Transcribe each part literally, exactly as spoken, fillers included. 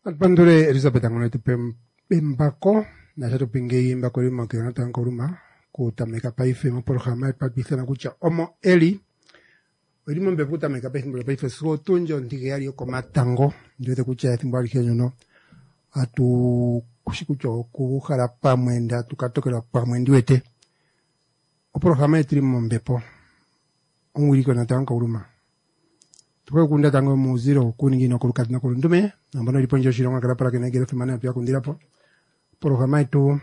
Alpandore Elizabeth angone tupem bembako na sato pinge imbako lima ke na tanko ruma ku tameka paife mo programa pa bithana kucha omo eli Welimo mbeputa meka paife mo paife so tunjo ndike yali ko matango ndio te kucha thimbali kenyo no atu kushikucho ku khala pamwenda tukatokera pamwendi wete o programa etrimo mbepo onwiriko na tanko ruma Tuwe kunda tango mu zero kuningi no kulukati na kulundume Nambono liponjo shironga kala para kene gere femana pia kundira po Programa itu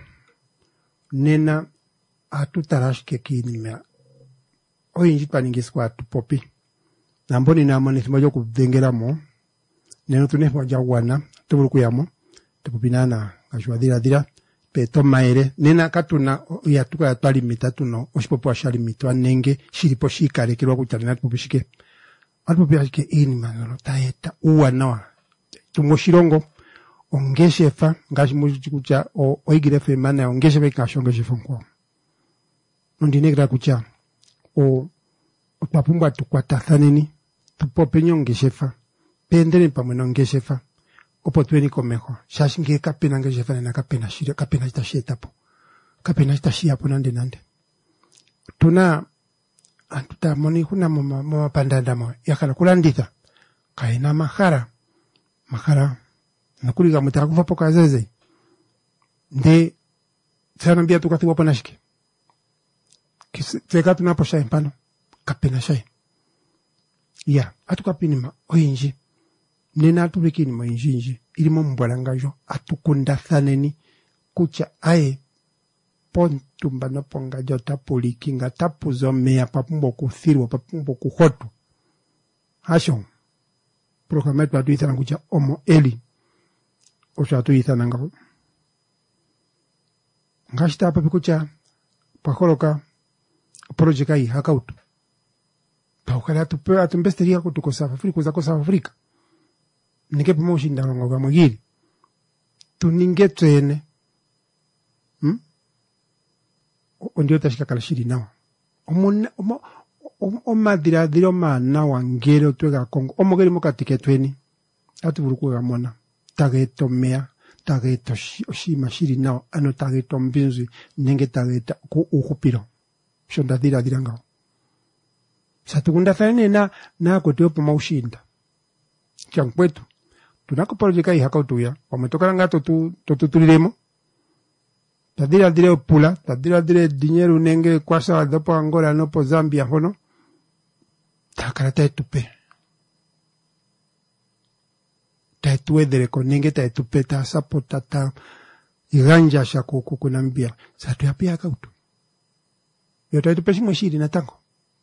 Nena Atu tarash ke kini mea Oyi njit paningiskwa atu popi Namboni na amane thimba joku vengera mo Neno tunefu wajawana Tuburu kuyamo Tupupinana Kashua dira dira Pe toma ere Nena katuna Ya tuka ya tuwa limita tuno Oshipopo wa shalimita wa nenge Shiripo shikare Kirwa kutarina tupupishike Alpo pia ke ini mangano taeta uwa nawa tungo shirongo ongeshefa ngashi muji kucha o oigire fe mana ongeshefa ikashonga shifonko Nondinegra kucha o otapumba tukwata thaneni tupope nyongeshefa pendere pamwe ongeshefa opotweni komeho shashinge kapena ngeshefa na kapena shira kapena itasheta po kapena itashia po nande nande tuna Antuta moni kuna mama mama pandanda mo yakala kulanditha kaina mahara mahara nakuli kama tarakufa poka zeze nde tsana mbia tukathiwa ponashike kiseka tunapo shay pano kapena shay ya atukapinima oyinji nena atubikini mo injinji ilimo mbwalangajo atukunda thaneni kucha ae Pontumba no ponga jota poliki nga tapu zomea papumbo kuthirwa papumbo kuhotu. Hasho. Programa yetu atu ithana kucha omo eli. Osho atu ithana nga. Ngashita hapa pikucha pakoloka projeka hii hakautu. Paukala atu atu mbesteria kutuko South Africa uzako South Africa. Nike pimo ushinda nga kwa magiri. Tuninge trene. Hmm? Ondio tashika kala shiri nawa. Omo omo omo dira dira ma nawa ngero twega Kongo. Omo geri moka tiketweni. Atu buruku ga mona. Tageto mea, tageto oshima shiri nawa ano tageto mbinzi nenge tageta ku ukupiro. Shonda dira dira ngao. Satukunda thane na na kote opo maushinda. Chankwetu. Tunako projeka ihakautuya. Wametoka ngato tu tu tuliremo. Tadira dire pula, tadira dire dinheiro nenge kwasa dopo Angola no po Zambia hono. Takarata etupe. Ta etuedere ko nenge ta etupe ta sapota ta iganja shakuku kunambia. Satu ya pia kautu. Yo ta etupe shimo shiri na tango.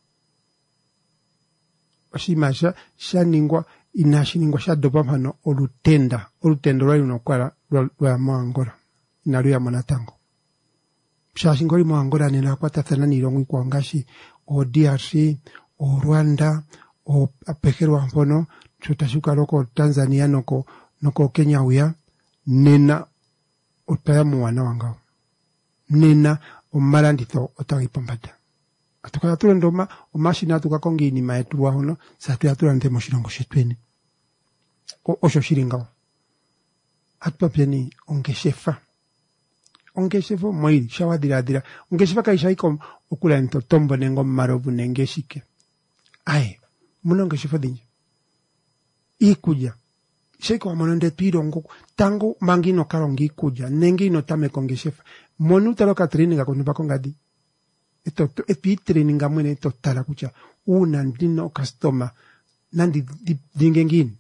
Oshima sha sha ningwa inashi ningwa sha dopa mano olutenda. Olutenda rwa unokwala rwa mwa Angola. Inaruya mwana tango. Shashingori mo Angola nina kwata thanani ilongu kwa ngashi o D R C o Rwanda o pekerwa mpono chutashuka loko Tanzania noko noko Kenya uya nina utayamu wana wangao nina omalanditho otagipombada atukala tulendoma omashina tukakongi ni maetu wahono satu ya tulande moshirongo shetweni o osho shiringao atupapeni ongeshefa Ongeshefa moiri, shawa dira dira. Ongeshefa kaisha ikom okula nito tombo nengo marobu nengeshike. Ae, muna ongeshefa dinje. Ikuja. Sheko wa mononde tuiro ngoku. Tango mangino karongi ikuja. Nengi no tame kongeshefa. Monu taloka traininga konupa kongadi. Eto, epi traininga mwene eto tala kucha. Una ndino kastoma. Nandi dingengini.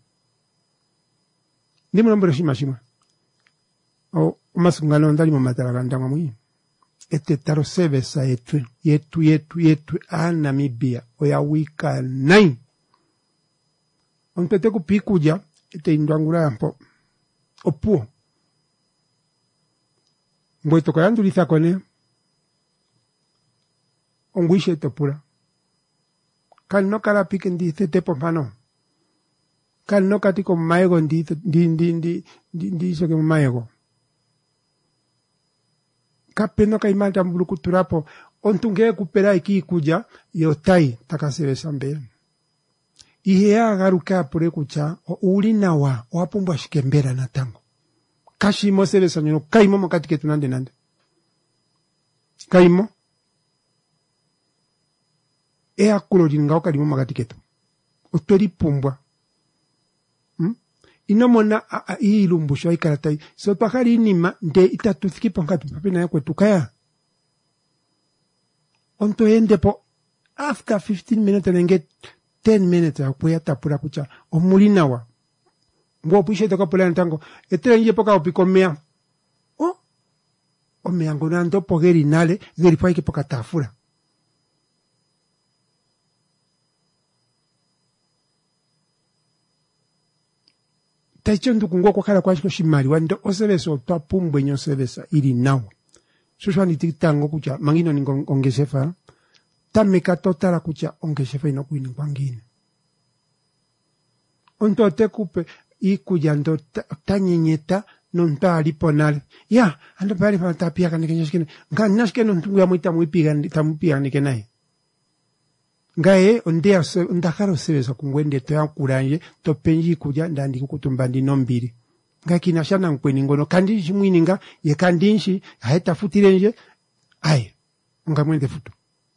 Ndimo nombero shima shima. O masungano ndali mo matala ndanga mwi ete taro sevesa yetu yetu yetu yetu ana mibia oya wika nine onpete ku pikuja ete indwangula mpo opuo ngweto kayandu lithakone ongwishe topura kan no kala pike ndi tete pompano kan no katiko maego ndi ndi ndi ndi ndi soke maego Kapeno kaimanta mbuluku turapo ontunge kupera iki kuja yotai takasebe sambe ihe agaruka apure kucha uli nawa wapumbwa shikembera na tango kashimo sebesa nyono kaimo mokatiketu nande nande kaimo e akulo jinga okalimo makatiketu otori pumbwa hmm? Inomona ii lumbusho ikaratai so pakari inima nde itatuthiki ponkatu papina yakwe tukaya onto ende po after fifteen minutes nenge ten minutes akwe tapura kucha omulinawa ngo pishe toka pula ntango etenje poka opikomea o o me angonando pogeri nale geri paike poka tafura taichondu kungo kwa kala kwa shiko shimari wando osebeso twa pumbwe nyo sebesa ili nawo shusho ni titango kucha mangino ni ongesefa tameka totara kucha ongesefa ino kuini kwangine onto te kupe ikuja ndo tanyenyeta nonta aliponal ya ando pari fa tapia kan kenyashkene nganashke non tunga muita muipiga tamupiga nikenai ngae onde ndakaro sebesa kungwende to yankuranje to penji kuja ndandi kukutumbandi nombiri ngakina shana nkweni ngono kandi shimwininga ye kandinshi haita futirenje ai ngamwende futu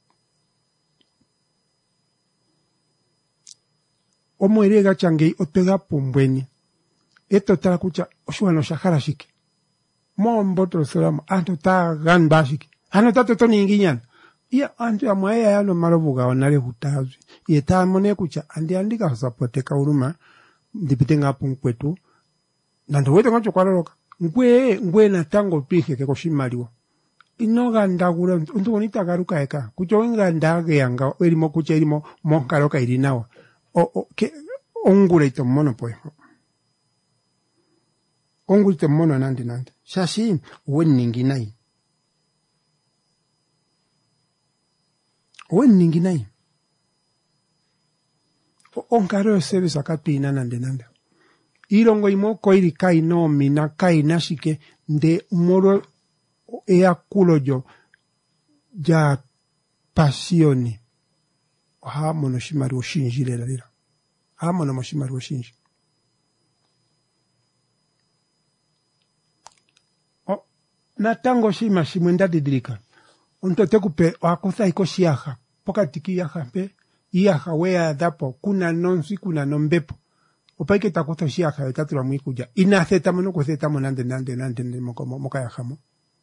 omwerega change otega pumbweni eto tala kucha oshwano shakara shiki mombo trosolamo anto ta gan bashiki ano tato to ninginyana iya anto ya mwaya ya no marobuga onale hutazi ye ta mone kucha andi andika sapote ka uruma ndipitenga punkwetu nando wete ngacho kwaloloka ngwe ngwe na tango pike ke koshimaliwa inoga ndagura untu bonita garuka eka kucho inga ndage yanga elimo kucha elimo monkaroka ilinawa o o ke ongure ito mono poe ongure ito mono nandi nandi shashi weningi nai weningi nai onkaro service akapina nandi nandi irongo imoko iri kai no mina kai nashike nde moro ea kulojo ja pasioni ha mono shimaru oshinji lera lera ha mono moshimaru oshinji o natango shima shimwenda didrika onto tekupe wakutha iko shiaha pokatiki yaha pe yaha wea dapo kuna nonsi kuna nombepo opaike takutha shiaha etatura mwikuja inaceta mono kuceta monande nande nande moko moka yahamo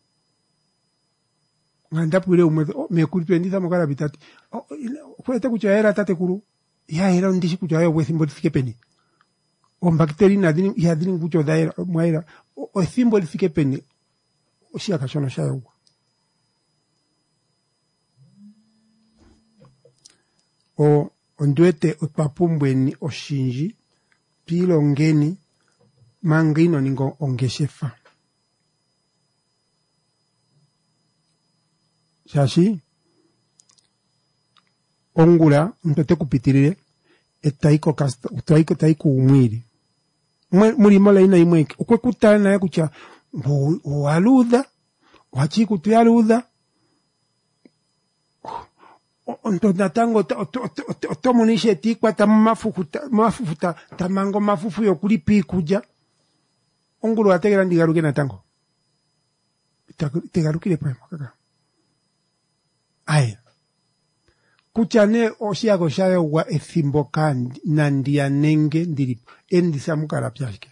nganda pure umwe me kulipendisa mokala bitati kwete kucha era tate kuru ya era ndishi kucha yo wethimbo lifike peni o bakteri na dini ya dini kucho daira mwaira o thimbo lifike peni oshia kashono shayo o ondwete upapumbweni oshinji pilo ngeni mangino ningo ongeshefa shashi ongula mtote kupitirire etaiko kasta utaiko taiko umwiri muri mola ina imweke ukwe kutana ya kucha waluda wachiku tuyaluda onto natango tomonishe tikwa tamafufuta mafufuta tamango mafufu yokulipi kuja ongulu ategera ndigaruke natango tegarukire pa kaka ai kuchane oshiago shayo wa ethimbo kandi nandia nenge ndiripo endisa mukara pyashke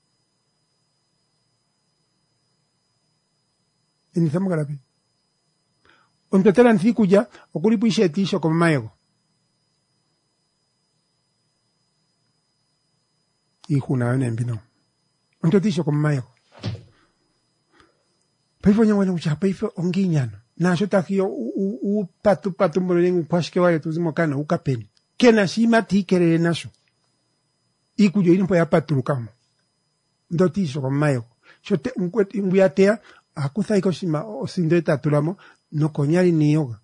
endisa mukara pi ontotela nfikuja okulipo ishetisho como maego ihuna yone mbino ontotisho como maego paifo nyangwana kucha paifo onginyano nasho takio u u patu patu mbolengu kwashike wale tuzimo kana ukapeni kena shima tikere nasho ikujo ilimpo ya patulukamo ndotisho kwa mayo shote mkweti mbuyatea akutha iko shima osindeta tulamo no konyali ni yoga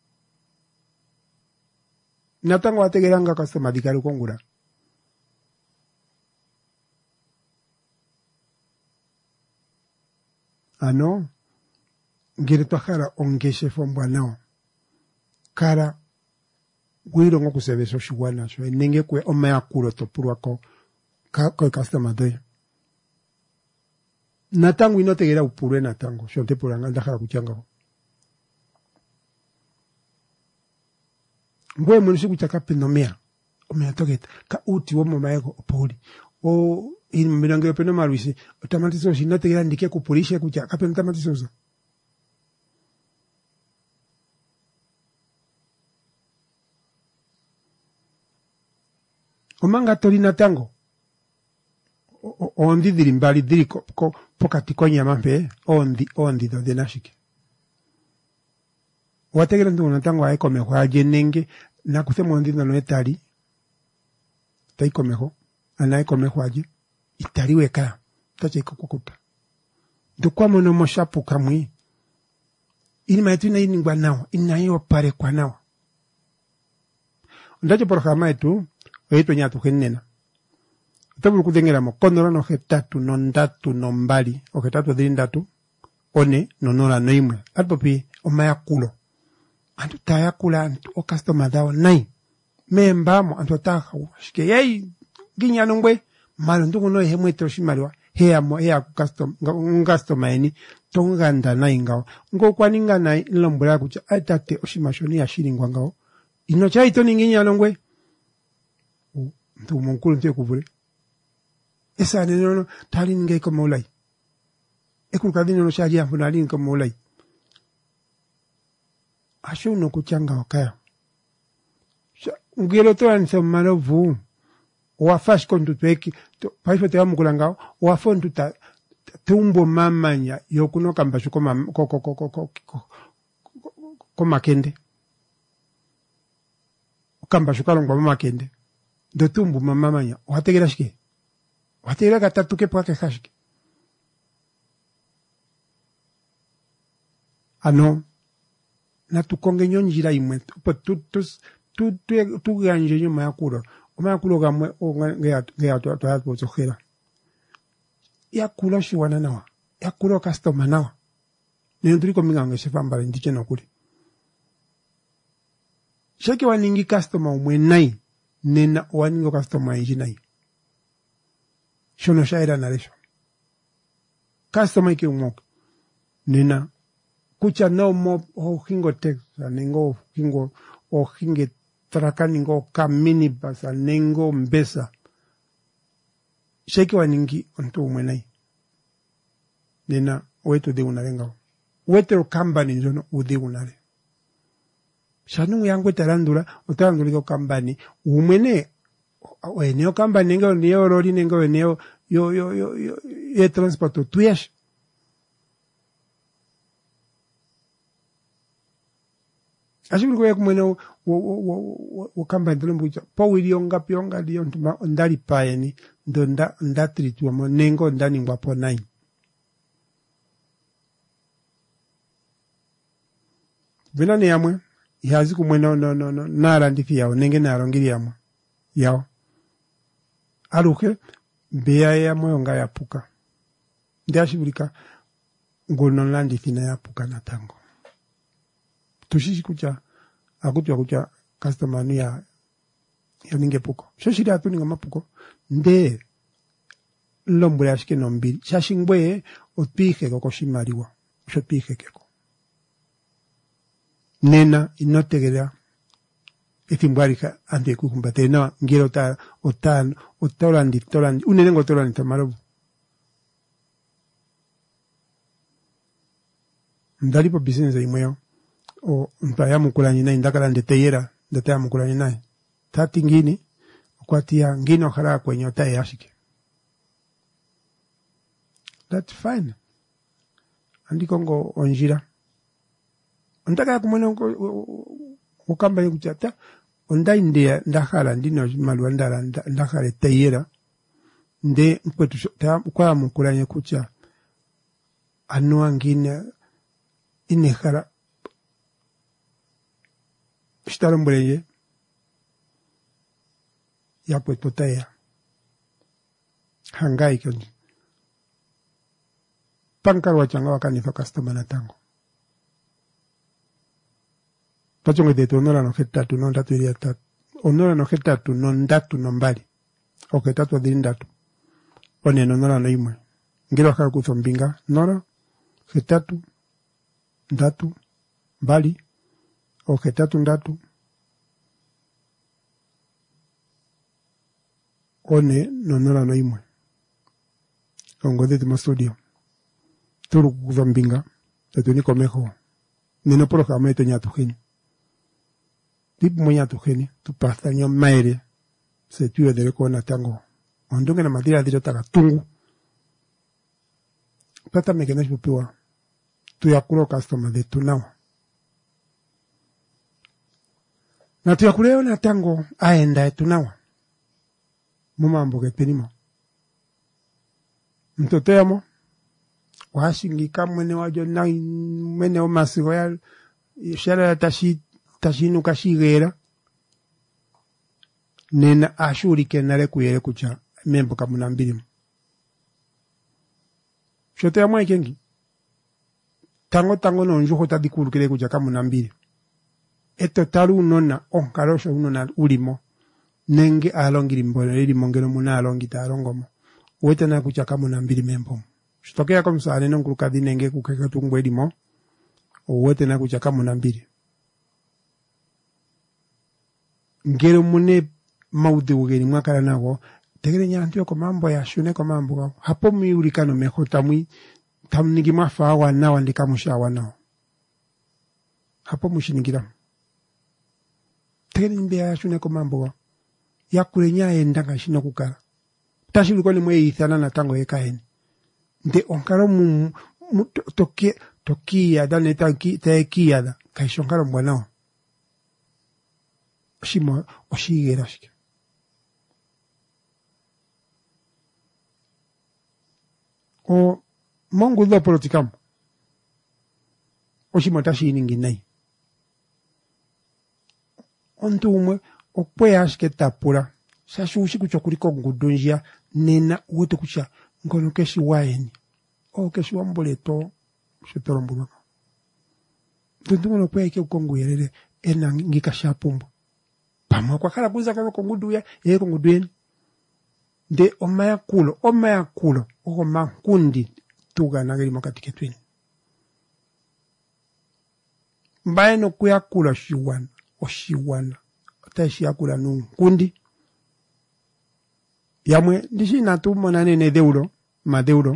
natango ategeranga customer dikaru kongura ano ngire tohara ongeshe fombwa nao kara gwiro ngo kusebesha shigwana so nenge kwe omaya kulo to purwako ka ko customer de natango inotegera upurwe natango shonte puranga ndakhala kuchanga mbwe munisi kuchaka penomea omaya togeta ka uti wo momayego opoli o in milangiro peno maluisi otamatiso shinotegera ndike kupulisha kuchaka peno tamatiso omanga tolina tango ondi diri mbali diri ko, ko pokati ko nyama mpe ondi ondi do de nashike wategera ndu tango ay come kwa jenenge na kusema ondi no etali tai come ho anai come kwa je itali weka tache kokuta ndukwa mono moshapu kamwi ini maitu na ini ngwa nao inayo pare kwa nao ndaje programa etu eito nyatu kenena tabulu kudengera mo kondora no hetatu no ndatu no mbali o hetatu de ndatu one no nola no imwe apopi o mayakulo antu tayakula antu o customer dawo nai membamo antu taka shike yei ginya nongwe malo ndungu no hemwe to shimaliwa heya mo heya ku customer customer eni tonganda nai ngao ngo kwaninga nai lombula kucha atate oshimashoni ya shiringwa ngao ino chaito ninginya nongwe ntu munkulu nte kuvule esa neno no tali nge ko molai ekukadini no shaji afuna ali ko molai asho no kuchanga wakaya ngelo to anse manovu wa fash kontu tweki paifo te amukulanga wa fontu ta tumbo mamanya yokuno kambashu ko ko ko ko ko ko makende kambashu kalongwa makende do tumbu mamanya wategera shike wategera gatatu ke pwake khashike ano na tukonge nyonjira imwe po tu tu tu tu ganje nyuma yakuro omakulo gamwe ngeya ngeya to to hapo zokhera yakula shiwana nawa yakula customer nawa nendri ko minga ngeshefambala ndiche nokuli sheke waningi customer umwe nai nena waningo customer injinai shono shaira na resho customer ke umok nena kucha no mo o hingo tex ningo hingo o hinge traka ningo kamini basa ningo mbesa sheke waningi onto umwe nai nena weto de unarenga weto company njono ude unare shanu yangu tarandura utarandura kambani umene eneo kambani ngo niyo roli ngo eneo yo yo yo yo e transporto tuyash ashibiri ko yakumene wo wo wo kambani ndolombuja powiri onga pionga dio ntuma ndali paeni ndonda ndatri tu mo nengo ndani ngwapo nine vina ne yamwe yazi kumwe no no no no nara ndifi yao nenge naro ngiri yamwe yao aruke beya yamwe onga yapuka ndiashibirika ngono landi fina yapuka natango tushishi kucha akutwa kucha customer ni ya ya ninge puko shoshiri atu ninga mapuko nde lombo yashike nombiri shashingwe otpike koko shimariwa shopike keko nena inotegera itimbwarika ande kukumbate na ngiro ta otan otolandi tolandi unene ngo tolandi tamaro ndali po business imwe o mpaya mukulani na indakala ndeteyera ndetaya mukulani naye tati ngini kwatia ngino khara kwenye otaye yashike that's fine andiko ngo onjira ndaka kumwena ukamba yukuchata ondai ndia ndakhala ndino malwa ndala ndakhala teyera nde mpetu kwa mukulanye kucha anwa ngine inekhala shitarombuleye ya puesto taya hangai kyo pankar wachanga wakanifa customer na tango Pachonge de tonora no ketatu no ndatu ya tatu. Onora no ketatu no ndatu no mbali. O ketatu adiri ndatu. One no nora no imwe. Ngiro akara kuzombinga. Nora, ketatu, ndatu, mbali. O ketatu ndatu. One no nora no imwe. Ongo de studio. Turu kuzombinga. Tatu ni komeho. Nino poro kama ito nyatu hini. Tipu mo nyatu hini. Tu pasta nyo maere. Se tuyo dere kona tango. Ondunge na madira diro taka tungu. Pata mekenesh pupiwa. Tu ya kuro customer de tunawa. Na tu ya kureo na tango. Aenda tunawa. Muma mboge penimo. Mtoto ya mo. Washingi kamwene wajo na mwene o masigo ya shara tashi tashi nukashigera nena ashuri kenale kuyere kucha membo kamuna mbili shote ya mwa ikengi tango tango no njuho tadikuru kile kucha kamuna mbili eto taru unona onkarosho unona ulimo nenge alongiri mbole ili mongeno muna alongita alongomo uwete na kucha kamuna mbili membo Shitokea kwa msaane na nkuruka nenge kukeka tungwe edimo. Uwete na kuchaka muna mbili. Ngero mune maude ugeni mwakala nago. Tegele nyantio kwa mambo ya shune kwa mambo. Hapo miulikano meho tamwi. Tamnigi mafa wana wandika musha wana. Hapo mushiningira. Tegele mbea ya shune kwa mambo. Ya kule nyaye ndanga shino kukala. Tashi ulikuwa ni mwe ithana na tango ekaeni. De onkaro mu, mu toki toki ya da neta ki te ki ya da kai shonkaro mbwana oshimo oshigera shike o mongu do politikam oshimo tashi ningi nai onto umwe okwe ashke tapura sashushi kuchokuriko ngudunjia nena uwete kucha ngono keshi waeni o keshi wamboleto shitorombulu tundu no kwa ike kongu yerere ena ngika shapumbo pamwa kwa kala kuza kama kongudu ya ye kongudu de omaya kulo omaya kulo o makundi tuga nageri makatike twini mbaye no kuya kula shiwana o shiwana tashi yakula nu kundi Yamwe, dishi natu monane ne deuro, ma deuro.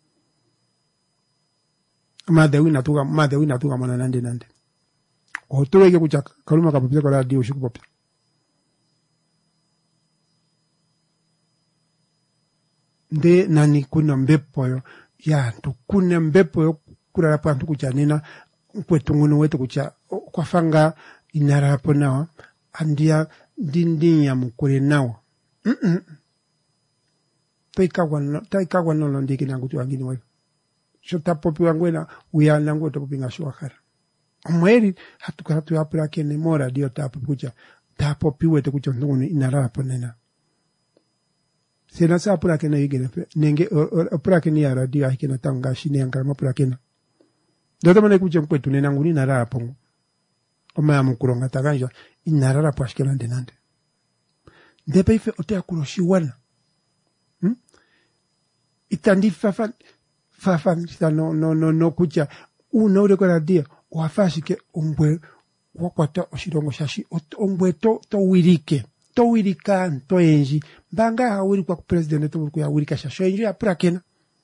Ma dewi natuga, ma dewi natuga mona nande nande. O tuwe ke kuchaka, kaluma kapapita kwa la diyo shiku popia. Nde nani kuna mbepo yo, ya tu kuna mbepo yo, kura rapo antu kuchanina, kwe tungunu wetu kucha, kwa fanga inarapo nawa, andia dindin ya mkure nawa. Mm-mm. Taika wano londiki nangu tu wangini wewe. Shota popi wangwena uya nangu tapopi nga shuakara. Mweri hatu hatu hapura kene mora dio tapo kucha. Tapo piwe te kucha ndunguni inarara ponena. Sena sa hapura kene higene. Nenge hapura kene ya radio hikena tanga shine yankarama hapura kene. Dota mane kucha mkwetu nenanguni inarara pongo. Oma ya mkuronga tagangja inarara pashkela ndenande. Ndepe ife otea kuroshiwana. Hmm? Itandi fafa fafa no no no no kucha una ure kwa dia wafashi ke ongwe wakwata oshirongo shashi ongwe to to wirike to wirika to enji banga hawiri kwa president to ku ya wirika shasho enji ya prakena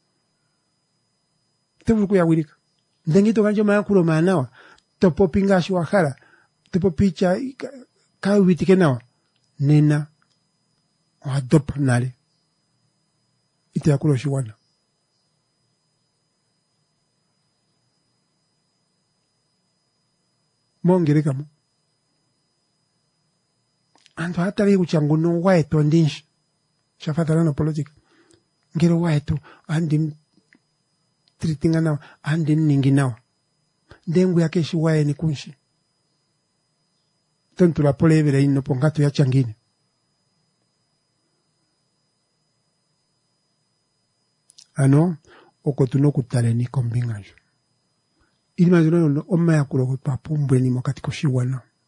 to ku ya wirika ndengito kanjo mayakulo manawa to popinga shi wakhala to popicha ka witike nawa nena adop nale ite yakulo shiwana mongere kamo anto hata liku changu no waeto ndinshi shafatala no politika ngero waeto andi tritinga nawa andi ningi nawa ndengu yake shi wae ni kunshi tentu la pole vile ino pongato ya changine ano okotuno kutale ni kombingajo ili mazino no oma ya kulo papumbwe ni mokati koshiwana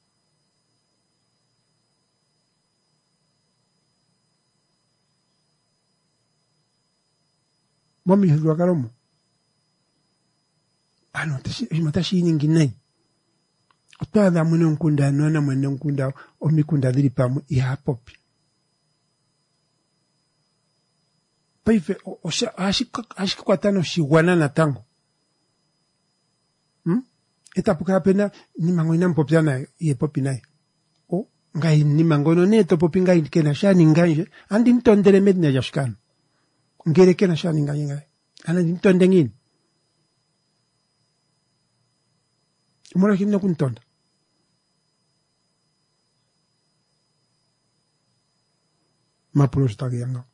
Mami hirwa karomo. Ano, matashi iningi nai. Otoa mwene nkunda, nwana mwene nkunda, omikunda dhiri pamu, iha popi. Paife, ashika kwa tano shiwana na tango. Hmm? Eta puka pena, ni mango ina mpopia na iye popi nai. O, ngai ni mango no neto popi ngai kena shani ngai, andi ntondere medina jashkano. Ngere kena shani ngai ngai. Ana ntonde ngini. Mora kini kuntonda. Mapulo stagi yanga.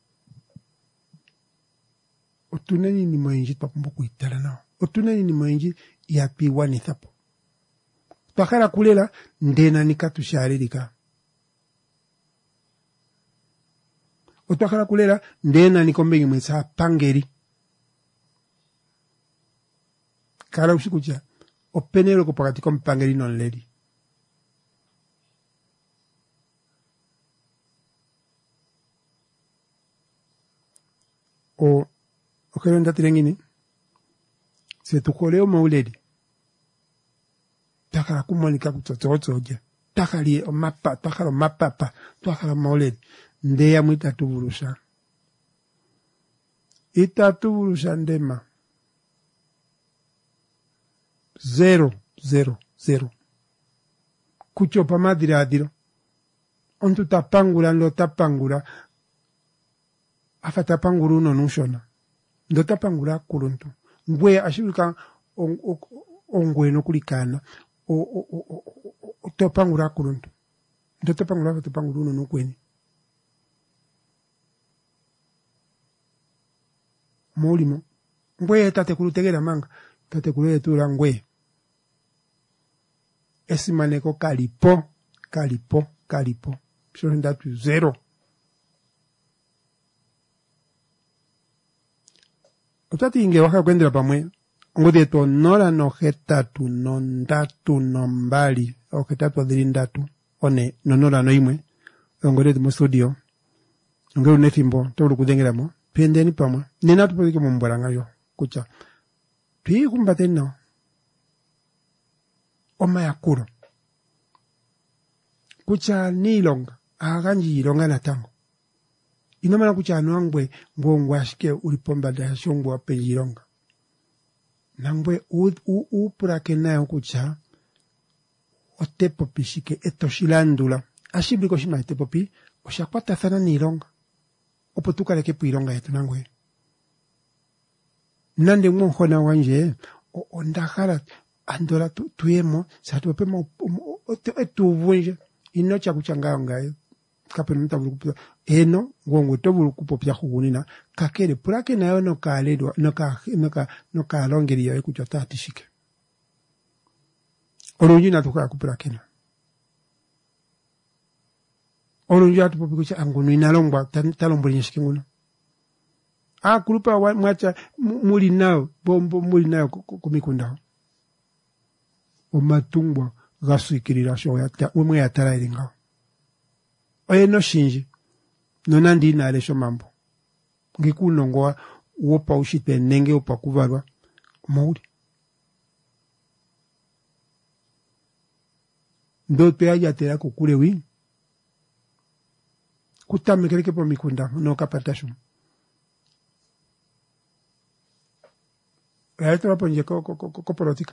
Otuneni ni moinji papumbo kuitala nao. Otuneni ni moinji ya piwani thapo. Pakara kulela ndena nikatu sharirika. Otwakala kulela ndena nikombengi mwesa pangeri. Kala usikucha. Openero kupakati kom pangeri non lady. O okelo ndatirengini. Se tukoleo mauledi. Takala kumonika kutototoja. Takali o mapa, takala mapapa, takala mauledi. Ndeya mwita tuvurusa. Ita tuvurusa ndema. Zero, zero, zero. Kuchopa madira adiro. Ontu tapangula, ndo tapangula. Afa tapangula uno nushona. Ndo tapangula kuruntu. Ngwe ashirika ongwe no kulikana. O, o, o, o, tapangula kuruntu. Ndo tapangula afa tapangula uno nukweni. Molimo. Ngwe tate kulutegera manga. Tate kuluye tula ngwe. Esimaneko kalipo, kalipo, kalipo. Pishori ndatu zero. Otati inge waka kwendela pamwe. Ngode to nora no hetatu, no ndatu, no mbali. O hetatu adhiri ndatu. One, no nora no imwe. Ngode to mo studio. Ngode unefimbo. Tolu kudengela mo. Pendeni pamwe. Nena tupozike mumbaranga yo. Kucha. Tui kumbate no. Oma ya kuro. Kucha ni ilonga. Aganji ilonga na tango. Inomana kucha anuangwe ngongwa shike ulipomba da shongo wa penji ilonga. Nangwe upura kenayo kucha otepopi shike etoshilandula. Ashibliko shima etepopi oshakwata thana ni ilonga. Opotuka lekepu ilonga yetu nangwe. Nande mwonhona wanje ondakara andola tuyemo satu pema etuvunje inocha kuchanga ngayo kapeno ntabulu kupya eno ngongo tobulu kupopya kugunina kakere purake nayo no kaledwa no ka no ka no ka longeri yawe kuchota atishike olunji natuka kupurake na olunji atupopi kucha angunu inalongwa talombo nyeshike nguno a kulupa mwacha muli nao bombo muli nao kumikunda omatungwa gaswikirira sho yata umwe yatara iringa oye no shinji no nandi na lesho mambo ngikunongoa wopa ushite nenge opa kuvarwa mauli ndo pe aja tera kukule wi kutamekeleke po mikunda no kapatashu Esto va a poner con política.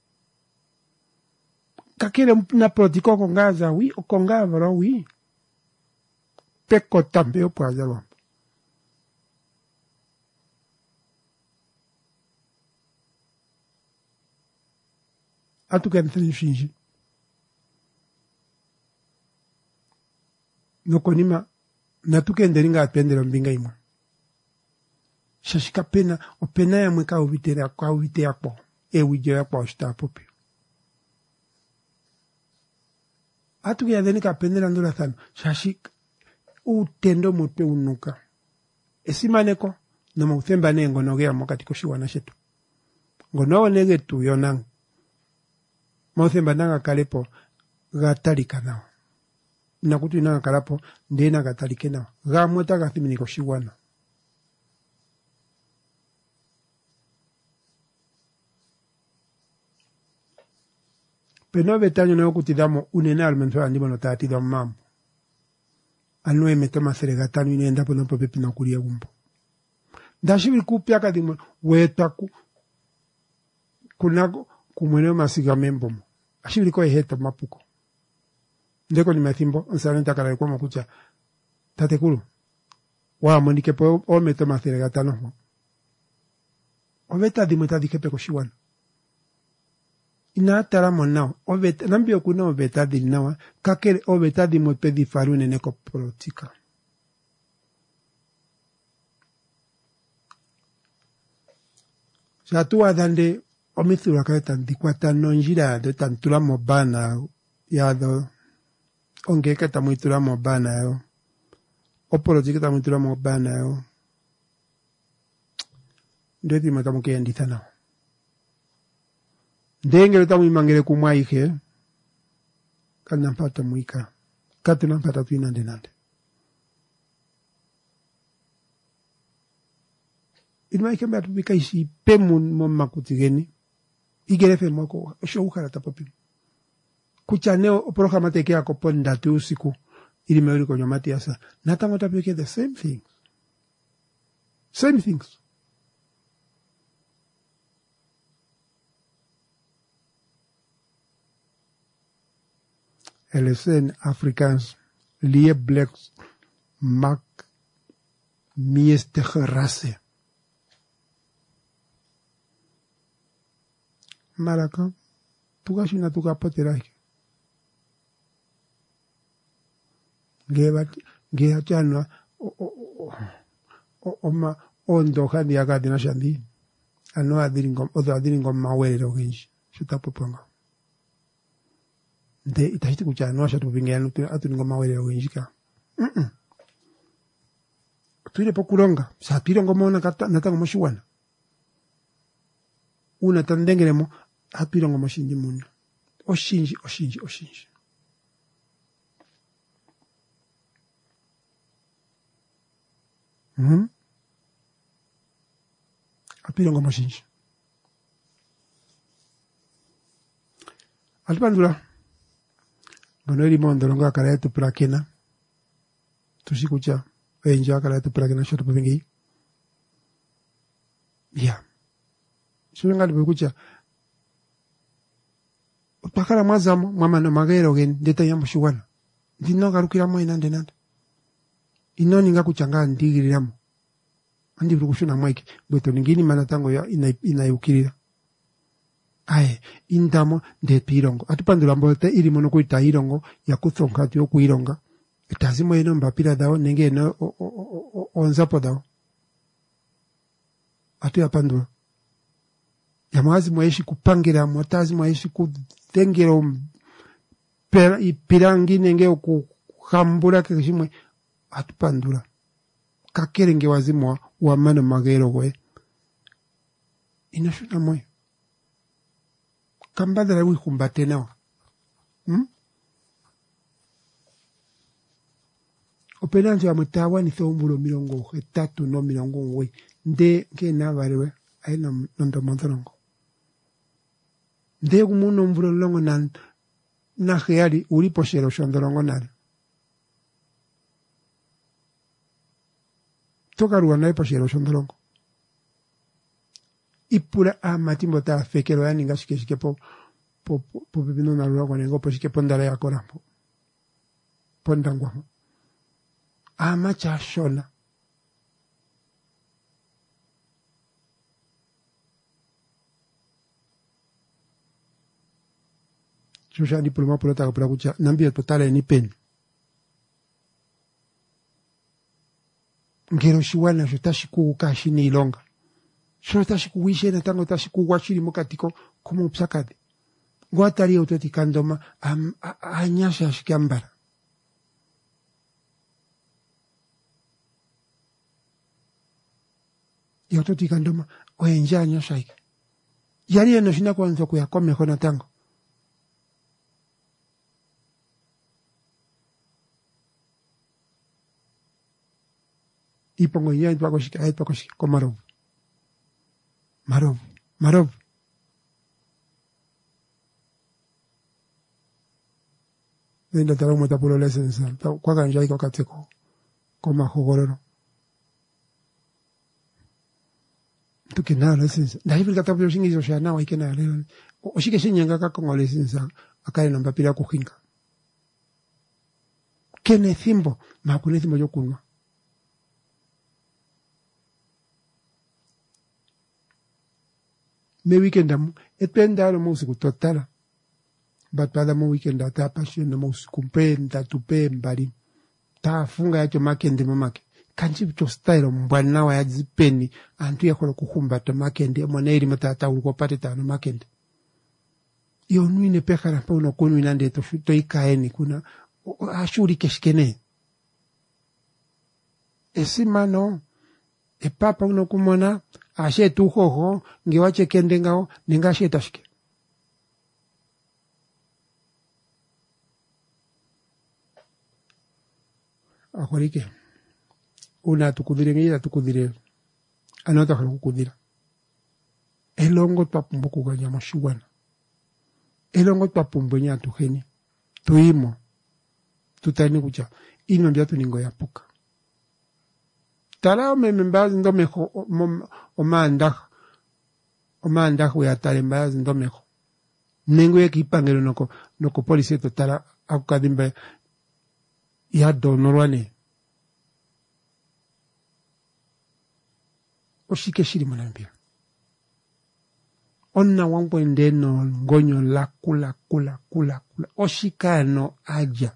Kakele na política con Gaza, oui, o con Gaza, oui. Peko tambe o poazalo. Atu que não finge. No konima na tu que nderinga atendera mbinga imwe. Shashika pena o pena ya mweka uvitera kwa uvite yakpo e wijo yakpo oshita popi atu ya deni ka pendera ndula thano shashika utendo mote unuka esimaneko no mauthemba nengo nogea mokati koshiwana shetu ngono nege tu yonang mauthemba nanga kalepo gatalika nao nakutu nanga kalapo ndena gatalike nao gamweta gathimini koshiwana Pero no vetaño no kutidamo unena menso andi bono tati do mambo. Anu e metoma seregatanu inenda pono popepi na kuria gumbo. Dashibiri kupya kadimo wetaku kunago kumwene masiga membomo. Ashibiri ko eheta mapuko. Ndeko ni mathimbo nsalenta kala kwa makucha tatekulu. Wa monike po o metoma seregatanu. O veta dimo tadike peko shiwana. Ina tara monao o veta nambio kuna o veta di nawa kakere o veta di mo pedi farune neko politika. Sa tuwa dande o mithura ka tanti kwata nonjira de tantura mo bana ya do onge ka tamuitura mo bana yo o politika tamuitura mo bana yo ndeti matamuke ndithana. Ndenge tamu imangere kumwaike kana mpata muika kati na mpata tuina ndenande ilmaike mba tupika isi pemun moma kutigeni igerefe mwako osho ukara tapapi kuchaneo programa teke yako ponda tu usiku ili meuli kwa nyamati yasa natamo tapike the same thing same things. Elesen Afrikaans, lie blacks, mak, meeste gerasse. Maraka, tuka shina tuka poteraki. Geba, geba chanwa, o, o, o, o, o, ma, ondo hadi agadi na shandi. Ano adiringom, odo adiringom mawele roginji. Shuta poponga. De itahiti kucha no asha tupingana atu ngoma wele wenjika mhm tuile pokulonga sa tuile ngoma ona kata natanga moshiwana una tandengeremo apira ngoma shinji munna oshinji oshinji oshinji mhm apira ngoma shinji alpandula Bono iri mondo longa kala yetu prakena. Tushikucha enja kala yetu prakena shoto pvingi. Ya. Shunga libukucha. Pakala mazamo mama na magero gen deta yambo shuwana. Dino garukira mo inande nande. Inoni nga kuchanga ndigiri yamo. Andi brukushuna maiki bweto ningini manatango ya ina inayukirira. Ae, indamo de pirongo. Atupandula mbote iri mono kuita irongo ya kuthonga tyo kuironga. Itazimo eno mbapira dao nenge no onzapo dao. Atu ya pandula. Ya mwazi mweshi kupangira mwotazi mweshi kutengero pirangi nenge kuhambura kishimwe. Atupandula. Kakere nge wazimwa wa mano magero we. Inashuna mwe. Kambada la wikumbate nao. Hmm? Openanjo ya mutawa ni thombulo milongo etatu no milongo we. Nde ke na varewe aina nondo montorongo. Nde kumuno mbulo longo na na heari ulipo shero shondorongo nari. Toka ruwa na ipo shero shondorongo. Ipura amatimbo ta fekero ya ninga shike shike po po po pepino na ruwa kwenye ngopo shike pondala ya korampo. Pondangwa. Ama cha shona. Shosha diploma pula taka pula kucha. Nambia totale ni pen. Ngero shiwana shotashi kukashi ni ilonga. Shona tashi kuwishe na tango tashi kuwashiri mokatiko kumu upsakade. Gwatari utoti kandoma anyasha shikambara. Yototi kandoma oenja anyasha ika. Yari eno shina kwa nzo kuya kome kona tango. Ipongo ya itwako shika itwako shika komarovu. Marovu, marovu. Nenda tala mweta pulo lesensa. Kwa kanjai kwa kateko. Koma hogororo. Tuki na lesensa. Ndahivi kata pulo shingi zo shana wa ikena lelo. Oshike shinyanga kakongo lesensa. Akale namba pila kuhinka. Kene thimbo. Makune thimbo yokunwa. Me weekend amu. Ependa lo musiku totala. Batpada mo weekend ata passion na musiku mpenda tupe mbali. Ta funga yacho makende mamake. Kanchi bicho style mbwana wa yazipeni. Antu ya kola kuhumbata makende. Mwaneri matata ulikopate tano makende. Iyo nuine pekara pa unokonu inande to to ikaeni kuna ashuri keshkene. Esima no. E papa unokumona ashe tu hoho ngewache kende ngao ningashe tashike. Akorike. Una tukudire ngira tukudire. Anota khala kukudira. Elongo twapumbu kuganya mashuwana. Elongo twapumbu nya tuheni. Tuimo. Tutani kucha. Ino mbiatu ningo ya puka. Tala me mbazi ndo meho o manda o manda we atale mbazi ndo meho. Nengo ekipangelo noko noko police to tala akadimbe ya do norwane. Oshike shiri manambia. Onna wangwende no ngonyo la kula kula kula kula. Oshika no aja.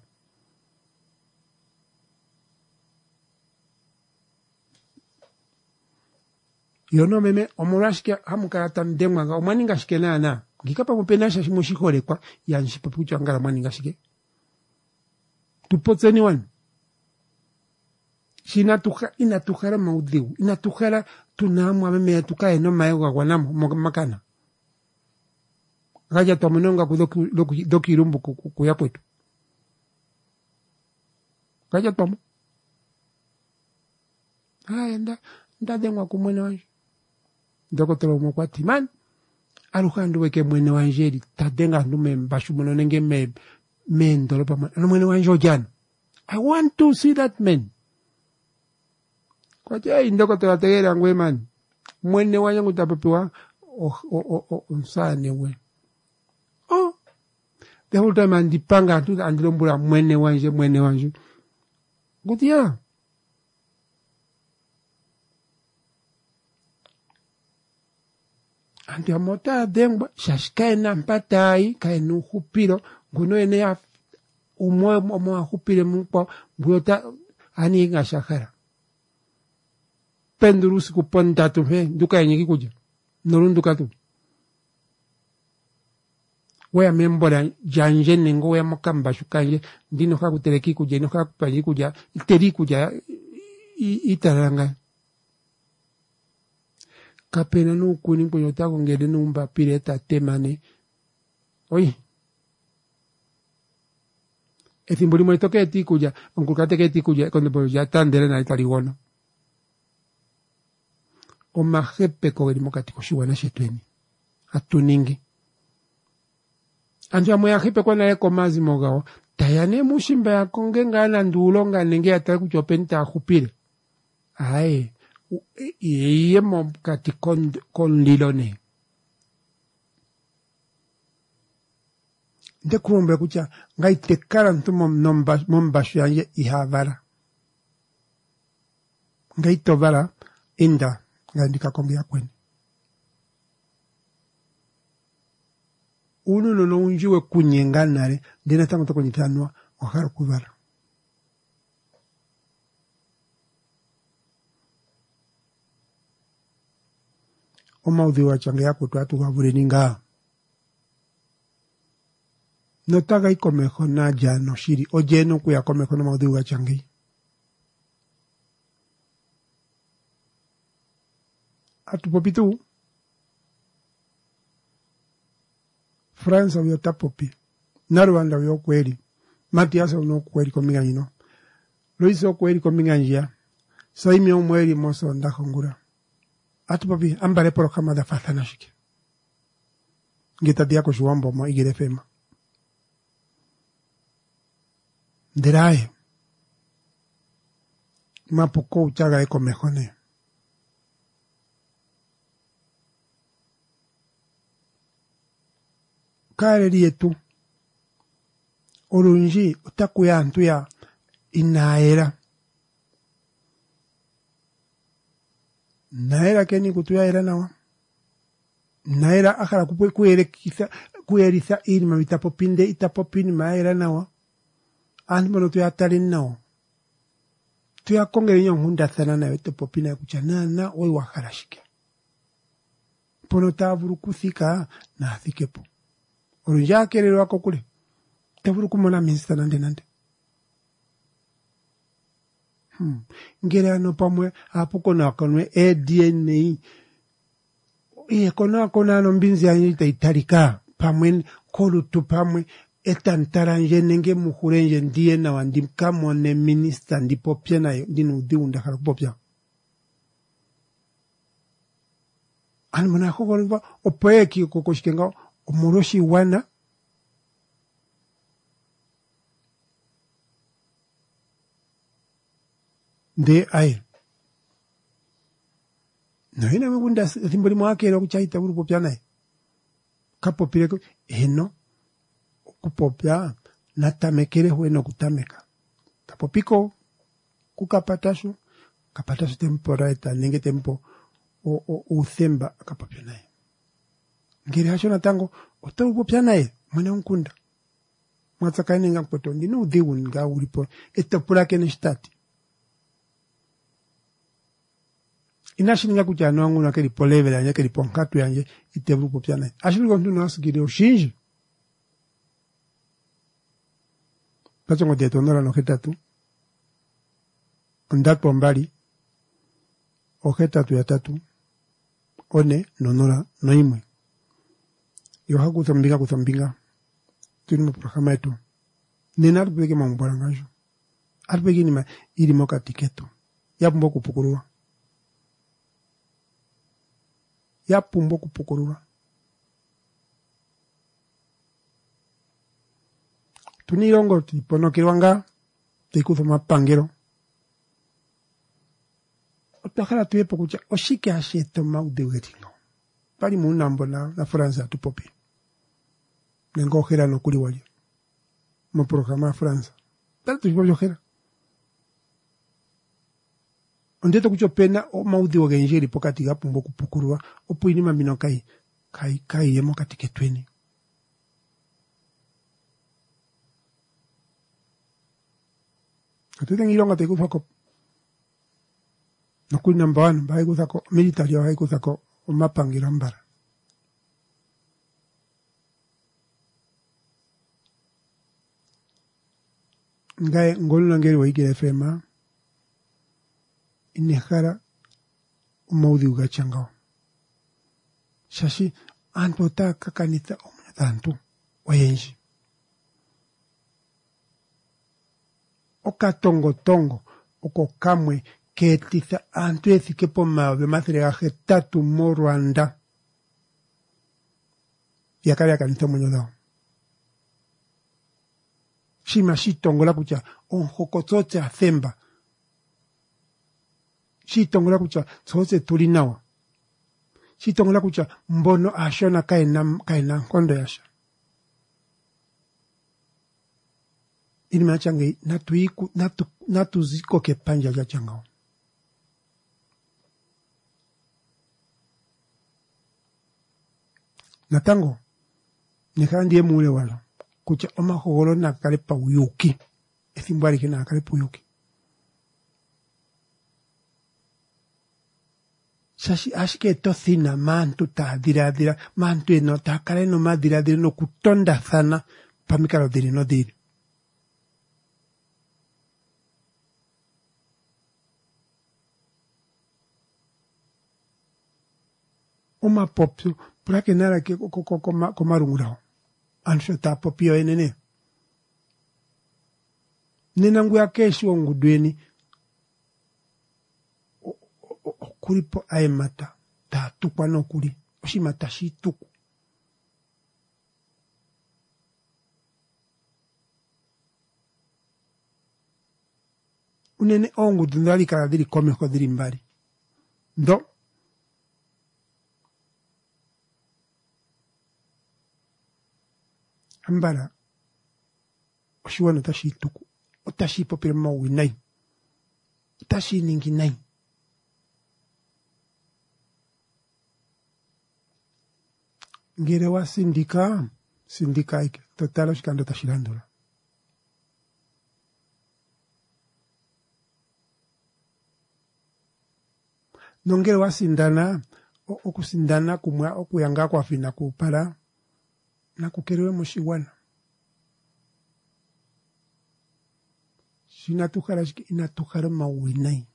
Yono meme omurashike hamukata ndemwa nga omwaninga shike nana ngikapa mupenasha shimushikole kwa yanshipa pucha ngala mwaninga shike tupotseni wan shina tuka ina tukara maudhiu ina tukara tunamwa meme tukae no mayoga wanamo makana gaja tomunonga kudoki doki doki rumbu kuyapwetu gaja tomu haya nda nda dengwa kumwene wanji ndoko tolo mwakwati man alukandu weke mwene wanjeri tadenga ndume mbashu mwono nenge me me ndolo pa mwene mwene wanjo jana. I want to see that man. Kwa tia ndoko tolo tegera ngwe man mwene wanjo ngutapepewa o o o o nsane we. Oh the whole time andipanga tu andilombula mwene wanje mwene wanjo gutia. Anti amota dengba shashkai na mpatai kai nu hupiro guno ene ya umwe umwe hupire mpo guota ani nga shakara pendurusi kuponta tu he duka yenye kuja norunduka tu wea membora janje nengo ya mokamba shukanje ndino ka kuteleki kuja no ka kupali kuja iteri kuja itaranga kapena no kuni ko yota ko ngede no mba pireta temane oi etimbuli mo toke ti kuja onkulkate ke ti kuja kondo po ya tandere na italigono o mahepe ko gedi mokati ko shiwana shetweni atuningi anja mo ya hepe ko na eko mazi mogao tayane mushimba ya kongenga na ndulonga nenge atari kuchopenta kupire ai iye mo kati kon kon lilone de kumbe kucha ngai tekala ntumo nomba momba shanje ihavara ngai tovara inda ngandika kongea kweni unu no unjiwe kunyenganare ndina tango tokonyitanwa wakara kuvara omaudhi wa change yako tuatu wavure ninga. Notaga ikomeho na jano shiri. Oje no kuya komeho na maudhi wa change. Atu popitu. Fransa wio tapopi. Narwanda wio kweli. Matiasa wio kweli kominga ino. Luiso kweli kominga njia. Saimi ya umweli moso ndakongura. Atu papi ambare programa da fatana shike. Ngita dia ko juambo mo igire fema. nderaye mapoko uchaga eko mejone kare lietu orunji utakuya antuya inaera naera keni kutuya era nawa naera akara kupwe kuere kisa kuerisa irima vitapopinde itapopini maera nawa anmono tuya talin nawa tuya kongere nyo hunda sana na wete popina ya kuchana na oi wakarashike pono tavuru kusika na athikepo orunja kerero wako kule tavuru kumona minsta nande nande hmm ngere ano pamwe hapo kona konwe e D N A iye kona kona no mbinzi anyi itarika pamwe kolu tu pamwe etantaranje nenge muhurenje ndiye na wandimkamo ne minister ndipo pia na ndinu diunda kala popia an mona khogorwa opoeki kokoshikenga omoroshi wana de ai no ina mugunda thimboli mwake ro kuchaita buru popia nae kapopire ko eno kupopia natamekere hueno kutameka kapopiko kukapatashu kapatashu temporeta ninge tempo o o uthemba kapopia nae ngiri hasho natango otoru popia nae mwana unkunda mwatsakaini ngapoto ndino udhiwu nga ulipo etapura kene stati inashininga kuchano wangu na keli poleve la nyake liponkatu yanje iteburu popia nae ashiri kontu na asigiri oshinji pacho ngote tonora no hetatu ondapo mbali o hetatu ya tatu one nonora no imwe yo haku thambinga kuthambinga tuni mo programa etu nena rubeke mambora ngajo arbegi ni ma iri moka tiketo ya pumbo kupukurua ya pumbo kupukurua tuni rongo tipono kirwanga tikuzo mapangero otakala tuyepo kucha oshike asheto maudeweringo pali munambo na na Franza tupopi nengo hera no kuli wali mo programa Franza tal tu yo hera ondeto kucho pena o maudi wa genjeri pokati gapu mboku pukurwa opo inima mino kai kai kai yemo katike tweni Atuta ngilonga te kufako no kuli number one bai kufako military bai kufako o mapangira mbara ngai ngolo ngeri wa igere fema inehara umaudi ugachangao shashi antota kakanita omnatantu wayenji oka tongo tongo oko kamwe ketitha antu ethike po mawe mathire ajetatu mo Rwanda yakari akanita mwenye dao shima shitongola kucha onjokotote athemba shitongola kucha tsote tulinawa shitongola kucha mbono ashona kaina kaina kondo yasha ini machange natuiku natu natuziko ke panja ya changao natango nikandie mule wala kucha oma holo na kale pa uyuki ethimbari kina kale pa uyuki shashi ashike tothina mantu ta dira dira mantu eno ta kale no madira dira no kutonda sana pamikalo diri no diri Oma popio, para que nada que comarungurao. Anso ta popio enene. Nenangu ya kesho ngudweni. Kuripo aemata. Ta tukwa no kuri. Oshimata shi tuku. unene ongu dundali kala diri kome ko diri mbari. Ndo. Ambara. Oshiwana tashi tuku. Otashi popere mawi nai. Otashi ningi nai. Ngere wa sindika. Sindika ike. Totalo shikando tashilandula. Nongere wa sindana. Okusindana kumwa okuyanga kwa fina kupara. Na kukerewe moshiwana. Shina tukara shiki ina tukara mawinai.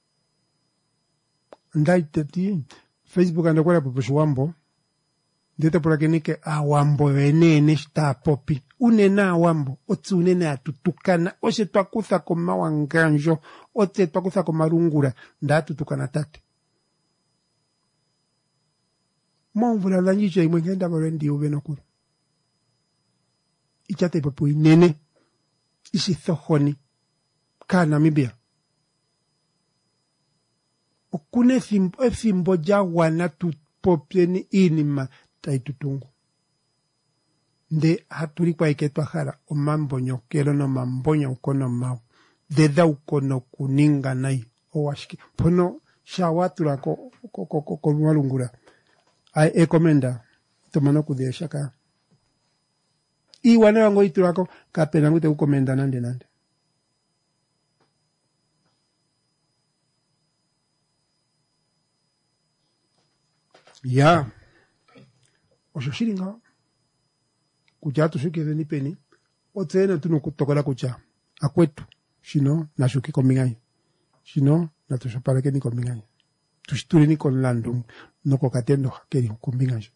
Ndai teti Facebook ando kwa popo wambo. Ndeta por akenike awambo venene sta popi. Unena awambo otsi unene atutukana ose twakutha ko mawanganjo otse twakutha ko marungura ndatutukana tate. Monvula lanjije imwe ngenda barendi ubenokuru. Ichate popo inene isi thohoni ka Namibia. Okune fimbo fimbo jawana tu popeni inima taitutungu. Nde haturi kwa ike twahara o mambonyo kero no mambonyo ukono mau. Deda ukono kuninga nai o washiki. Pono shawatura ko ko ko ko ko walungura. Ai ekomenda tomano kudie shaka. I wane wango iturako kapena ngute ukomenda nande nande. Ya. Osho shiringa. Kucha tusuke veni peni. Otsena tuno kutokora kucha. Akwetu. Shino na shuki komingai. Shino na tushapara ni komingai. Tushturi ni kon landung. Noko katendo keri komingai.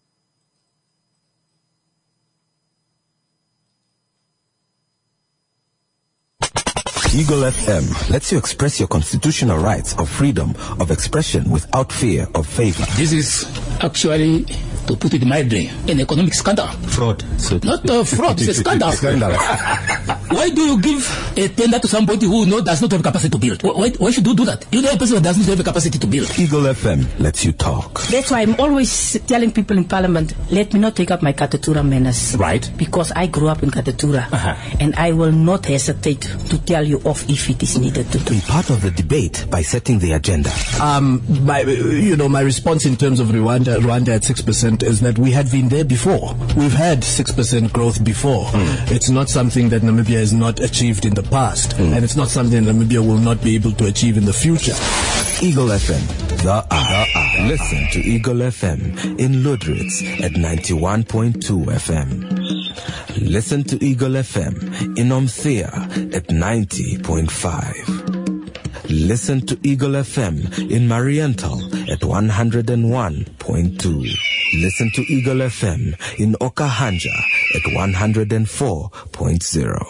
Eagle F M lets you express your constitutional rights of freedom of expression without fear of favor. This is actually, to put it mildly, an economic scandal. Fraud. So Not a fraud, it's a scandal. Scandal. Why do you give a tender to somebody who no, does not have capacity to build? Why, why should you do that? You know a person who does not have a capacity to build. Eagle F M lets you talk. That's why I'm always telling people in Parliament, let me not take up my Katatura manners. Right. Because I grew up in Katatura. Uh-huh. And I will not hesitate to tell you off if it is needed to do. Be part of the debate by setting the agenda. Um, my, you know, my response in terms of Rwanda, Rwanda at six percent is that we had been there before. We've had six percent growth before. Mm. It's not something that Namibia has not achieved in the past. Mm. And it's not something Namibia will not be able to achieve in the future. Eagle F M, the R. Listen to Eagle F M in Ludritz at ninety-one point two F M. Listen to Eagle F M in Omthea at ninety point five. Listen to Eagle F M in Mariental at one hundred one point two. Listen to Eagle F M in Okahanja at one hundred four point zero.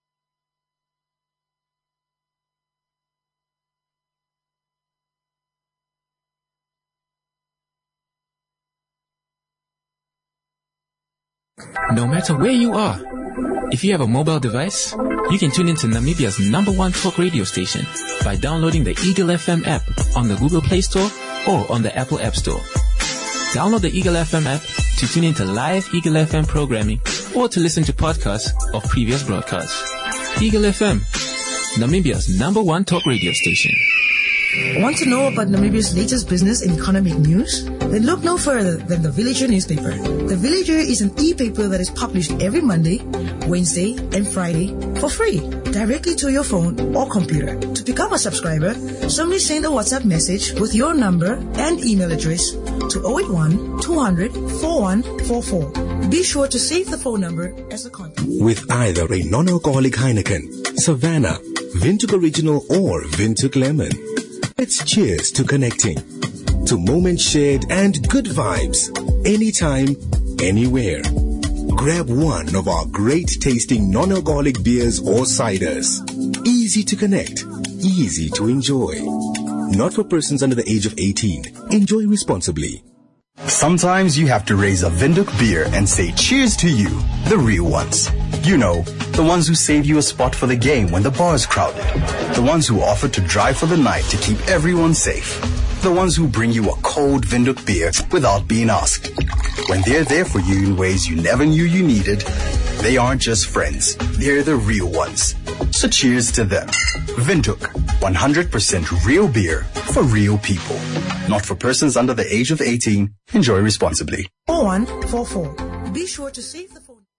No matter where you are, if you have a mobile device, you can tune into Namibia's number one talk radio station by downloading the Eagle F M app on the Google Play Store or on the Apple App Store. Download the Eagle F M app to tune into live Eagle F M programming or to listen to podcasts of previous broadcasts. Eagle F M, Namibia's number one talk radio station. Want to know about Namibia's latest business and economic news? Then look no further than The Villager newspaper. The Villager is an e-paper that is published every Monday, Wednesday, and Friday for free, directly to your phone or computer. To become a subscriber, simply send a WhatsApp message with your number and email address to zero eight one, two hundred, forty-one forty-four. Be sure to save the phone number as a contact. With either a non-alcoholic Heineken, Savannah, Vintuk Original, or Vintuk Lemon, let's cheers to connecting, to moments shared and good vibes, anytime, anywhere. Grab one of our great tasting non-alcoholic beers or ciders. Easy to connect, easy to enjoy. Not for persons under the age of eighteen. Enjoy responsibly. Sometimes you have to raise a Windhoek beer and say cheers to you, the real ones. You know, the ones who save you a spot for the game when the bar is crowded. The ones who offer to drive for the night to keep everyone safe. The ones who bring you a cold Windhoek beer without being asked. When they're there for you in ways you never knew you needed, they aren't just friends, they're the real ones. So cheers to them. Windhoek, one hundred percent real beer for real people. Not for persons under the age of eighteen. Enjoy responsibly. four one four four. Be sure to save the phone.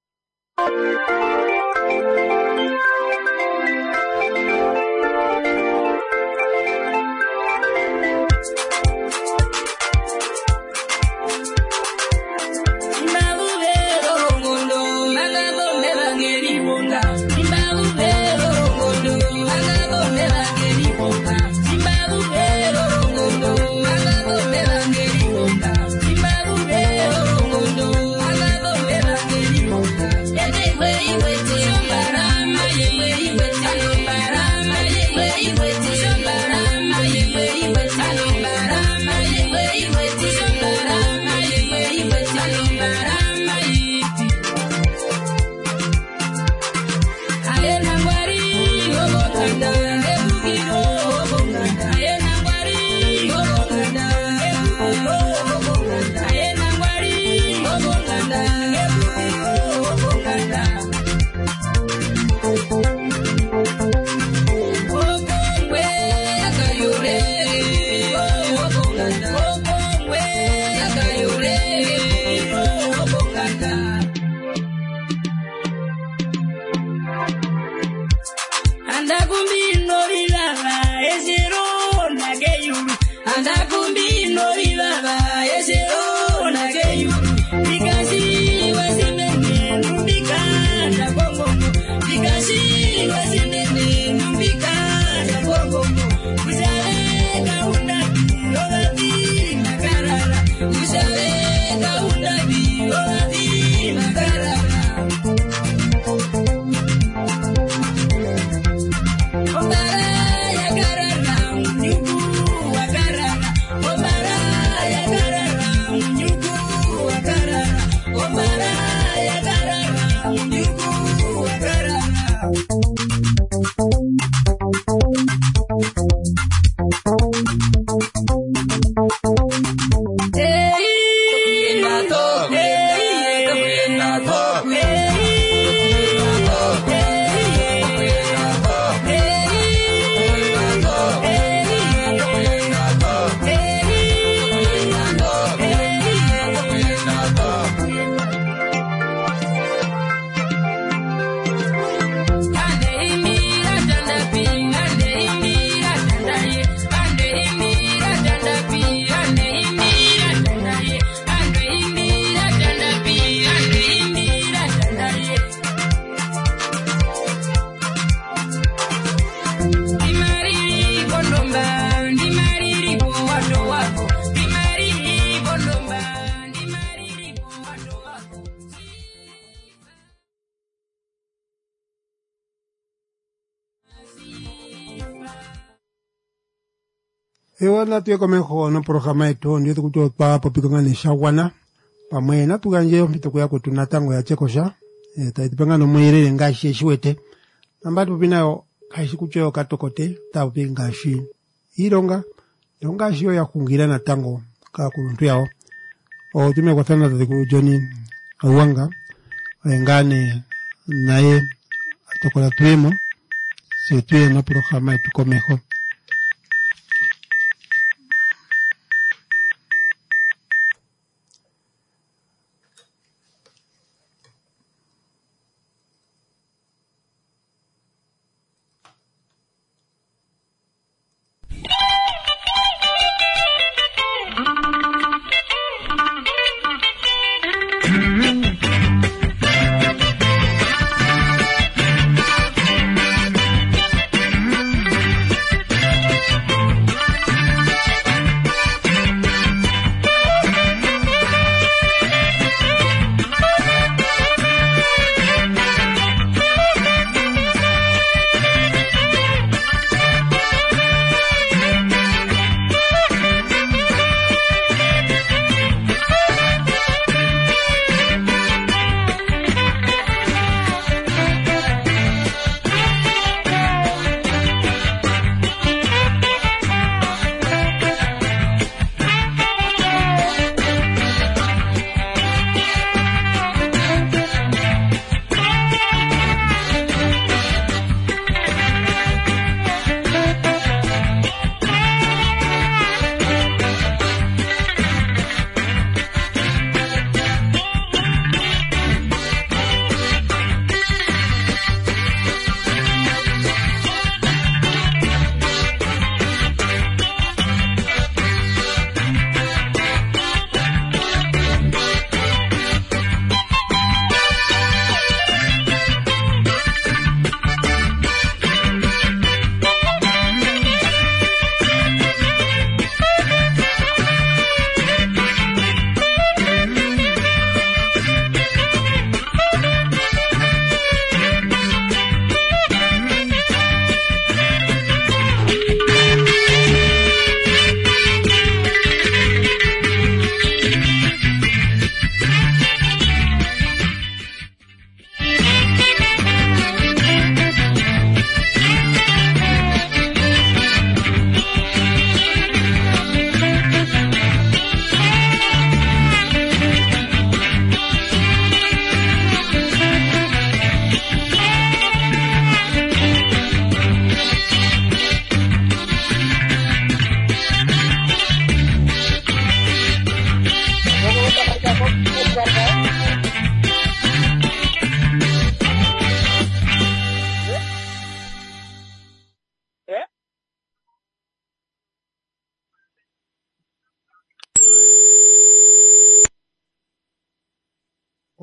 Ewa na tuye kome hono programa eto ndiyo tukutu pa popikanga ni shawana pa mwena tukanje mituku yako tunatango ya chekosha e, taitipanga no mwirere ngashi shiwete nambati popinayo kashi kucho katokote tapupi ngashi ironga ngashi yo ya kungira na tango ka kuluntu yao o tume kwa tana tatiku Johnny Awanga ngane naye atokola tuemo se tuye na programa etu komeho.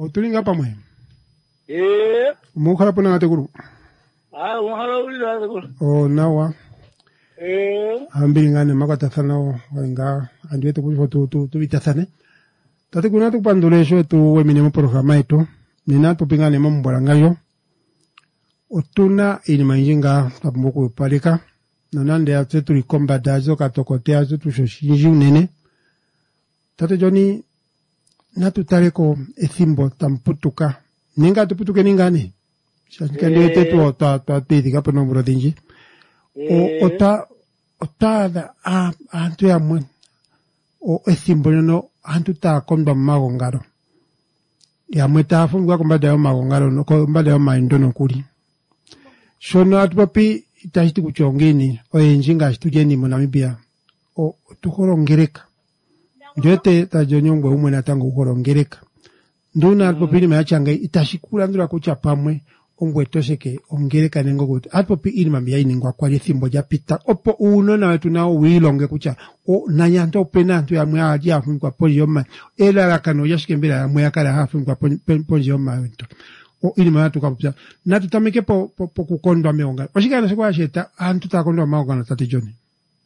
otulinga pamwe. Eh. Mukhala pona ngatekulu. Ah, mukhala ulila ngatekulu. Oh, nawa. Eh. Ambili ngane makatathana wenga andiwete kulipo tu tu tu bitathane. Tate kuna tu pandulesho tu wemine mo programa eto. Nina tu pingane mo mbora ngayo. Otuna ini manjinga tapumbuku palika. Nanande ate tu likomba dazo katokote azo tu shoshinji unene. Tate Johnny natu tareko ethimbo tamputuka. Ninga tuputuke ningane. Shankande tetu ta ta tidika pono brodinji. O ota ota da a antu ya mwen. O ethimbo no antu ta kondo magongaro. Ya mweta fungwa kombada yo magongaro no kombada yo maindono kuri. Shono atupapi itashiti kuchongeni o enjinga stujeni mo Namibia. O tukorongereka. Njote ta jonyongwe umwe na tango ukorongereka. Nduna atupapi me achanga itashikula ndura kucha pamwe. Ongwe toseke ongereka nengo kuti atopi ili mambia iningwa kwa lithimbo ja pita opo uno na wetu nao wilonge kucha o nanyanta opena ntu ya mwea aji hafu kwa poli yoma ela lakano yashike mbila ya mwea kala hafu kwa poli yoma wento o ili mwatu kwa pisa na tutamike po, po, po kukondwa meonga washika na sikuwa sheta antu takondwa maonga na Tate Johnny.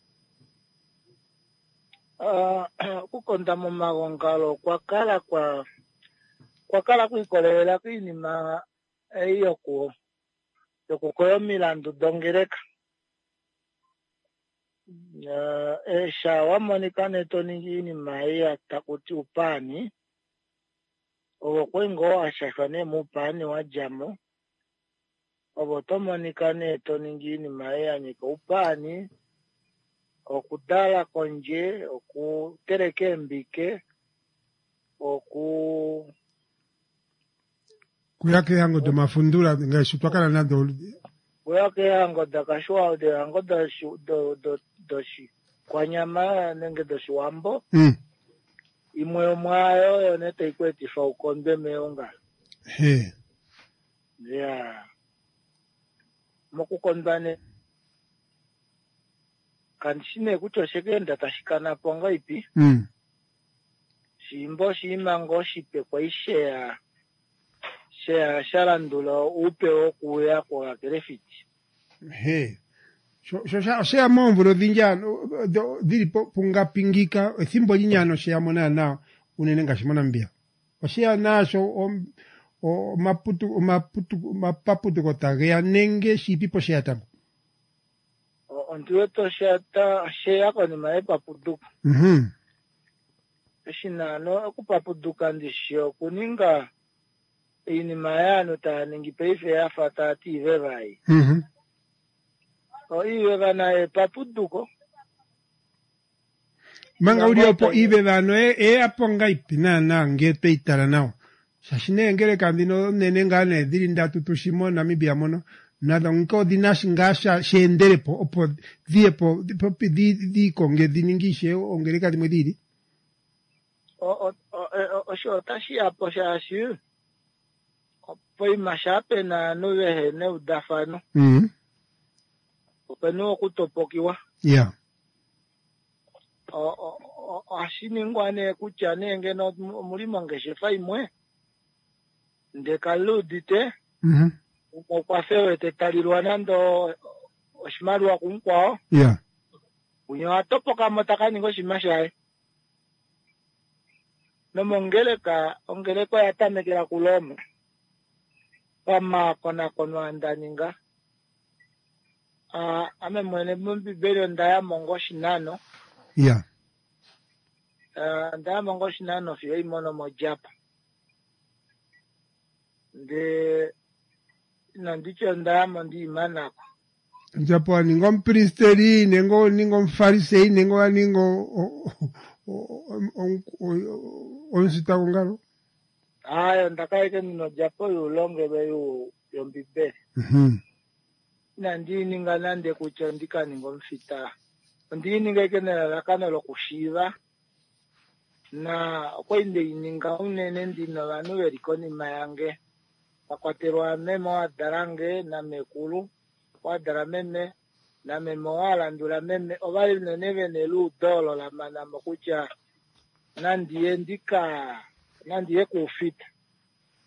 Uh, kukonda mo magongalo kwa kala kwa kwa kala kuikolela kuini ma eyo ku yokukoyo milandu dongereka uh, esha wamonikane toningini maia takuti upani obo kwengo ashashwane mupani wa jamo obo tomonikane toningini maia nika upani okudala konje okutereke mbike oku Kuyake yango de mafundura nga shutwakala na do. Kuyake yango da kashwa de yango da shu do do do shi. Kwa nyama nenge do shiwambo. Mm. Imwe mwayo yonete ikweti fa ukonde meonga. He. Yeah. Moku kondane. Kanshine kucho shekenda tashikana ponga ipi. Mm. Shimbo shimango shipe kwa ishea. Shea sharandulo upe okuya kwa grafiti. He. So so shea momvuro dinjano diri punga pingika thimbo jinyano shea mona na unenenga shimona mbia. Shea nasho o o maputu maputu mapaputu kotagea nenge shipipo shea tango. O ontueto shea ta shea kwa ni maepa putuku. Mhm. Shinano kupaputuka ndishio kuninga ini mayano ta ningi peife ya fata ti vevai. Mhm. O iwe vana e papuduko. Manga uri opo iwe vano e e aponga ipi na na ngete itara nao. Shashine ngere kandino nene ngane diri ndatu tushimo Namibia mono. Nada nko dinashi ngasha shendere po opo die po di di di konge diningishe ongere kadimwe diri. O o o o sho tashi apo shashi. Poi mashape na nuwe ne udafano. Mhm. Openo kutopokiwa. Yeah. O o ashini ngwane kuchane ngeno mulimo ngeshefa imwe. Ndekaludite. Mhm. Kwa fewe te talirwana ndo oshimaru akunkwa. Yeah. Unyo atopoka motakani ngo shimashai. No mongeleka ongeleko yatamekera kuloma. Kama kona kono ndaninga ah ame mwene mumbi bero ndaya mongoshi nano yeah ah ndaya mongoshi nano fiyo imono mojapa de nandicho ndaya mondi manako Japo ningo mpristeri ningo ningo mfarisei ningo ningo on sita kongalo. Ayo ndakaike nino japo yulonge beyu yombibe. Mhm. Na ndi ninga nande kuchondika ningo mfita. Ndi ninga ikene lakana lokushiva. Na kwa inde ninga unene ndino vanu verikoni mayange. Wakwaterwa memo wa darange na mekulu. Wa darameme na memo wa landula meme. Ovali neneve nelu dolo la mana makucha. Nandiye ndika. Nandiye kufita.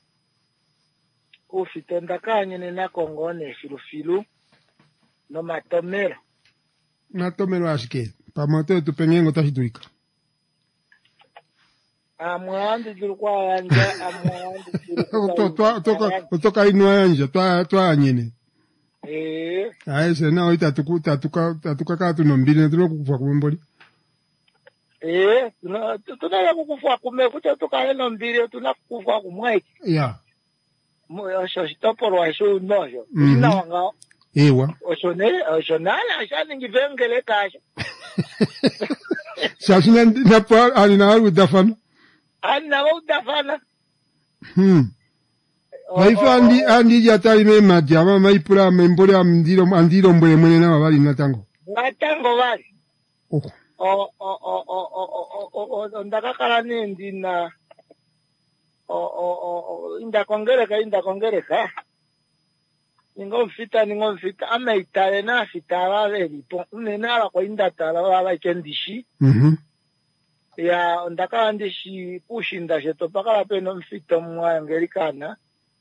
ufite ndakanye nina kongone filu-filu no matomero. Matomero ashike. Pamoto tupengengo tashituika. Amwandi tulikuwa yanja, amwandi tulikuwa toka toka inwa yanja, twa twa nyene. Eh. Aye sena oita tukuta tuka tuka ka tunombili na tunokufa kumboli. Eh, tuna tuna kukufa kume kucha toka eno mbili tunakufa kumweki. Yeah. Mo sho stoporo wa sho nojo. Ina wanga. Ewa. Oshone oshonala ashani ngivengele kasha. Sasina na pa ani na udafana. Ani na udafana. Hmm. Maifu andi andi jata ime majama maipura membole amndiro andiro mbwe mwene na wali natango. Natango wali. Oh. O o o o o o ndakakala nindi na o o o indakongereka indakongereka. Ningomfita ningomfita ameitale na fitala lelipo. Nena kwa indatala wala kendishi. Mhm. Ya ndaka ndishi pushinda jeto pakala peno mfito mwa ngelikana.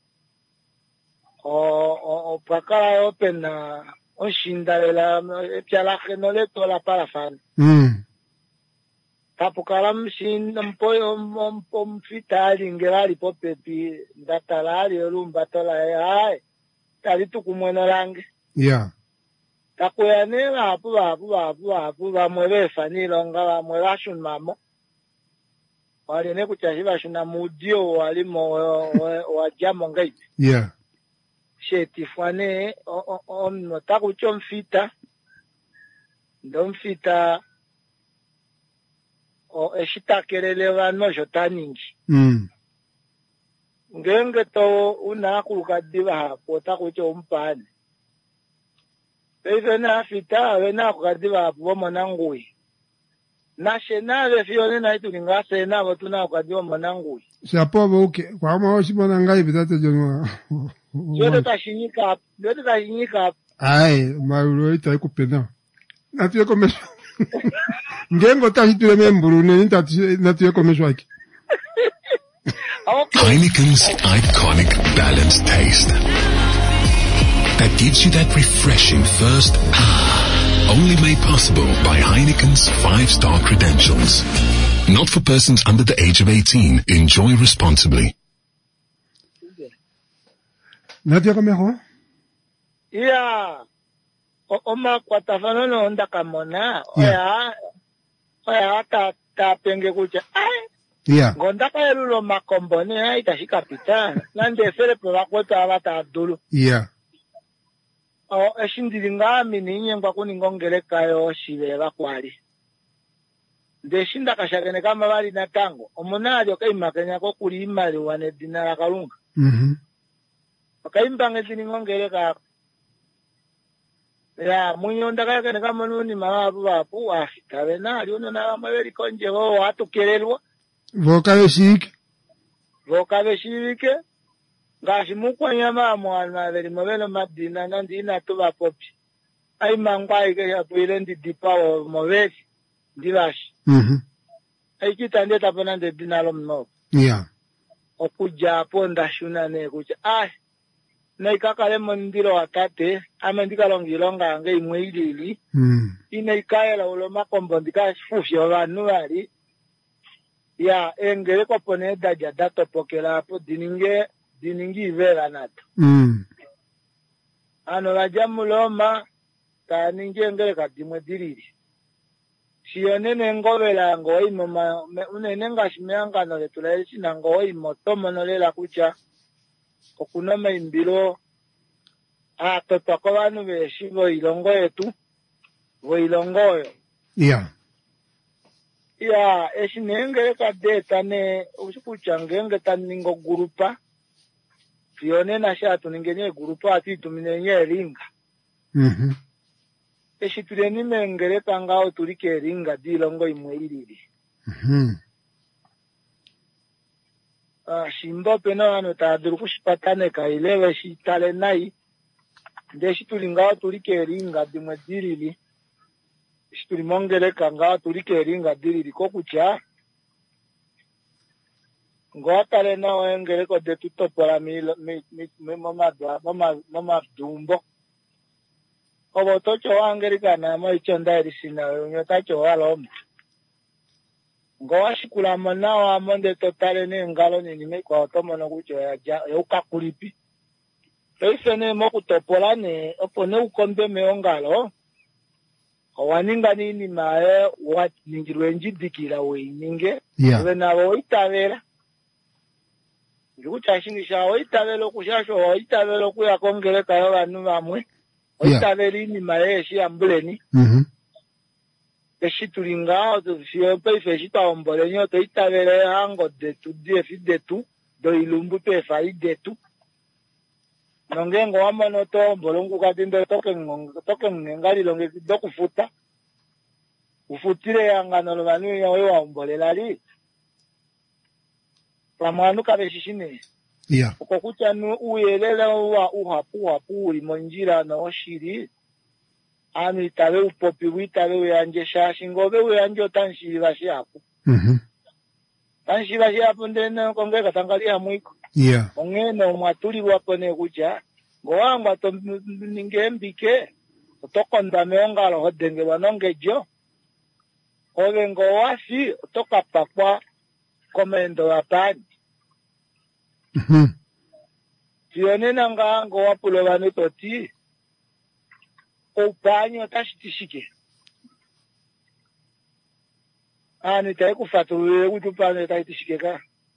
O o o pakala opena oshindalela pyala kenole tola parafan. Mm. Tapukala mshinda mpoyo mpo mfitali ngerali popepi ndatalali olumba tola hai. Tali tukumwena lange. Yeah. Takuyanela hapu hapu hapu hapu bamwebefa nilonga bamweba shunmamo. Wali ne kuchahiba shuna mudio wali mo wa jamo ngai. Yeah. Sheti fwane on notaku chomfita. Ndomfita o eshitakelele vano jotaningi. Mm. Ngenge to unakuluka diba hapo takucho umpane. Peife na fita wena kukadiba hapo wa mwanangui. Na shenave fione na itu ningase na watu na kukadiba mwanangui. Siapo boke kwa maoshi mwanangai bitate jonwa. Yote tashinyika hapo. Yote tashinyika hapo. Ai, mauro ita ikupenda. Natuye komesho. Ngengo tashitule memburu ne natuye komesho aki. Heineken's iconic balanced taste that gives you that refreshing first ah, only made possible by Heineken's five-star credentials. Not for persons under the age of eighteen. Enjoy responsibly. Nadia Camero? Yeah. Oma kwa tafano no onda kamona. Oya. Oya ta ta penge kucha. Ai. Yeah. Gonda ka elulo makombone ha itashika pita. Nande fere pe bakweto abata adulu. Yeah. O eshindiringa mininye ngwa kuningongeleka yo shibe bakwali. Ndeshinda kashagene kama bali na tango. Omunali okaimakenya ko kuli imali wane dinara kalunga. Mhm. Okaimbange ziningongeleka. Ya munyonda kake kama nuni mababu bapu afita benali ono na bamweli konje wo watukelelwa. Vokabe shike. Vokabe shike. Ngashi mukwa nyama mwana beli mabelo madina nandi ina tuba popi. Ai mangwa ike ya puile ndi dipawo mabeli. Ndibashi. Mhm. Ai kitande tapana ndi dinalo mnoko. Yeah. Okuja ponda shuna ne kucha. Ai. Na ikakale mondiro wakate. Ama ndika longilonga ange imwe ilili. Mm. Ina ikaya ulo makombo ndika fufi wanu wali. Ya engere kwa pone daja dato pokela hapo dininge diningi vera nato. Mm. Ano la jamu loma ta ninge ngere kadimwe diriri. Siyonene ngobela ngoi mama unene ngashimyanga no letula sina ngoi motomo no lela kucha okunoma imbilo a totoko banu beshibo ilongo yetu bo ilongoyo. Yeah. Ya eshinenge kadeta ne usikucha ngenge taningo gurupa. Fione na shatu ningenye gurupa ati tuminenye ringa. Mhm. Eshituleni mengere tangao tulike ringa dilongo imwe ilili. Mhm. Ah shimbo peno ano taduru kushipatane kailewe shitale nai. Ndeshi tulingao tulike ringa dimwe dilili. Shituli mongele kangao tulike ringa dilili kokucha. ngotale na wengere ko de tutto para mi mi mi mama dwa mama mama dumbo obo to cho angere kana mo ichonda irisina nyota cho alom ngoa shikula mana wa monde totale ne ngalo ni ni ko to mono kucho ya ya ukakulipi efene mo kutopola ne opone ukombe meongalo owaninga nini mae wat ningirwenji dikira we ninge we na wo itavera ndikuchashingisha wo itavelo kushasho wo itavelo kuya kongere kayo vanhu vamwe wo itaveli ni mae shi ambuleni mhm eshitulinga to siyo pe feshita ombole nyo to itavele hango de tu de fi de tu do ilumbu pe fa de tu nongengo wamono to mbolongu katinde toke ngongo toke ngali longe dokufuta ufutire yangano lwanu yawe wa mbolela li plamanu kabeshishine yeah ukokucha nu uyelela wa uhapu hapu uli monjira na oshiri ani tawe upopi witawe uyanje shashi ngobe uyanje otanshira shapu mhm tanshira shapu ndene kongeka tangalia mwiko yeah ongene omwatuli wapone kucha ngoamba to ningembike tokonda meongalo hodenge banongejo obe ngowasi toka pakwa komendo yapani mhm tione nga ngowapulo banu toti opanyo tashitishike ani tayi kufatulule kutupane tayitishike ka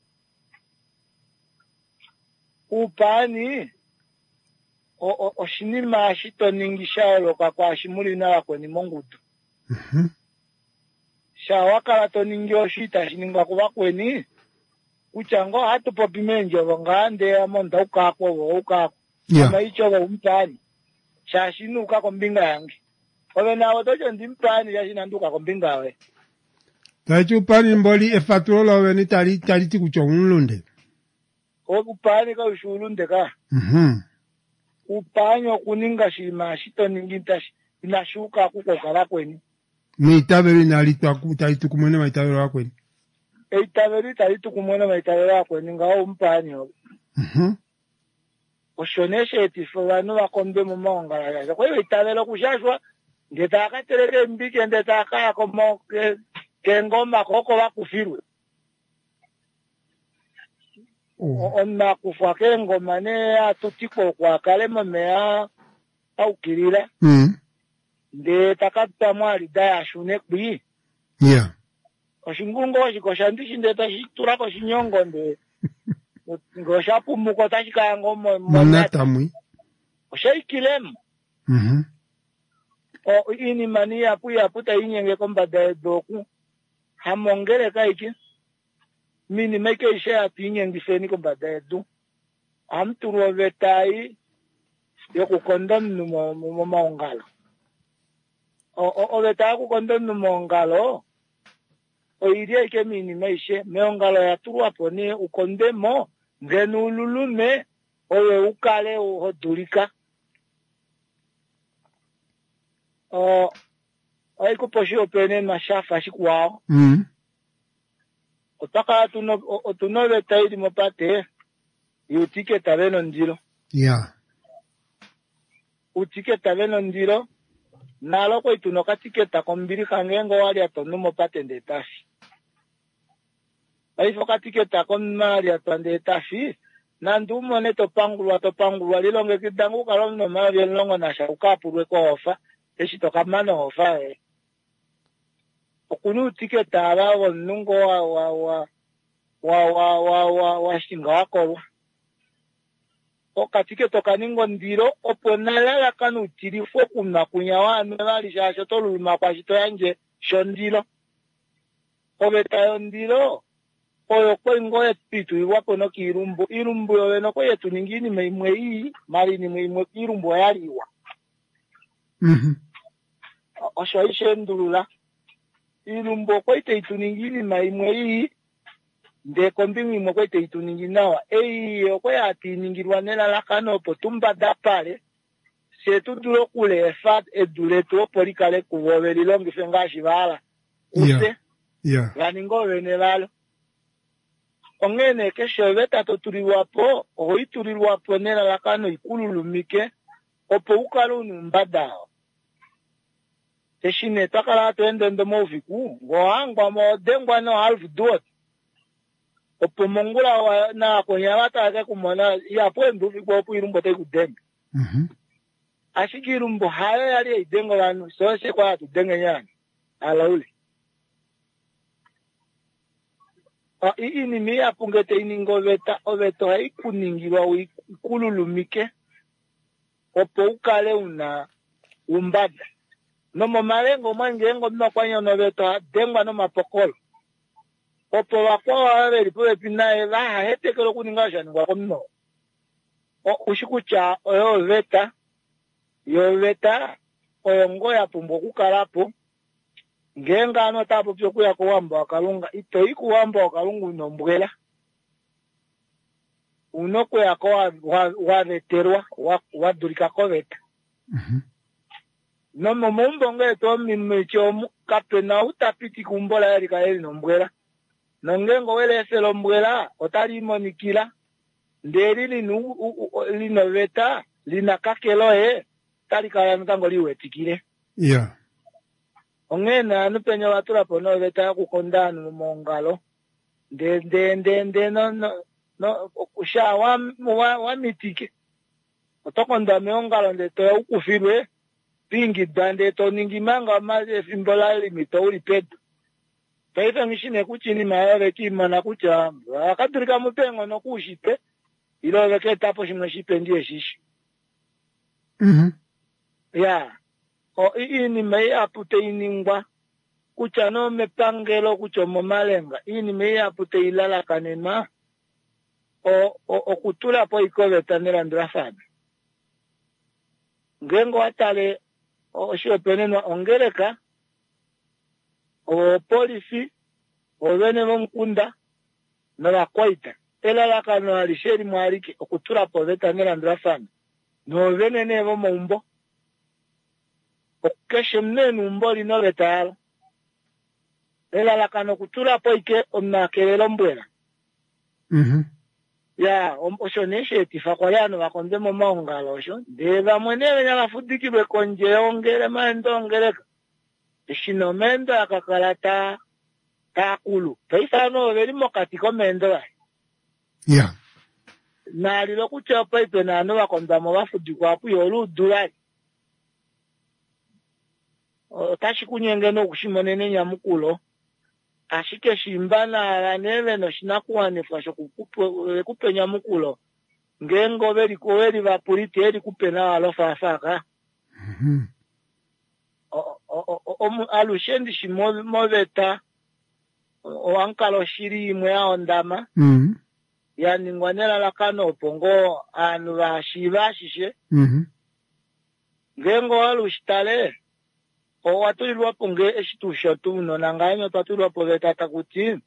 upani o o oshinima ashitoningisha loka kwa shimuli na wako ni mongutu mhm shawakala toningi oshita shininga kuba kweni uchango hatu popimenjo ngande amonda ukako wo ukako yeah icho wo umpani shashinuka kombinga yangi obe nawo tocho ndimpani yashinanduka kombinga we tachu pani mboli efatulo weni tali tali tikuchonlunde okupani ka ushulunde ka mhm upanyo kuninga shima shitoninginta inashuka kuko kala kweni mitaveri nalitwa kutali tukumone maitavero akweni eitaveri tali tukumone maitavero akweni ngawo umpanyo mhm oshoneshe etifo banu bakombe mu mongala yaje kwa itavero kushashwa ndetaka tereke mbike ndetaka yakomo kengoma koko bakufirwe onna kufa kengoma ne atutiko kwa kale mamea au kirira mhm nde takata mwali daya shune kwi yeah oshingungo shikoshandishi ndeta shitura ko shinyongo nde ngoshapu muko tashika ngomo monata mwi oshaikilem mhm o ini mania puya puta inyenge kombada doku hamongere kaiki mini make ishe atinyenge feni kombada edu amturo vetai yoku kondom numo mo maongalo o o vetai ku kondom numo ngalo o irie ke mini meishe meongalo ya turwa pone ukondemo ngenu lulume owe ukale uhodulika o ai ko poshi opene mashafa shikwao mhm otaka tuno otuno vetai di mopate yutike tabeno ndilo yeah utike tabeno ndilo nalo ko ituno katiketa kombiri kangengo wali atonu mopate ndetafi ai fokatiketa komari atande tafi nandumo ne to pangulwa to pangulwa lilonge kidangu kalomno mari longo na shaukapu ko ofa eshito kamano ofa e okunu tiketa abawo nungo wa wa wa wa wa wa wa wa shinga wako okatiketa kaningo ndiro oponala kanu tirifo kuna kunyawa nali shasho to luluma kwa shito yanje shondilo obeta ndilo oyo kwa ngoye pitu iwako no kirumbu irumbu yowe no kwa yetu ningini meimwe hii mali ni meimwe kirumbu yaliwa mhm osho ishe ndulula irumbu kwa ite itu ningini meimwe hii nde kombingi mo kwa ite itu ningini nawa eyi kwa ati ningirwa nela lakano potumba dapale setu dulo kule efat edule to polikale kuwowe lilongi fengashi vala use yeah ganingo venelalo ongene kesho veta to tuliwapo oi tuliwapo nela lakano ikululumike opo ukalo numbadao teshine takala twende ndo moviku ngoangwa mo dengwa no half dot opo mongula wa na konyawata ke kumona ya pwendu vikwa opo irumbo te kudenga mhm ashikirumbo hayo yali idengo lanu so se kwa tudenge nyani alauli a ini mi apungete iningo veta oveto hai kuningirwa ikululumike opo ukale una umbada no momalengo mangengo mnakwanya no veto dengwa no mapokolo opo wakwa waveri pwe pinae vaha hetekelo kuningasha ningwa komno o ushikucha oyo veta yo veta oyo ngoya pumbo kukalapo ngenga ano tapo pyo kuya kuwamba wakalunga ito iku wamba wakalungu nombwela unoko ya kwa waveterwa wadurika koveta mhm no momombo ngeto mimicho kapena utapiti kumbola yali kaeli nombwela nongengo wele selo mbwela otali monikila ndeli linu linoveta linakakelo e tali kala ntango liwetikile yeah ongena nupenyo watula pono veta kukondana mongalo de de de de no no no kusha wa wa, wa mitike otokonda meongalo de to ukufirwe pingi dande to ningimanga maze fimbola limito uli pedo Paita mishine kuchini maere kimana kucha akaturika mupengo no kushite ilo veke tapo shimno shipe ndiye shishi mhm ya o ini mei apute iningwa kucha no mepangelo kucho momalenga ini mei apute ilala kanema o o, o kutula po ikove tanera ndrafana ngengo atale o shopeneno ongereka o polisi o vene mkunda na wakwaita ela la kano alisheri mwariki okutula po veta nela ndrafana no vene nevo mumbo okeshe mnenu mboli no vetala ela la kano kutula po ike omnakelelo mbwela mhm ya osho neshe tifakwaliano wakonde mo maungalo osho deva mwenyewe nyala fudiki be konje ongere mando ongereka ishinomendo akakalata takulu paisa no verimo katiko mendo yeah na lilo kuchapa ipe na no wakonda mo wafudikwa apu yolu dulai o tashi kunyenge no kushimonene nyamukulo ashike shimbana laneve no shinakuwane fasho kukupe kupe nyamukulo ngengo veri ko veri vapuriti eri kupena alofa faka mhm o o o alushendi shimoveta o ankalo shiri imwe ondama mhm yani ngwanela lakano pongo anu vashiva shishe mhm ngengo alushtale o watulwa ponge eshitusho tuno nangayo tatulwa poveta takuti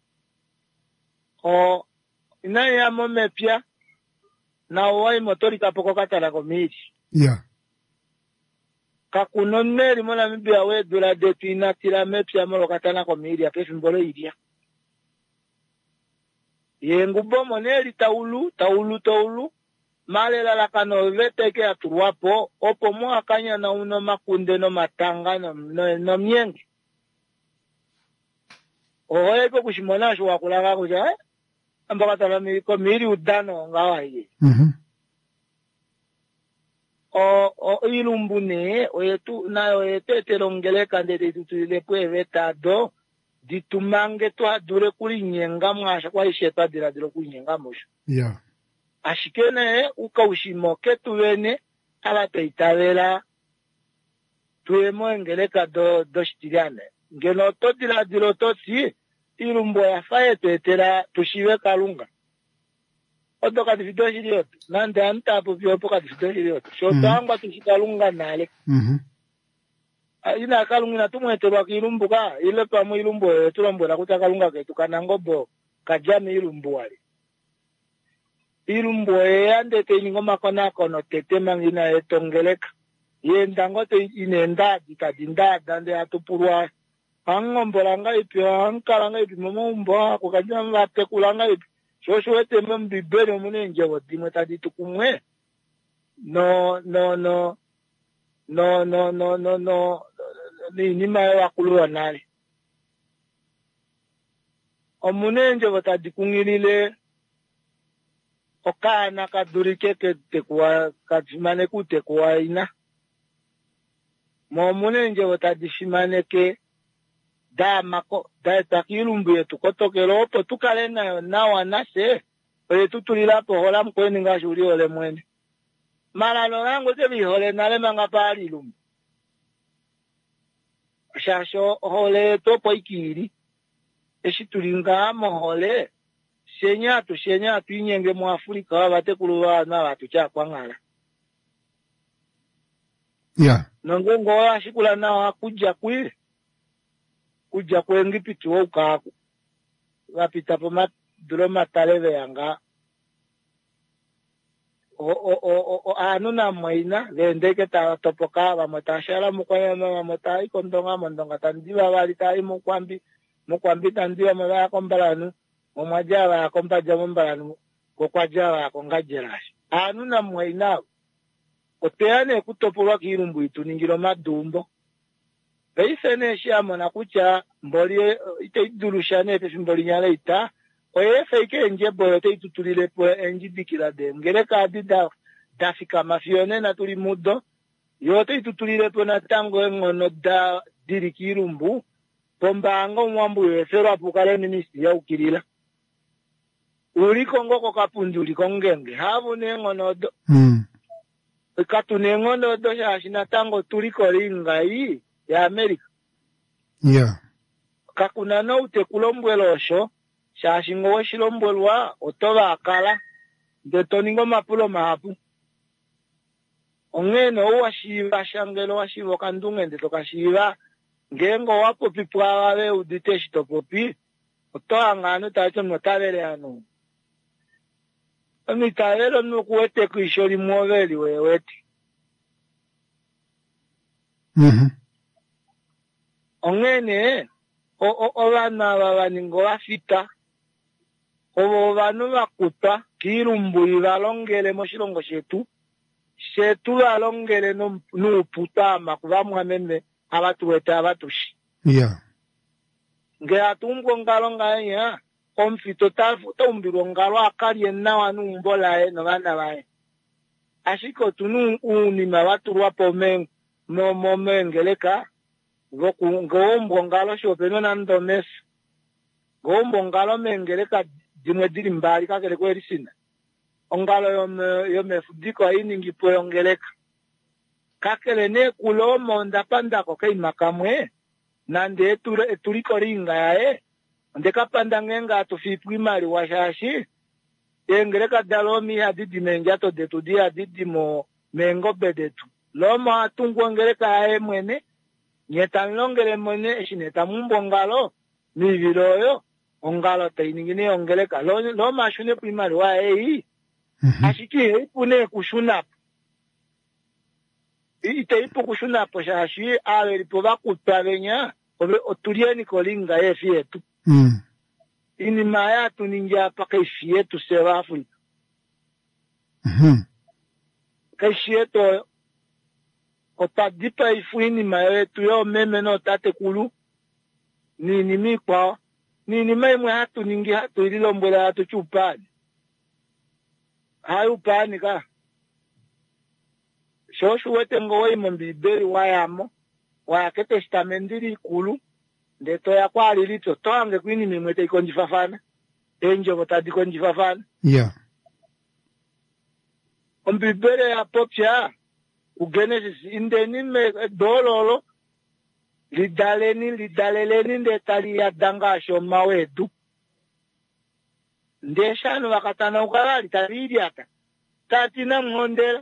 o ina ya momepya na wai motori kapoko katala komiri yeah kakunoneri mona mbia we dula detina tira mepya mo katana komiri apefi mbolo idia yengu bomo neri taulu taulu taulu malela la kano veteke atuwapo opo mo akanya na uno makunde no matanga no no, no mienge oye ko kushimona shwa wakulaga kuja eh ambaka tala mi ko miri udano ngawa hii mhm o o ilumbune oyetu na oyete rongeleka ndede tutule pweveta do ditumange twa dure kuri nyenga mwasha kwa isheta dira diro kuri nyenga musho yeah ashikene ukaushimoke tuwene abateitavela tuemo engeleka do do shitiriane ngeno todila dilo tosi irumbo ya faye tetera tushiwe kalunga odoka divido shiriot nande anta po biopo ka divido shiriot shotangwa tushikalunga nale mhm ina kalunga na tumweterwa kirumbuka ile pamwe irumbo tulombo la kutakalunga ketu kanangobo kajame irumbo wali irumbo yande teningo makona kono tete mangina etongeleka yenda ngote inenda dikadinda dande atupurwa angombolanga ipi ankalanga ipi momombo kukajamba batekulanga ipi shosho wete mbibere munenje wodimwe taditu kumwe no no no no no no no no ni nima ya kulwa nali omunenje wotadikungilile okana kadurike kete kwa kajimane kute kwa ina mo munenje wotadishimane ke da mako da takilumbu yetu kotokelo opo tukale nayo nawa nase oye tutulila po hola mkweni nga shuli ole mwene malalo yangu tebi hole nale manga pali lumbu shasho hole topo ikiri eshi tulinga mo hole shenyatu shenyatu inyenge mu Afrika wabate kuluwa na watu chakwa ngala yeah nongo wa shikula na kuja kwile kuja kwengi pitu ukaku wapita po mat droma taleve yanga o o o o anu na maina vendeke ta topoka wa matashala mukwaya na matai kondonga mondonga tandiwa wali tai mukwambi mukwambi tandiwa mala kombalanu mumaja wa kompa jamombalanu kokwaja wa kongajerashi anu na maina oteane kutopolwa kirumbu itu ningiro madumbo Beifene shamo na kucha mboli ite idulushane pe mboli nyala ita oye feke nje boyo te tutulile po enji bikila de ngere ka dida dafika mafione na tuli mudo yote tutulile po na tango ngono da dirikirumbu pombango mwambu yefero apukale ministri ya ukilila uliko ngoko kapundi uliko ngenge habu ne ngono do mm. Katu ne ngono do shashina tango tuliko linga hii ya Amerika. Yeah. Kakuna no ute kulombwelosho, shashingo wa shilombwelwa, otoba akala, de toningo mapulo mahapu. Ongeno wa shiva, shangelo wa shiva kandunge, de toka shiva, ngengo wapo pipwa wawe uditeshi topopi, otoa nganu tacho motavele anu. Omi tavelo nukuwete kuishori mwoveli weweti. Mhm. Ongene o o obana babaningo bafita obo banu bakuta kirumbu balongele mo shilongo shetu shetu balongele no nuputa makuba mwameme abatu weta abatushi yeah nge atumbo ngalo ngaya omfito tafu tombiro ngalo akali nawa numbola e no bana bae ashiko tunu uni mabatu wapo men no momengeleka Goku ngombo ngalo shopeno na ndomes ngombo ngalo mengeleka dimwe diri mbali kakele kweli sina ongalo yome yome fudiko ini ngipo yongeleka kakele ne kulomo ndapanda ko kai makamwe nande eture eturiko ringa yae ndeka panda ngenga atufipwi mali washashi yengeleka dalomi hadidi menjato detu dia hadidi mo mengo bedetu lomo atungu ngeleka yae mwene Nyetan longele mwene shineta mumbo ngalo ni viloyo ongalo tainingine ongeleka lo lo mashune primary wa ei ashiki ipune kushuna ite ipo kushuna po shashi ale lipoba kutavenya obe oturieni kolinga efietu mm ini maya tuninja paka efietu seva Afrika mhm kashieto otadipa ifuini mawe tuyo meme no tate kulu ni ni mi kwa ni ni mai mwe hatu ningi hatu ililombola hatu chupani hayu pani ka shoshu wete ngowe mbiberi wayamo wayake testamendiri kulu ndeto ya kwa lilito toange kwini mimwete ikonjifafana enjo botadi konjifafana yeah mbiberi ya popya Ugenesis indeni me dololo lidaleni lidaleleni ndetali ya dangasho mawedu ndeshanu wakatana ukala litabidi ata tatina mhondela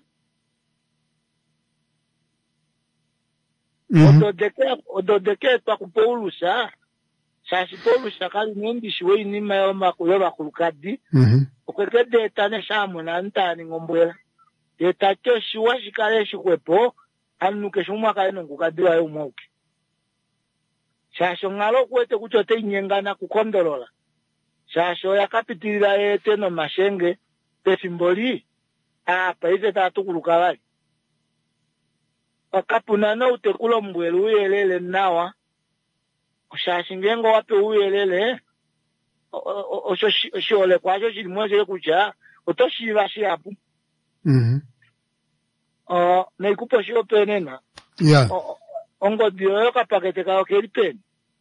mm-hmm. ododeke ododeke pa kupoulusha shashi poulusha kali ngendi shwe ni mayo makuyoba kulukadi mhm okekede tane shamu na ntani ngombwela Yetacho shiwa shikale shikwepo anuke shumwa kale nungukadiwa yo mwoke shasho ngalo kwete kuchote nyengana kukondolola shasho yakapitirira ete no mashenge pefimboli apa ize tatukuluka bali akapuna no utekulo mbwelu uyelele nawa shashingengo wape uyelele osho shole kwacho chilimweze kuja otoshiva shiapu mhm oh neikupo shio penena yeah ongo dio kapakete kao kelipen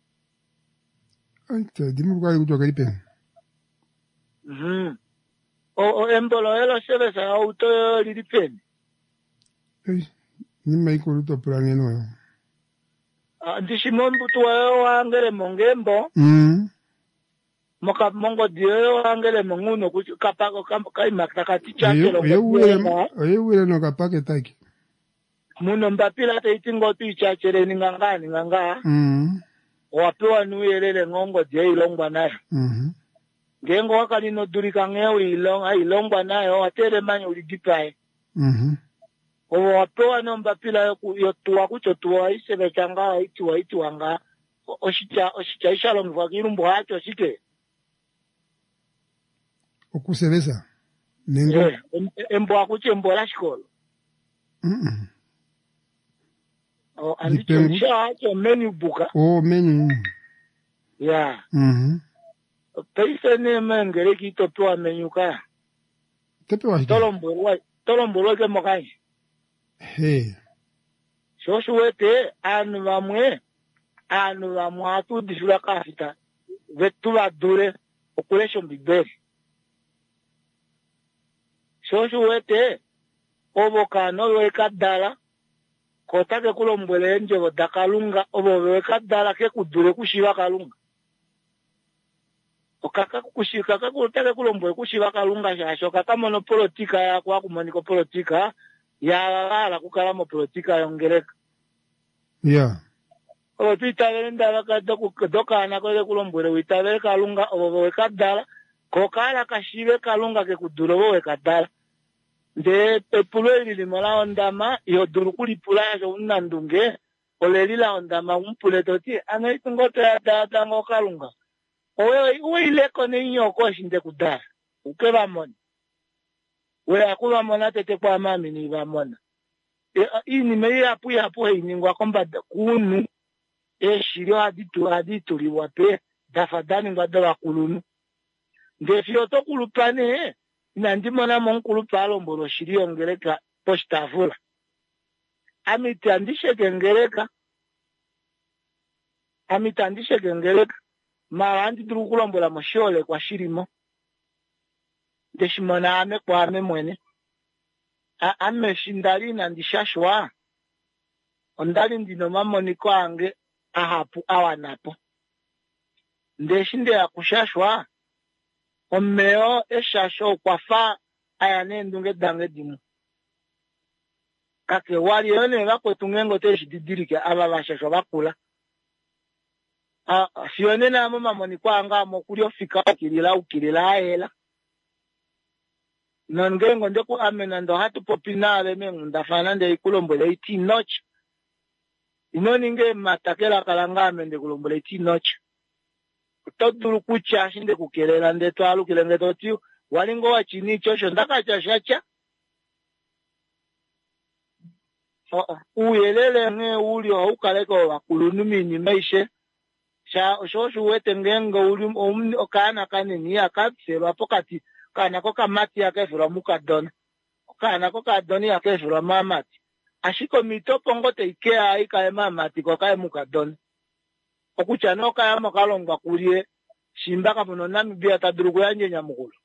ante dimu kwa kutoka lipen mhm o o embolo elo sebesa auto lilipen eh ni mai kuruto plane no ndishimombu tuwa wangele mongembo mhm moka mongo dio wangele monguno kapako kaima takati chakelo yo yo no kapaketa ki muno mbapila teitingo tu chachere ninganga ninganga mhm wapewa nuyelele ngongo dio ilongwa nayo mhm ngengo wakali no durika ngeo ilonga ilongwa nayo watere manyo uligipae mhm o wapewa no mbapila yo tuwa kucho tuwa isebe changa itiwa itiwanga oshicha oshicha ishalongo kwa kirumbo hacho shike okusebeza nengo yeah. embo akuche mbola shikolo mhm oh andicho hacho menu buka oh menu yeah mhm Paisa ne mengere ki to to amenyuka. Tepe wa Tolombo tolombo ke mokai. He. Shoshwete anu vamwe anu vamwa tu disula kafita. Vetula dure operation biberi. Shoshwete oboka no weka dala kota ke kulombole nje dakalunga obo weka dala ke kudure kushiba kalunga. Okaka kushika kakutaka kulombo kushiba kalunga shasho kaka mono politika ya kwa kumaniko politika ya la kukala mo politika yongereka yeah o pitale ndala kadoku doka na kole kulombore witale kalunga obo kadala kokala kashibe kalunga ke kudurobo we kadala de pepulo ili mola ondama yo durukuli pulaje unandunge olelila ondama umpule toti anaitungote ya data ngo kalunga owe uwe ile kone nyoko shinde kudara ukeba mona we akuba mona tete kwa mami ni ba mona e ini me ya pu ya pu ini ngwa komba kunu e shiro aditu aditu liwape dafadani ngwa dola kulunu ndefio to kulupane na ndimona mon kulupalo mbolo shiri ongereka postafula amitandishe gengereka amitandishe gengereka mara andi durukulombola moshole kwa shirimo ndeshimona ame kwa ame mwene a ame shindali na ndishashwa ondali ndino mamoni kwange ahapu awanapo ndeshinde ya kushashwa omeo eshasho kwa fa ayane ndunge dange dimu kake wali yone wako tungengo teshi didirike aba bashashwa bakula Ah, sione na mama moni kwanga mo kulio fika ukilila ukilila hela. Nangengo ndeko amena ndo hatu popinale mengu ndafana nde ikulombole iti noche. Inoni nge matakela kalanga amende kulombole iti noche. Utoduru kucha shinde kukelela nde twalu kilenge totiu walingo wa chini chosho ndaka chashacha. Oh, uyelele nge uli wa ukaleko wa kulunumi ni maishe. Sha shoshu wete ngengo uli omni okana kanini akapsero apokati kana koka mati yakefura mukadona kana koka doni yakefura mamati ashiko mitopo ngote ikea ikae mamati koka mukadona okucha no kaya makalongwa kulie shimbaka muno nami bia tadrugo yanje nyamukulu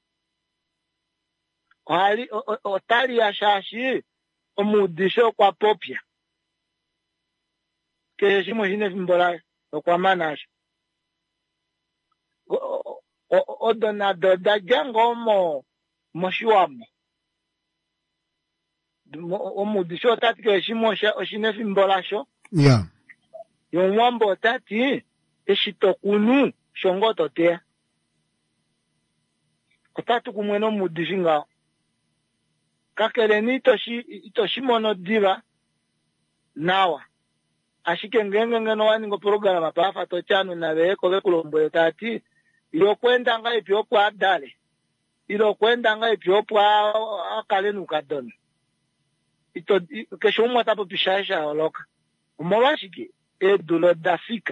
hali otali ya shashi omudisho kwa popia keshimo hine vimbola kwa manasho odona doda jango mo moshiwamo omudisho tati keshimo oshine vimbolasho yeah yomwambo tati eshitokunu shongoto tea otatu kumweno mudishinga kakele ni itoshi itoshimono diva nawa ashike ngenge ngeno wani ngo programa pafa to chanu na veko vekulombo tati ilo kwenda nga ipyo kwa adale ilo kwenda nga ipyo kwa akale nukadon ito kesho mwa tapo pishasha oloka umawashiki edulo dafika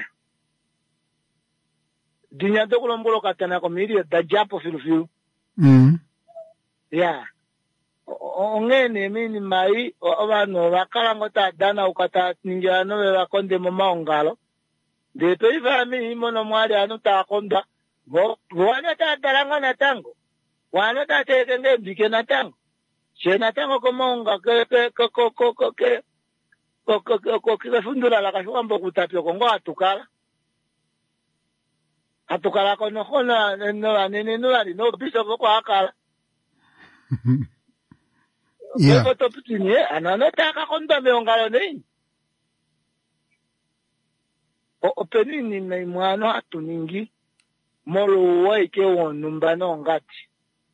dinya dokulombo lo katana komiri da japo filu filu mm yeah ongene mini mai obano bakala ngota dana ukata ninjano be bakonde mu maongalo de toiva mi mono mwali anu ta konda bo wana ta daranga na tango wana ta teke nge bike na tango che na tango ko monga ke ke ko ko ko ko ke ko ko ko ke fundura la kasho ambo kutapio ko ngo atukala atukala ko no hona no nene no ali no biso ko akala yeah ko to pitini anana ta ka konda me ongalo nei o openini na imwano atuningi molo waike wonumba ngati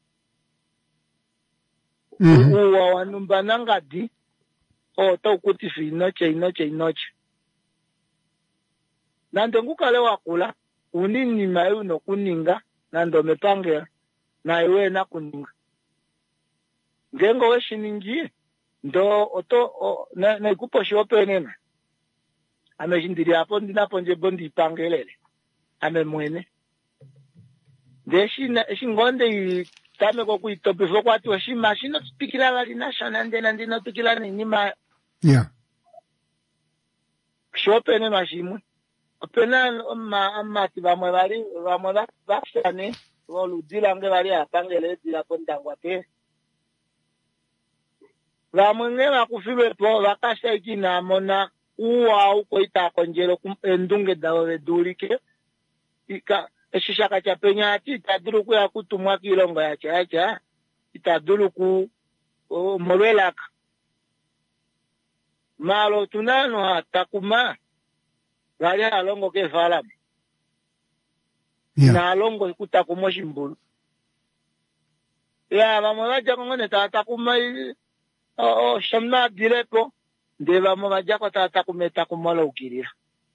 mm uwa wanumba ngati o to kuti fino che inoche inoche nando ngukale wakula unini mayu no kuninga nando mepangela na iwe na kuninga ngengo weshiningi ndo oto na na kupo shopenena amejindiri hapo ndinapo nje bondi pangelele ame mwene deshi na shingonde tame ko kuitope fo kwatu shima shino tikira la national ndena ndino tikira ni ma yeah shopene mashimu opena ma amati bamwe bali bamwe bakshane voludila nge bali apangele dila kondangwa pe bamwe nge bakufibe po bakasha ikina mona uwa uko itakonjero endunge dawe dulike ika eshishaka cha penya ati taduru ku yakutumwa kilongo ya chacha itaduru ku molwelaka malo tunano atakuma gari alongo ke falamu yeah na alongo kutakumo shimbulu ya bamwe baja ngone tatakuma o o shamna direpo de bamwe baja ko tatakumeta kumala ukirira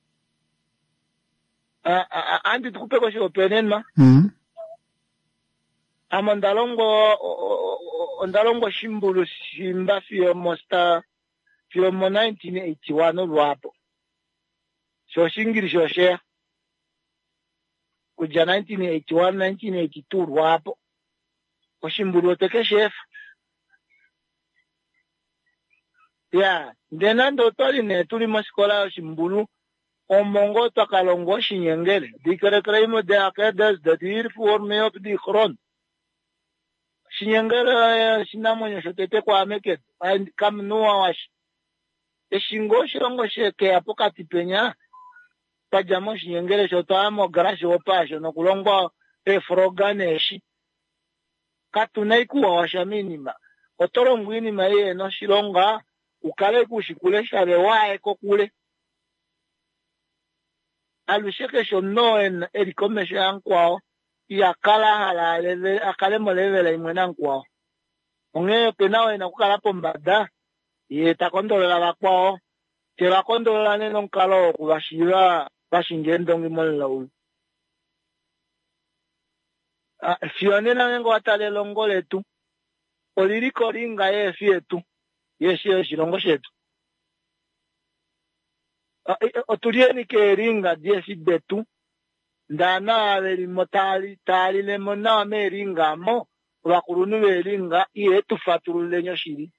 a a andi tukupe ko sho penenma mm amandalongo ondalongo shimbulu shimba fio mosta fio mo nineteen eighty-one lwapo so shingiri sho share kuja nineteen eighty-one nineteen eighty-two lwapo oshimbulu teke chef ya ndena ndo toli ne tuli masikola oshimbulu omongo takalongo shinyengele dikere kreimo de akedes de dir forme op di khron shinyengele shinamo shotete kwa meke kam nuwa wash eshingo shirongo sheke apokati penya pajamo shinyengele shotamo grashi opasho no kulongo e froganeshi katunai kuwa washaminima otoro ngwini maye no shilonga ukale kushikule shale wae kokule alusheke shono en erikomesha yankwao ya kala hala leve akale molevela imwena nkwao onge penawe na kukala pombada ye takondolela bakwao te bakondolela neno nkalo kubashira bashingendo ngimolela ulu ah fione na ngo atalelo ngoletu oliriko ringa ye fietu yeshe shirongo shetu oturieni ke ringa diesi betu ndana aberi motali tali le mona me ringa mo bakurunu be ringa iye tufatulule nyoshiri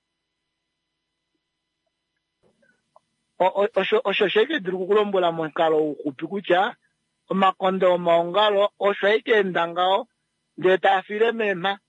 o osho osho sheke durukulombola monkalo ukupikucha makondo maongalo oshaike ndangao de tafire mema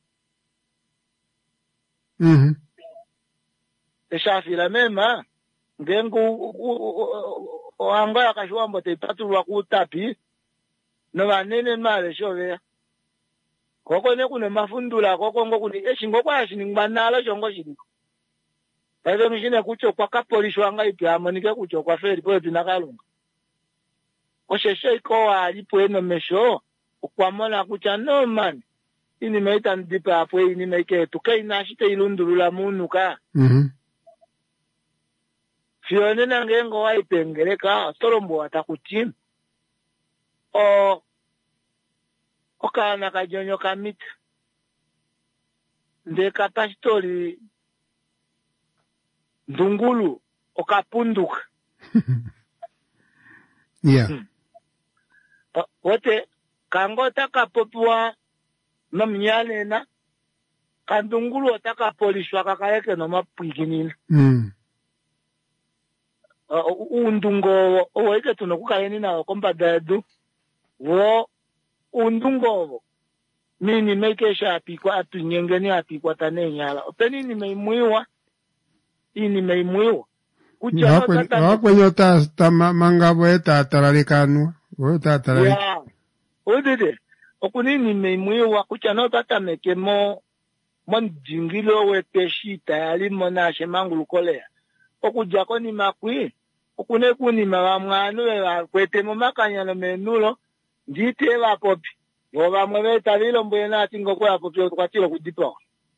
mhm eshafira mema ngengu oanga akashwambo te patulwa kutapi no banene male shove koko ne kune mafundula koko ngo kuni eshingo kwa shini ngbanala shongo shini baze mishine kucho kwa kapolishwa anga ipya amonike kucho kwa feri po pinakalunga osheshe ko alipo eno mesho ukwamona kucha no man ini meita ndipa hapo ini meike tukai na shite ilundulula munuka mhm Fione na ngengo wa ipengeleka tolombo watakutim. O okana kajonyo kamit. Nde kapastori ndungulu okapunduka. Yeah. Hmm. Wote kango takapopwa mamnyane na kandungulu takapolishwa kakaleke no mapwikinina. Mm. Uh, undungo owoike tunokukaleni nawo kombadadu wo undungo mini mekesha apikwa atunyengeni apikwa tanenyala openi ni meimuiwa ini meimuiwa kucha tata wakwenyo ta ta mangabo eta taralikanwa wo ta tarali ya odede okunini meimuiwa kucha no tata mekemo mon jingilo we peshita yali monashe mangulu kolea okujako ni makwi okune kuni mawamwanu we kwete mu makanyano menulo ndite ba popi ngoba mwebeta lilo mbwena tingo kwa popi kwatiro kudipo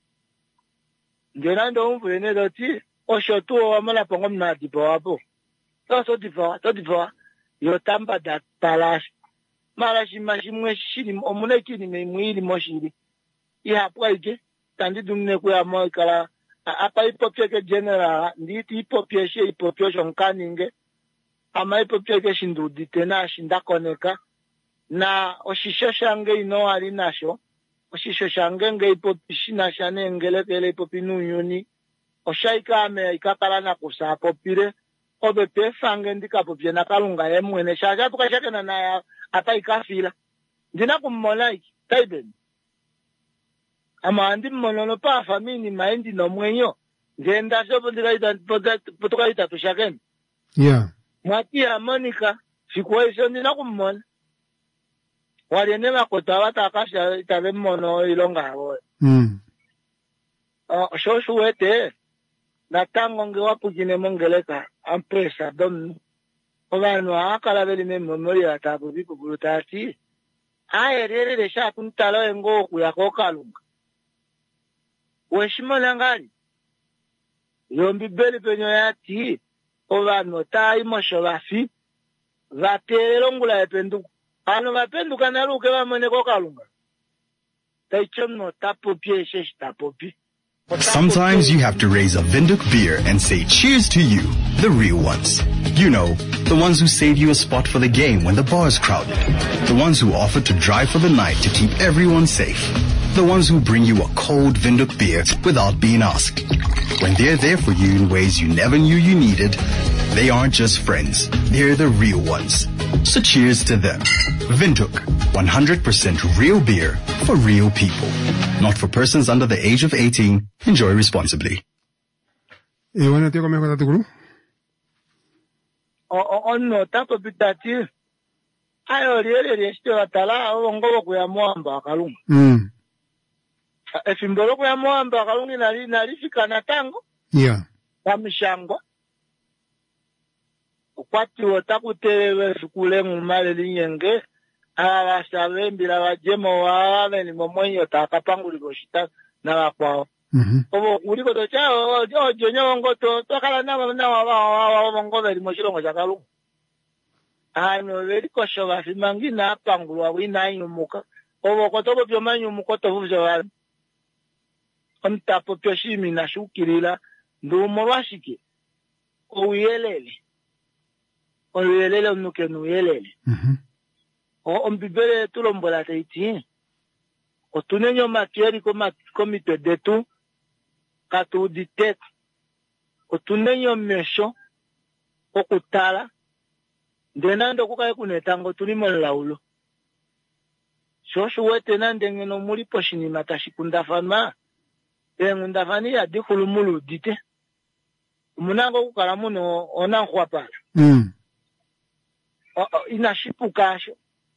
ngena ndo mvene doti oshotu wa mala pongo mna dipo hapo so so dipo so dipo yo tamba da talash mara shima shimwe shiri omune kini me mwili moshiri ya hapo ije tandi dumne kwa mo kala apa ipopyeke general nditi ipopyeshe ipopyosho nkaninge ama ipopyeke shindudi tena shindakoneka na oshisho shange ino ali nasho oshisho shange nge ipopishina shane ngelekele ipopinunyuni oshaika ame ikakala na kusa popire obe pefange ndikapopye na kalunga yemwene shaka tukashake na na apa ikafila ndina kummona iki taiben ama andi mmono pa famini maendi no mwenyo ngenda sopo ndikaita potokaita tushakeni yeah mwati ya Monica sikuweso ndina kummona wali nema kota wata akasha itabe mmono ilonga hawo mm uh, shoshu wete na tango nge wapukine mongeleka ampresa dom obanu akala beli memori atabu bipo bulutati aye rere de sha kuntalo engo kuyako kalunga weshimo langali yombi beli penyo yati obanu tai mosho bafi vatero ngula ependuka ano vapenduka naluke vamone ko kalunga taichomno tapopi shesh tapopi. Sometimes you have to raise a Vinduk beer and say cheers to you, the real ones. You know, the ones who save you a spot for the game when the bar is crowded. The ones who offer to drive for the night to keep everyone safe. The ones who bring you a cold Vinduk beer without being asked. When they're there for you in ways you never knew you needed, they aren't just friends, they're the real ones. So cheers to them. Vinduk, one hundred percent real beer for real people. Not for persons under the age of eighteen. Enjoy responsibly. E wana teko meko tatukuru? O no tapo pitati. Ayo liere lieshito watala ongobo kuya mwamba akalunga. Mm. Efimbolo kuya mwamba akalungi nali nalifika na tango. Yeah. Kamishango. Ukwati wotakutewe fikule ngumale linyenge. Awa savembila wajemo wawe ni momwenyo takapanguli koshita na wakwao. Mhm. Obo uliko to chao o jonyo ngoto to kala na na wa wa wa ngo beli moshilongo chakalu. Ano beli ko shoba fimangi na pangulwa wina nyumuka. Obo ko to byo manyumuko to buvyo wala. Onta popyo shimi na shukirila ndumo washike. Oyelele. Oyelele onuke nuyelele. Mhm. O ombibele tulombola teiti. Otunenyo makieri ko komite detu katu ditet otunenyo mesho okutala ndenando kukaye kunetango tulimo laulo shoshu wete nande ngeno muri poshini matashikunda fama engunda fani ya dikulumulu dite munango kukala muno onankwa pala mm o, o inashipukasho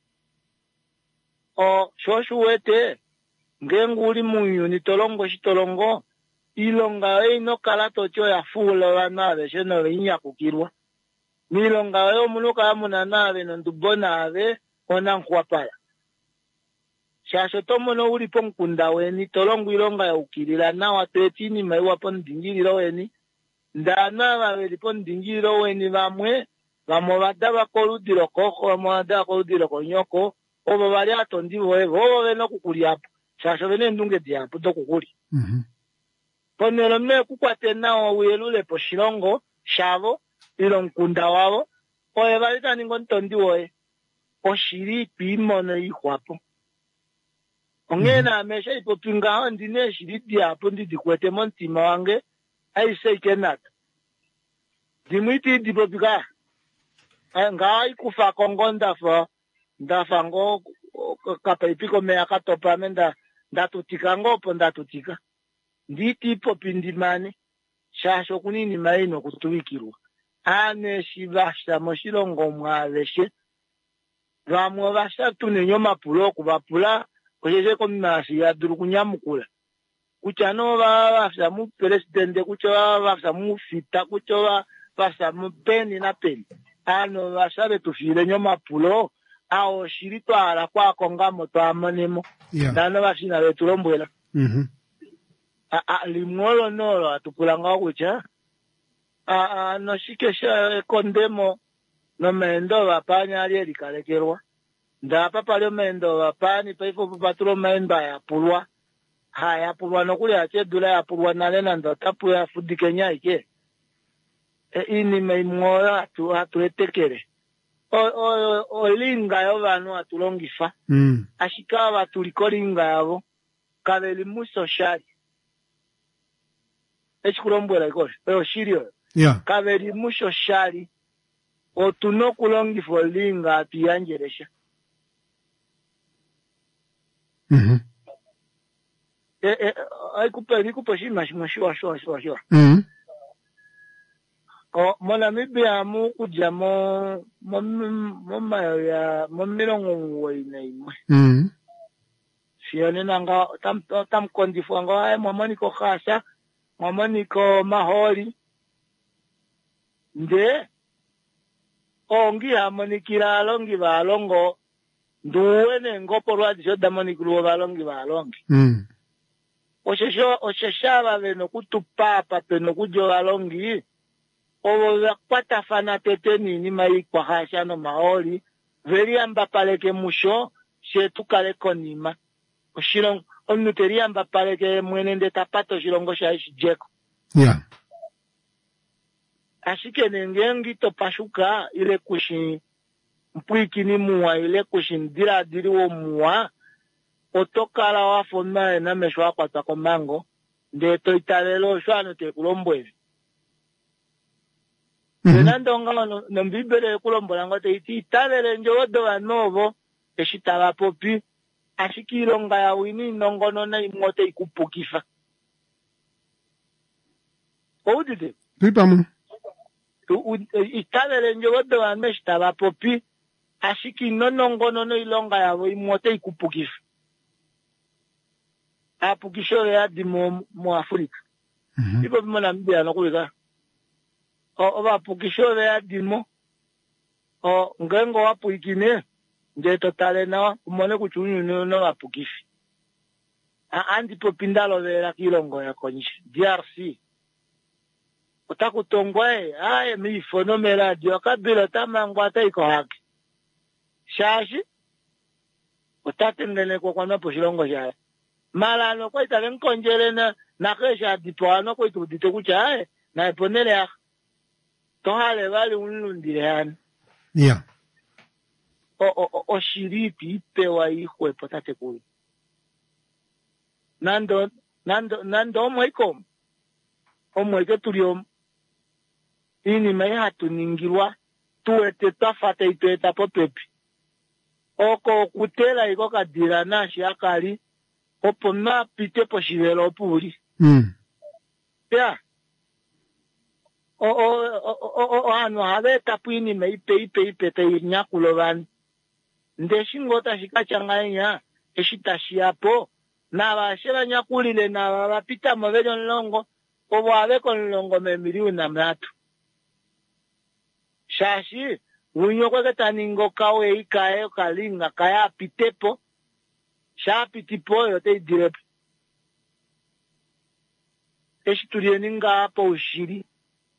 o shoshu wete ngenguli munyu ni tolongo shitolongo ilonga ino kala tocho ya fula wanabe sheno linya kukirwa milonga yo munuka muna nabe ndubona ave ona nkwapala shasho tomono uli ponkunda weni tolongo ilonga ya ukirila na watwetini maiwa pon dingirira weni ndana vavelipo ndingiro weni vamwe vamwe vada vakoludilo koko vamwe vada vakoludilo konyoko ovo vali atondivo evo ovo vena kukuliapo shasho vene ndunge diapo dokukuli Mhm. ponelo me kukwate nawo uyelulepo shilongo shavo ilo nkunda wavo oye valita ningo ntondiwo e oshiri pimono ihwapo ongena amesha ipopingaho ndine shiri diapo ndidikwete montima wange aise kenata dimwiti dipopika nga ikufa kongo ndafa ndafa ngo kapaipiko mea katopa menda ndatutika ngopo ndatutika nditi popindimane shasho kunini maino kutuwikirwa ane shivasha moshilongo mwaveshe vamwe vasha tunenyo mapulo kubapula ojeje komimasi ya duru kunyamukula kuchano vavasha mu presidente kucho vavasha mu fita kucho vavasha mu peni na peni ano vasha betufile nyo mapulo ao shiri twala kwa konga moto amonemo Yeah. ndano vashina betulombwela Mhm. a a limolo nolo atupulanga kucha a a no shikesha kondemo no mendo vapanya ali likalekerwa ndapa pale mendo vapani paifo patro mendo ya pulwa haya pulwa no kuli ache dula ya pulwa nalena ndo tapu ya fudikenya ike e ini meimoya atu atuetekere o o o linga yo vanu atulongifa Mm. ashikawa tulikolinga yavo kaveli mu social echikulombwela ikole pero shirio Yeah. kaveli mu social otuno kulongifo linga atuyanjeresha Mhm. e e aikupe likupe shima shima shwa shwa shwa shwa Mhm. o mona mibia mu kuja mo mo mo mayo ya mo milongo wena imwe Mhm. sione nanga tam tam kondifo ngo ay mamani ko khasha mamani ko maholi nde ongi hamani kiralo ngi balongo nduwene ngopo lwadi shoda mani kulo balongi balongi Mm. oshesho osheshaba beno kutupapa peno kujo balongi obo yakwata fana tete nini mai kwa khasha no maholi veri amba paleke musho shetu kale konima oshilongo onuteri amba paleke mwenende tapato shilongo sha ishijeko Yeah. ashike nengengi to pashuka ile kushi mpwiki ni muwa ile kushi ndira diri wo muwa otokala wa fona na meshwa kwa takomango nde to italelo shwano te kulombwe Mhm. Fernando ngalo no mbibere kulombola ngote iti italele njodo wa novo eshitala popi ashikilonga ya wini nongono na imote ikupukifa Oudide Pipamu. italele njodo wa meshitala popi ashiki nonongono no ilonga ya imote ikupukifa apukisho ya dimo mu Afrika Mhm. ipo mona mbia no kulika o oba pukisho ya dimo o ngengo wapu ikine nje totale na umone kuchunyu no no wapukishi a andi popindalo vera kilongo ya konji D R C utakutongwe aye mifo me radio kabila tamangwa taiko haki shashi utatengene kwa kwa napo shilongo shaya malano kwa itale nkonjele na nakesha dipwano kwa itudite kucha aye na iponele ya tohale vali unlundile yani Yeah. o o o shiripi ipewa ihwe potate kulu nando nando nando omweko omweke tulio ini mai hatu ningirwa tuwete tafata itueta popepi oko kutela iko kadira nashi akali opo na pite po shivelo puri Mm. ya o o o o ano habe tapini me ipe ipe ipe te nyakulo van ndeshingota shikachanganya eshitashia na basheba nyakulile na bapita mabelo nlongo obo abe kon longo me miliu na mratu shashi unyo kwa taningo kawe ikae kalinga kaya pitepo sha pitipo yote direct eshitulie ninga hapo ushiri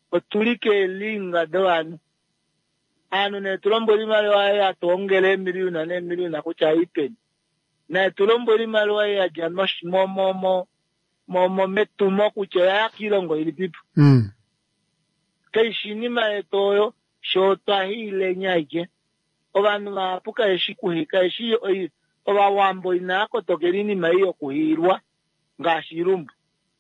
otulike linga doan anu ne tulomboli malwa ya tongele miliona ne miliona kucha ipen na tulomboli malwa ya janosh momo mo momo metumo kucha ya kilongo ili pipu mm kaishini maetoyo shota hile nyaike obanu mapuka eshikuhika eshi oba wambo inako tokerini maiyo kuhirwa ngashirumbu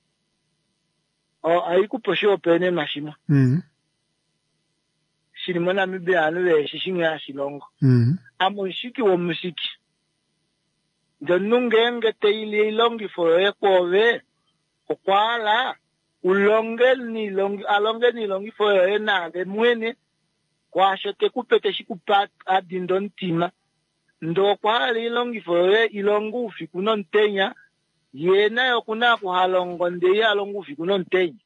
o aikuposho pene mashima mm shirimo na mibyano beshishinga shilongo mm amushiki wo musiki donungenge teili longi foroye kove okwala ulongel ni longi alonge ni longi foroye na de mwene kwasho te kupete shikupat adindon tima ndo kwala ilongi foroye ilongu ufikuno ntenya yena yokuna kuhalongo nde yalongu ufikuno ntenya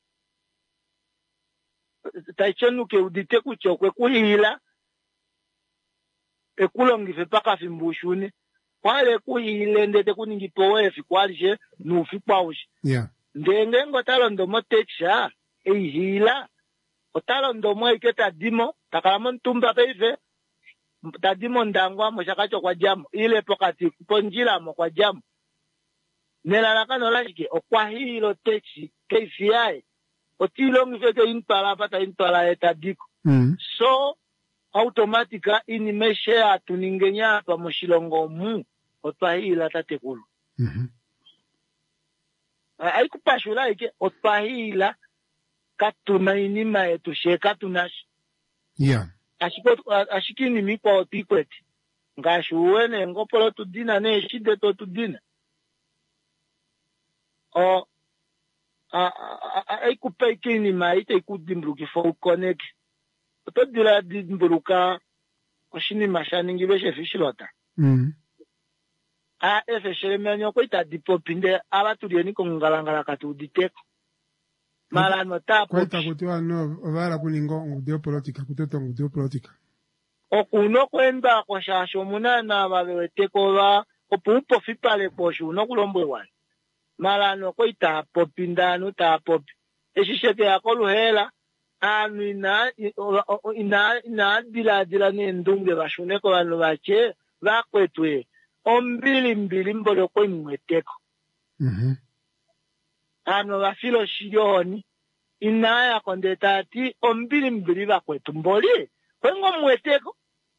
taichenu ke udite kuchokwe kuhila ekulongife paka fimbushuni kwale kuhile ndete kuningipowe fikwalije nufi kwaushi yeah ndenge ngotalo ndomo techa ehila otalo ndomo iketa dimo takalamo ntumba peife tadimo ndangwa moshakacho kwa jamu ile pokati ponjila mo kwa jamu nelalakano lashike okwahilo techi keifiae otilongi feke intwala pata intwala etadiko mm so automatika inimeshe atuningenya pa moshilongo mu otwahila tatekulu mhm aikupashula ike otwahila katuna inima yetu sheka tunashi yeah ashiko ashikini mikwa otikweti ngashuwene ngopolo tudina ne shide to tudina o a ai kupai kini mai te kudimbruki fo connect to dira dimbruka oshini mashani ngibeshe fishilota mm a efe shemenyo ko ita dipopinde ala tulieni ko ngalangala katuditeko mala no tapo kwa ita kutiwa no obara kuningo ngudio politika kutoto ngudio politika okuno kwenda kwa shasho munana babeteko ba opupo fipale poshu no kulombwe wani mala no ko ita popindano ta pop eshishete yakoluhela anu ina ina ina dila dila ne ndunge bashune ko banu bache bakwetwe ombili mbili mbolo ko imweteko mhm anu bafilo shiyoni inaya kondetati ombili mbili bakwetu mboli kwengo mweteko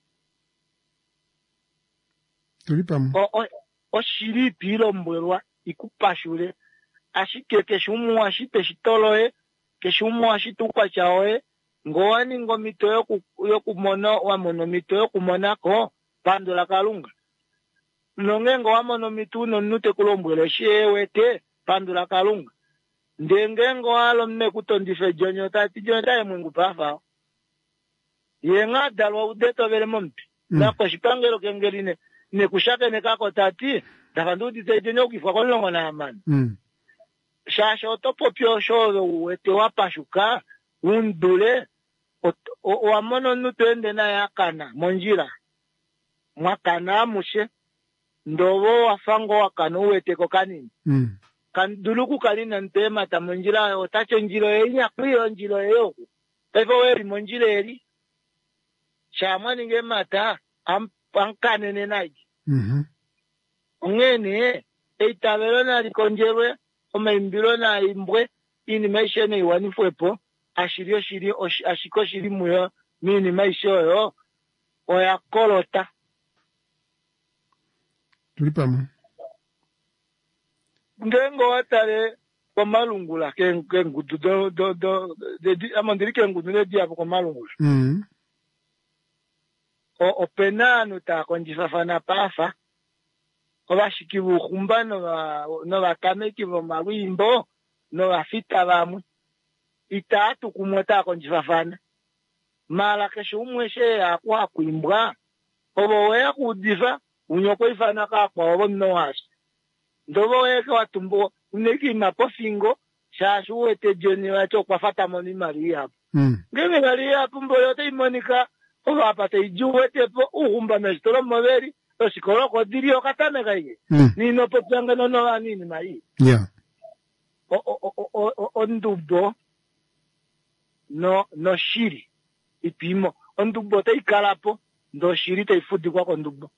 tulipamu o o o shiri pilo mbelwa ikupashule ashikeke shumu ashite shitoloe ke shumu ashitukwa chaoe ngowani ngomito yoku yokumona wa monomito yokumonako pandola kalunga nonge ngo wa monomitu nonute kulombwele shewete pandola kalunga ndenge ngo alo mme kutondife jonyo tati jonyo tae mungu pafa yenga dalwa udeto vele mompi mm. na kwa shipangelo kengeline ne kushake ne kako tati takanduti tejenyo kifwa kolongo na amani mm shasho topo pyo shodo wete wapashuka undule wa mono nutende na yakana monjira mwakana mushe ndobo wafango wakano wete kokanini mm kanduluku kalina ntema ta monjira otacho njiro yenya kwiyo njiro yo pepo weri monjira eri shamani ngemata ampankane nenaji mhm ngene eitabelo na likonjerwe omaimbilo na imbwe ini maisha ne iwani fwepo ashirio shiri ashiko shiri muyo mini maisha yo oya kolota tulipamu ngengo watale kwa malungula ke ke ngudu do do do de amandiri ke ngudu ne dia kwa malungula mhm o openano ta konjifafana pafa obashikibu kumbano ba no bakameki bo mawimbo no bafita bamwe itatu kumota konjifafana mala kesho umweshe akwa kuimbwa obo we kudifa unyoko ifana ka kwa obo no washi ndobo we kwa tumbo uneki mapofingo shashu wete joni wacho kwa fata moni maria mm ngebe maria pumbo yote imonika oba apate ijuwete po uhumba mestoro moberi osikolo ko dirio katame gaye mm ni no popanga no no nini mai yeah o o o o ndubo no no shiri ipimo ondugbo te ikalapo ndo shiri te ifudi kwa ondugbo.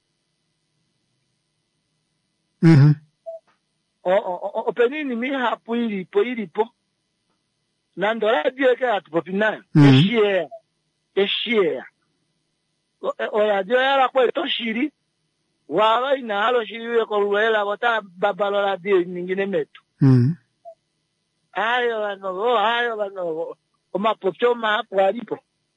Mhm. O o o penini mi hapo ilipo ilipo. Nando radio ke atupopina. Eshie. Eshie. O o radio era kwa to shiri. Wala ina halo shiri ko ruela bota babalo radio nyingine metu. Mhm. Ayo bano, ayo bano. O mapopyo ma alipo.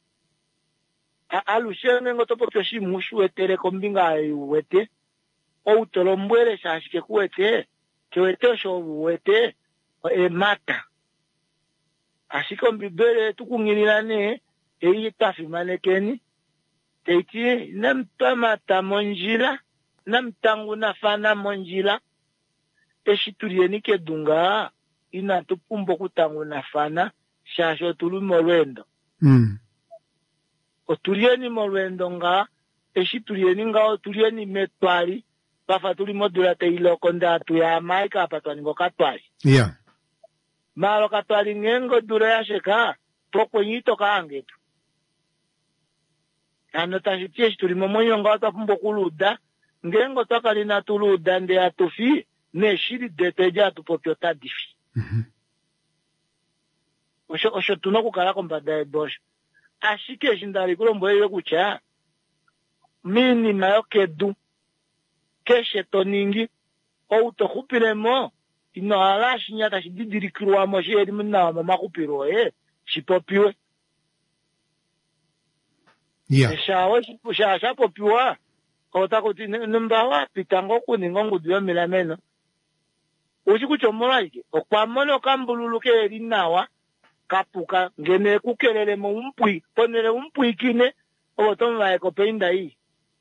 Alushene ngoto popyo shi mushu etere kombinga wete. O tolombwele shashike kuwete. Kiwete sho wete e mata. Ashiko mbibele tukungililane e yitafi manekeni. Teiti namtamata monjila. Namtangu nafana monjila. Eshiturieni ke dunga. Ina tupumbo kutangu nafana. Shasho tulu morwendo. Mm. O turieni morwendo nga. Eshiturieni nga o turieni metwari. Pafa tuli modula te ilo konda tu ya maika apatwani ngo katwali. Yeah. Malo katwali ngengo dure ya sheka. Poko nyito ka angetu. Ano tashitie tuli momonyo nga wata pumbo kuluda. Ngengo toka lina tuluda nde atufi. Ne shiri deteja atupopyo tadifi. Mhm. Osho osho tunoku kalako mbada ebosho. Ashike shindari kulombo ewe kucha. Mini mayo kedu. Keshe toningi. Ou to kupire mo. Ino ala shinyata shididiri kiruwa mo shiri mna wa mama kupiro eh. Shipopiwe. Yeah. Shawa sha sha popiwa. Kota kuti numbawa pitango kuningo nguduwa milameno. Uji kuchomora iki. Okwa mono kambululu ke erinawa. Kapuka ngene kukelele mo umpui. Ponele umpui kine. Obotomu wa ekopeinda hii.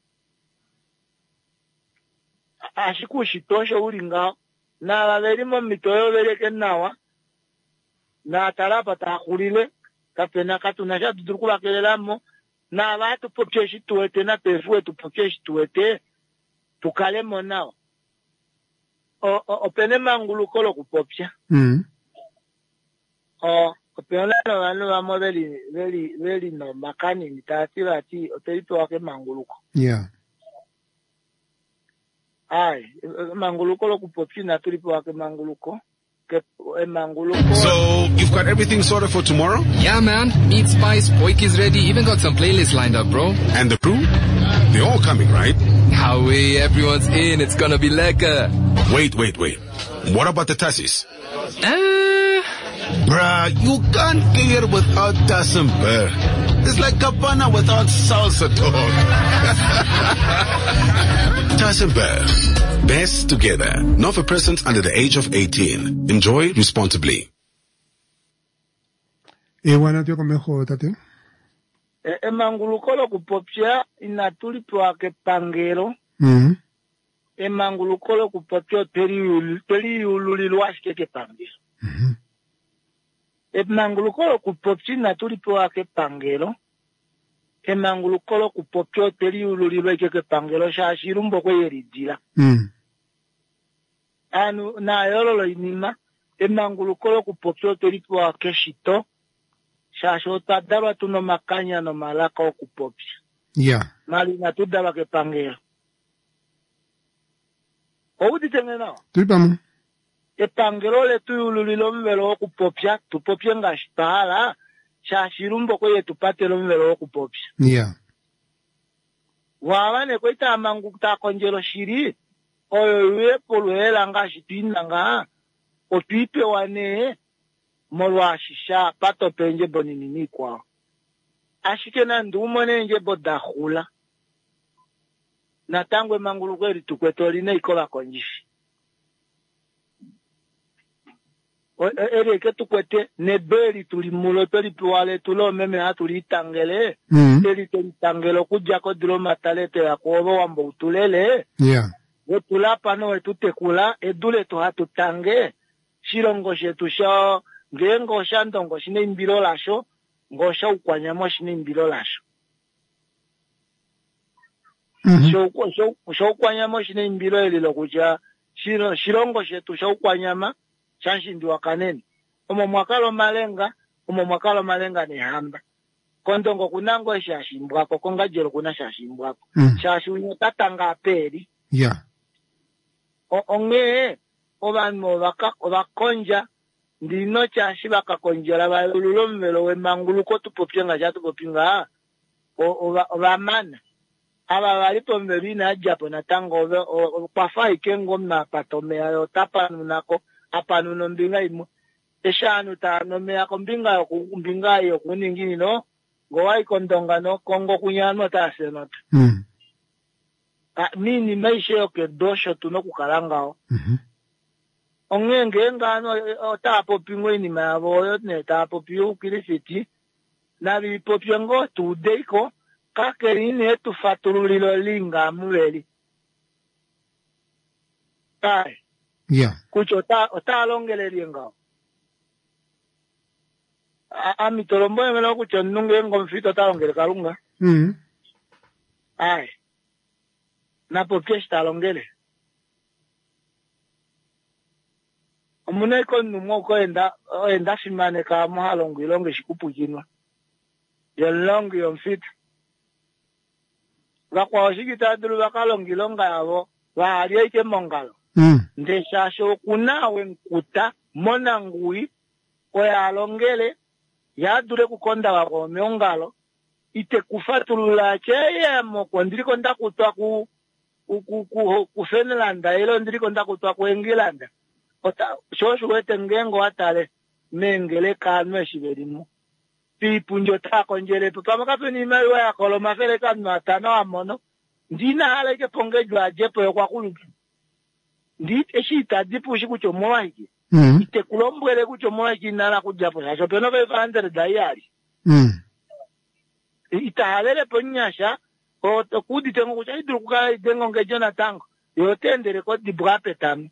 Ashiku shitosho ulinga. Na waverimo mitoyo vereke nawa. Na atarapa takulile. Kapena katunasha tuturukula kelelamo. Na watu popye shituwete na tefue tupopye shituwete. Tukalemo nao. O, o, opene mangulukolo kupopya. Mm. O, opene na wanu wamo veli, veli, veli no makani nitatira ati otelipo wake manguluko. Yeah. Ay, mangulukolo kupopya na tulipo wake manguluko. Ke, e manguluko. So, you've got everything sorted for tomorrow? Yeah, man. Meat spice, poiki's ready. Even got some playlists lined up, bro. And the crew? They're all coming, right? How we everyone's in. It's gonna be lekker. Wait, wait, wait. What about the tassis? Uh... Bruh, you can't get without Tassenberg. It's like Cabana without salsa, dog. Tassenberg. Best together. Not for persons under the age of eighteen. Enjoy responsibly. E wana tio komeho tate? E, e mangulukolo kupopya inatulipo wake pangero. Mhm. E mangulukolo kupopya teri teri ululilwashike ke pangero. Mhm. E mangulukolo kupopya inatulipo wake pangero. E mangulukolo kupopya teri ululilwashike ke pangero shashirumbo kwe yeridila. Mhm. Anu na yorolo inima. E mangulukolo kupopya telipo wake shito. Shasho tadarwa tuno makanya no malaka okupopya. Yeah. Mali na tudawa ke pangero. Oudi tengena. Tulipamu. E pangero le tuyululilo mwelo okupopya. Tupopya nga shitahala. Shashirumbo kwe tupate lo mwelo okupopya. Yeah. Wawane kwe ta mangu ta konjelo shiri. Oyo uwe poluela nga shitina nga. Otuipe wane. Molwa shisha pato penje boninini kwa. Ashike na ndumone nje bodahula. Na tangwe manguluko eri tukwetolina ikola konjishi. Eri ke tukwete nebeli tulimulo toli puwale tulo meme hatuli itangele. Mm. Eri toli tangelo kujako dilo matalete ya kuobo wambo utulele. Yeah. Wetula pano etutekula edule to hatu tange. Shirongo shetu shao. Ngengo shando ngo shine imbilo lasho, ngo sha ukwanyamo shine imbilo lasho. Mhm. Sho sho sho ukwanyamo shine imbilo elilo kuja shiro shirongo shetu sha ukwanyama chanshi ndi wakaneni. Omo mwakalo malenga umo mwakalo malenga ni hamba kondongo kunango shashimbwako konga jero kuna shashimbwako mm. shashunyo tatanga peri yeah o onge obano baka obakonja ndino chashi bakakonjera balulomvelo we manguluko tupopyenga jatu popinga o obamana aba balipo mbelina japo natango kwa fai kengo na patome ayo tapa nako apa nuno mbinga imu eshanu ta no me akombinga yo kumbinga yo kuningini no ngowai kondonga no kongo kunyano ta senota mm a nini maisha yo ke dosho tuno kukalangao mhm ongenge ngano otapo pingweni mabo ne tapo piu kirisiti na bi popyengo tu deiko kakerini etu fatululilo linga mweli tai yeah kucho ta otalongele linga a mi tolombo emelo kucho nunge ngomfito talongele kalunga mhm ai na popyesh talongele omune ko numo ko enda enda simane ka mahalongo ilonge shikupukinwa yelongo yomfito bakwa oshikita dulu bakalongilonga yabo baali eke mongalo mm ndeshasho kunawe nkuta mona ngui oyalongele yadure kukonda wako meongalo ite kufatulula cheye moko ndiriko ndakutwa ku ku ku ku Finland ilo ndiriko ndakutwa ku England ota shosho wete ngengo atale mengele kanwe shiberimo pipunjo tako njele papa kapeni mai wa kolo mafele kan matano amono ndina hala ke pongejwa jepo kwa kuluki ndi eshita dipushi kucho mowaiki mm ite kulombwele kucho mowaiki nana kujapo yacho peno be vandere dayari mm itahalele ponyasha o kudi tengo kucha idru kuka dengo ngejona tango yotendere ko dibrape tam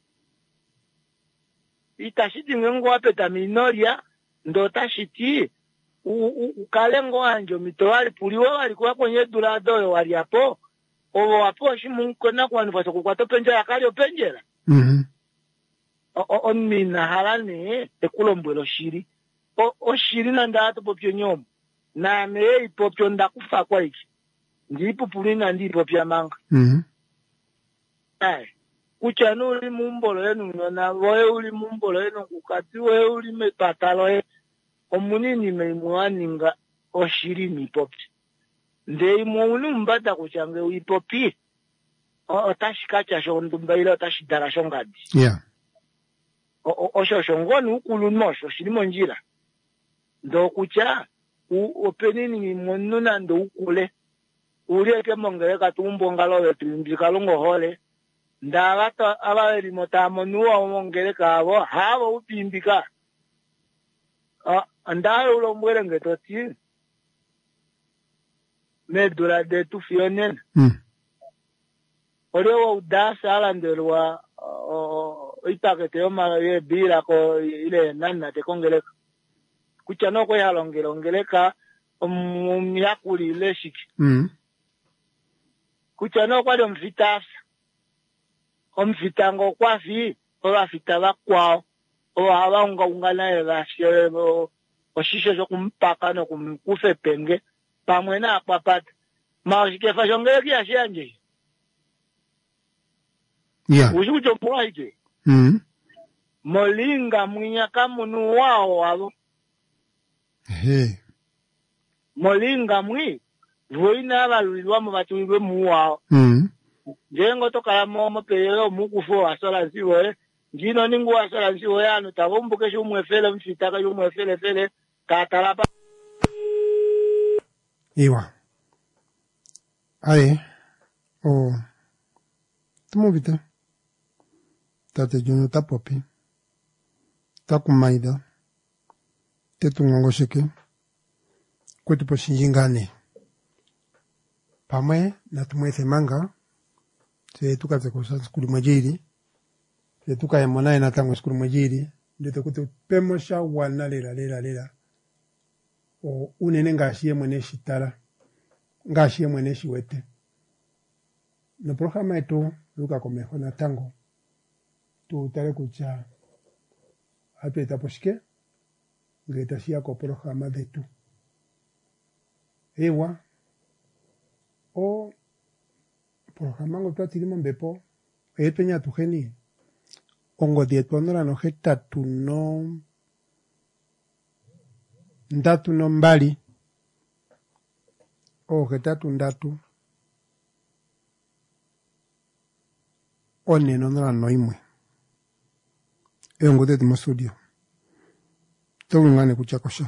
itashiti ngengwa petami noria ndo tashiti ukalengo anjo mitowali puliwe walikuwa kwenye dulado wali hapo owo hapo shimu kona kwa nifasa kukwato penja yakali openjera mhm o mina halane ekulombwelo shiri o o shiri na ndato popyo nyomo na me popyo ndakufa kwa iki ndipo pulina ndipo pya manga mhm ai kuchanu uli mumbolo yenu na wewe uli mumbolo yenu kukati wewe uli mepatalo ye omunini meimuaninga oshiri mipopi ndei muunu mbata kuchange uipopi otashikacha shondumba ile otashidara shongadi yeah osho shongoni ukulu nosho shirimo njira ndo kucha openini mununa ndo ukule uleke mongere katumbo ngalowe tumbikalo hole ndabata ababiri motamo nuwa mongere kabo habo upimbika ah ndayo ulombwele ngetoti medura de tu fionen mm orewa udasa alandelwa itake yoma ye bira ko ile nanna te kongeleka kuchano ko yalongela ongeleka umyakuli leshiki mm kuchano kwa mfitasa omfitango kwafi olafita bakwao o abanga ungana bashe oshisho zo kumpaka no kumkufe penge pamwe na papata mawashike fashongele kia shanje yeah ujujo mwaike mm molinga mwinya kamunu wao abo hey molinga mwi voina abalulwa mu batulwe mu wao mm jengo tokala momo peyelo mukufo asola nsiwe ngino ningu asola nsiwe yanu tabombuke shumwe fele mfitaka shumwe fele fele katalapa iwa aye o tumubita tate juno tapopi takumaida tetungongosheke kwetu poshinjingane pamwe na tumwese manga se tukaze kosa skulu mwejiri se tukaye monaye na tango skulu mwejiri ndete kuti pemo sha wana lela lela lela o unene ngashiye mwene shitala ngashiye mwene shiwete no programa etu luka komeho na tango tu tale kucha hatu etaposhike ngetasia ko programa detu ewa o programa ngota tirimo mbepo epenya tujeni ongo dietondra no heta tu no ndatu no mbali o heta tu ndatu one no ndra no imwe engo de mo studio to ngane kuchakosha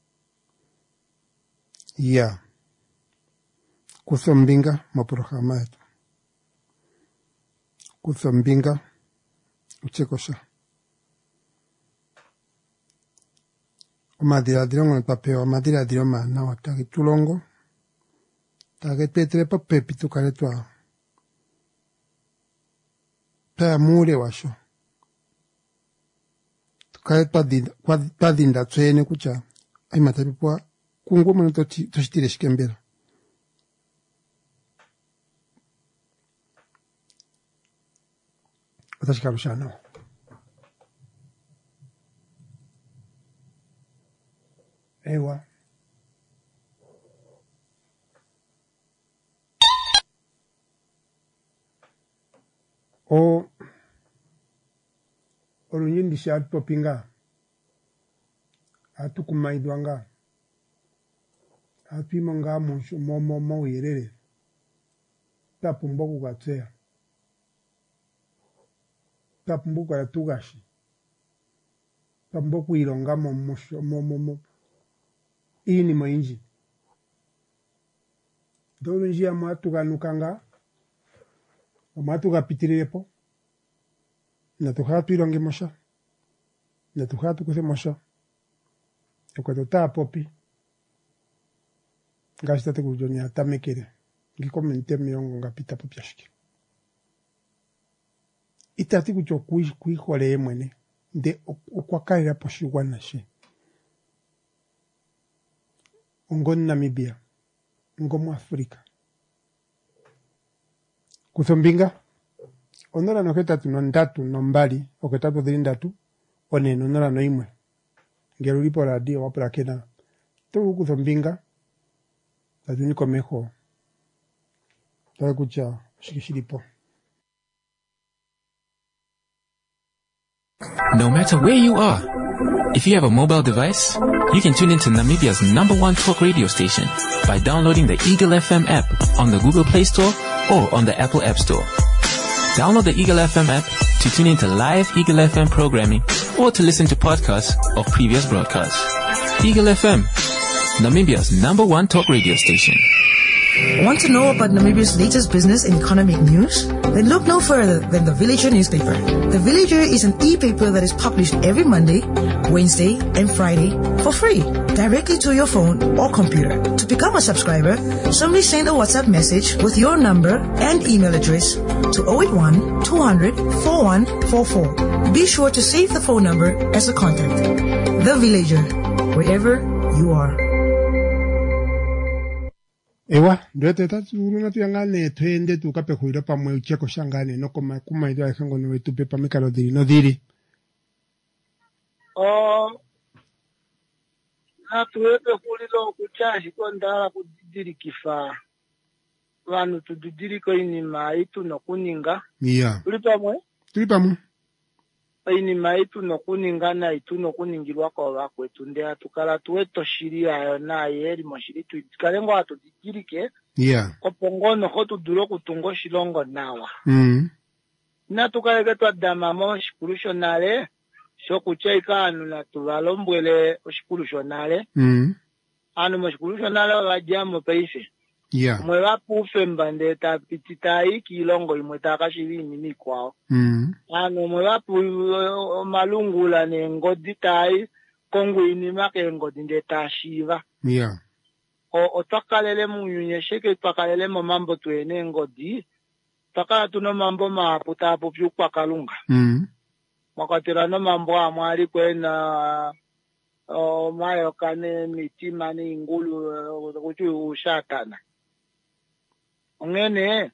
ya kusombinga mo programa yetu kusombinga uchekosha omadira dirongo no papeo omadira diroma na watagi tulongo tage petre pa pepitu kare twa pa mure washo kare pa dinda kwa pa dinda tsene kucha ai matapi kwa kungo mano to to stile shikembera私からしゃのえわo olunyi shi atopinga atukumaidwanga atwimonga musho momo mo yerere tapumbo kugatsea tapumbuko ya tugashi tapumbuko ilonga mo musho mo mo mo ini mainji dolo njia matuga nukanga matuga pitirirepo na tuhatu ilonge mosha na tuhatu kuse mosha okwato ta popi ngashita te kujoni atamekere ngikomente miongo ngapita popi ashiki itati kucho kui kui hole mwene de okwakalira poshigwana she ngo Namibia ngo mu Afrika kusombinga onora no ketatu no ndatu no mbali oketatu dhiri ndatu one no onora no imwe ngero lipo radio wapra kena to kusombinga lazini komeho para kucha shikishiripo. No matter where you are, if you have a mobile device, you can tune into Namibia's number one talk radio station by downloading the Eagle F M app on the Google Play Store or on the Apple App Store. Download the Eagle F M app to tune into live Eagle F M programming or to listen to podcasts of previous broadcasts. Eagle F M, Namibia's number one talk radio station. Want to know about Namibia's latest business and economic news? Then look no further than The Villager newspaper. The Villager is an e-paper that is published every Monday, Wednesday, and Friday for free, directly to your phone or computer. To become a subscriber, simply send a WhatsApp message with your number and email address to zero eight one, two hundred, four one four four. Be sure to save the phone number as a contact. The Villager, wherever you are. Ewa, ndote tatu na tuyangane twende tukape kuira pamwe ucheko shangane no koma kuma ido akango no wetu pepa mekalo diri no diri. Oh, na tuwepe kulilo kuchashi kwa ndara kudidiri kifaa. Wanu tudidiri kwa ini maitu no kuninga. Yeah. Tulipa mwe? Tulipa mwe. Ini maitu no kuninga na itu no kuningirwa kwa wakwe tunde tukala tuweto shiri ayo na yeri moshiri tuikalengo atu didiri yeah. Kopongo no hotu duro kutungo shilongo nawa. Mm. Na tukaleke tuwa damamo shikurushonale shokuchaika anu na tuvalombwele shikurushonale. Mm. Anu mashikurushonale wajamo peife. Yeah. Mwe wapufe mbande ta pititai kilongo imwe takashiri nini kwao. Mm. Ano mwe wapu uh, malungula ne ngodi tai kongu inimake ngodi nde tashiva. Yeah. O otakalele munyesheke takalele mambo tuene ngodi. Takala tuno mambo maputa apu kwa kalunga. Mm. Makatira no mambo amwali kwena o mayo kane mitima ni ngulu kuchu ushatana. Ngene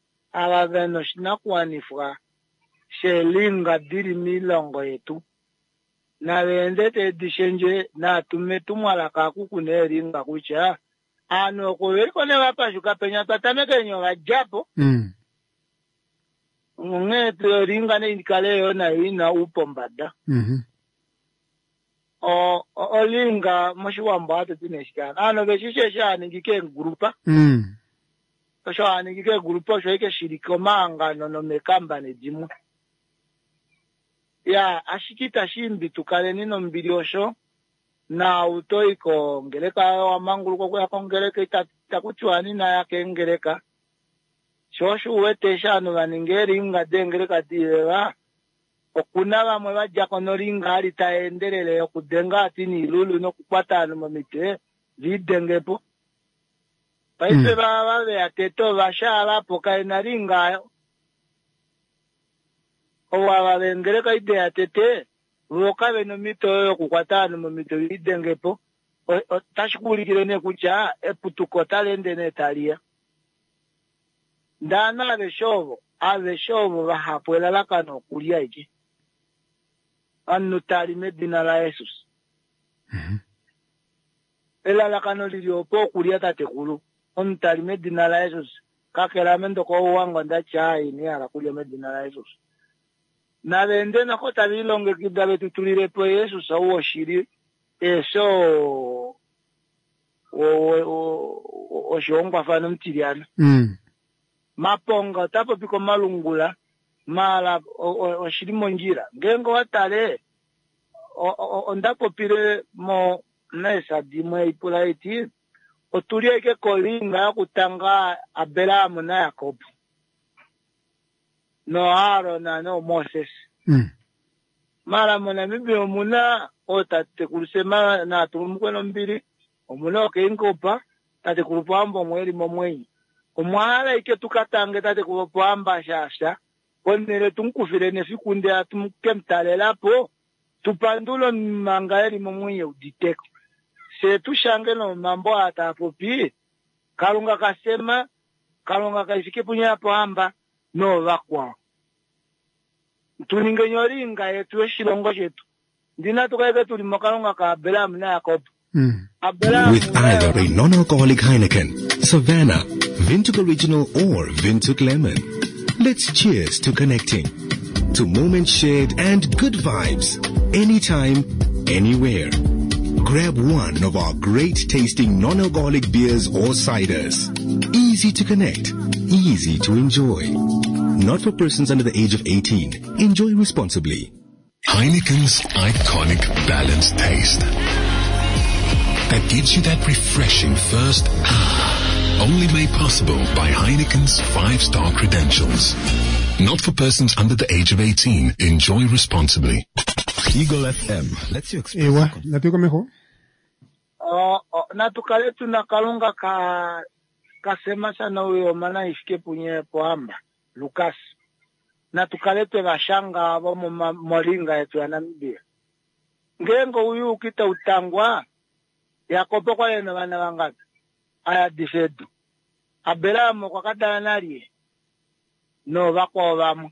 alaveno shinakuanifwa shelinga diri milongo yetu na wende te dishenje na tumetumwala kakuku neringa kucha ano ko kone wapashuka penya tatameke nyo wajapo Mm. ngete ringa ne ikale yona ina upombada. Mhm. O olinga moshiwamba ate tineshikana ano beshishe shani ngike grupa. Mm. Shani ngike grupa shoike shiriko manga no mekamba ne jimu. Ya ashikita shimbi tukale nino mbiliosho na utoiko ngereka wa mangulu kwa kwa kongereka itakuchwani na yake ngereka shoshu wete shano vaningeri inga dengereka diwa okuna bamwe bajja kono ringa ali taendelele okudenga atini ilulu no kukwata no mite videngepo paipe baba be ateto bashala poka ina ringa owa babengereka ide atete wokabe no mito yo kukwata no mito videngepo tashikulikire ne kucha eputuko talende ne talia ndana abeshobo abeshobo bahapwela lakano kulia iki annu tali medina la Jesus. Mhm. Ela lakano liliopo kulia tate kulu on tali medina la Jesus kakela mendo ko wango ndachai ni ala kulia medina la Jesus na bende na kota bilonge kidabe tutulire po Jesus awo shiri eso o o o shongwa fana mtiliana. Mm. Maponga tapo piko malungula mala o shirimo njira ngengo watale o ndapo pire mo nesa dimwe ipula iti oturieke kolinga kutanga Abelamu na Yakobo no Aaron na no Moses. Mm. Mala mona mibi omuna otate kulusema na turumukweno mbiri omuna okenkopa tate kulupambo mweli momwenyi omwala ike tukatange tate kulupamba shasha onere tunkufire nefikunde atumkemtalelapo tupandulo mangaeli momwenye uditeko se tushange no mambo atapopi kalunga kasema kalunga kaifike punya pamba no vakwa tuninge nyoringa yetu eshilongo chetu ndina tukaike tuli makalunga ka Abelamu na Yakobo. Mm. With either a non-alcoholic Heineken, Savannah, Vintuk Original or Vintuk Lemon. Let's cheers to connecting, to moments shared and good vibes, anytime, anywhere. Grab one of our great tasting non-alcoholic beers or ciders. Easy to connect, easy to enjoy. Not for persons under the age of eighteen. Enjoy responsibly. Heineken's iconic balanced taste that gives you that refreshing first ah, only made possible by Heineken's five-star credentials. Not for persons under the age of eighteen. Enjoy responsibly. Eagle F M. Let's you explain. Ewa, natiko meho? Oh, oh, natukale tunakalunga ka kasema sana uyo mana ifike punye poamba Lucas. Natukale tu bashanga abo mu moringa yetu ya Namibia. Ngengo uyu ukita utangwa Yakobo kwa yena bana bangapi aya difedu Abelamu kwa kadala naliye no bakwa bamu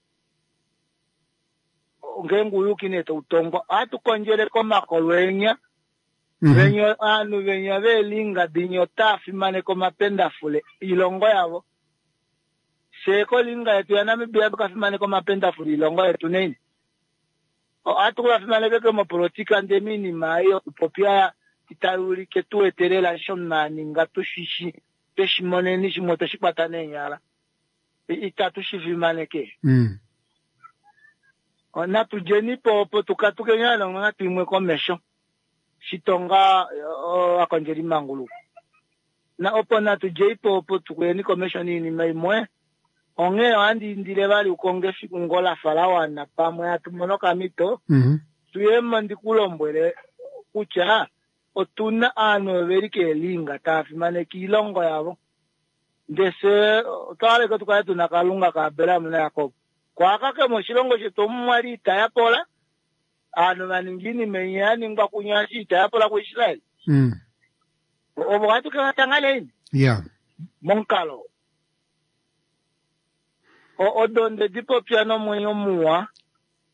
ngengu uyu kineta utongo atukonjele ko makolwenya venyo anu venyo belinga dinyo tafi mane ko mapenda fule ilongo yabo seko linga yetu ya Namibia bukafimane ko mapenda fule ilongo yetu nini o atukula fimane beke mo politika ndemini mayo popia kitaruri ketu eterela shonna ninga tushishi peshimone ni shimoto shipatane nyala itatu shivimaneke Mm. ona tujeni popo tukatuke nyala nga timwe komesho shitonga akonjeri mangulu na opona tujei popo tukweni komesho nini maimwe onge andi ndile bali ukonge fikungola falawa na pamwe atumonoka mito Mhm. tuyema ndikulombwele kucha otuna ano verike linga tafi mane kilongo yabo ndese tale ko tukaya tunakalunga ka Abelamu na Yakobo kwa kake mo shilongo chetu mwali tayapola ano maningini menyani ngwa kunyashi tayapola ku Israel. Mm. Obo watu ka tangale Yeah. monkalo o odonde dipo piano mwenyo muwa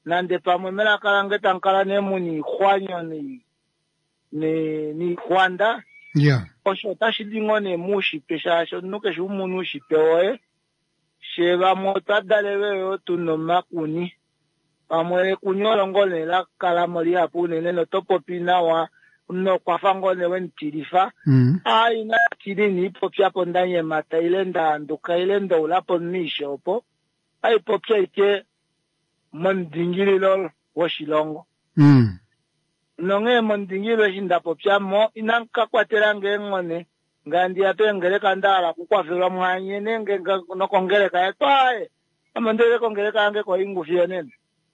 nande pamwe mela kalange tankala ne muni khwanyo ni ni ni Rwanda yeah osho tashidingo ne mushi pesha sho nuke shu munu shipewe sheba mota dalewe yo tunoma kuni pamwe kunyolo ngole la kala mali apune ne topo pina wa no kwa fango ne wen tirifa mm ai na tirini popya pondanye mata ilenda nduka ilenda ulapo misho po ai popya ike mandingili lol washilongo mm nonge mandingilo shinda popya mo inanka kwaterange ngone ngandi atengere kandala kukwafira mwanye nenge no kongere ka twae amandele kongere kange ko ingufio nene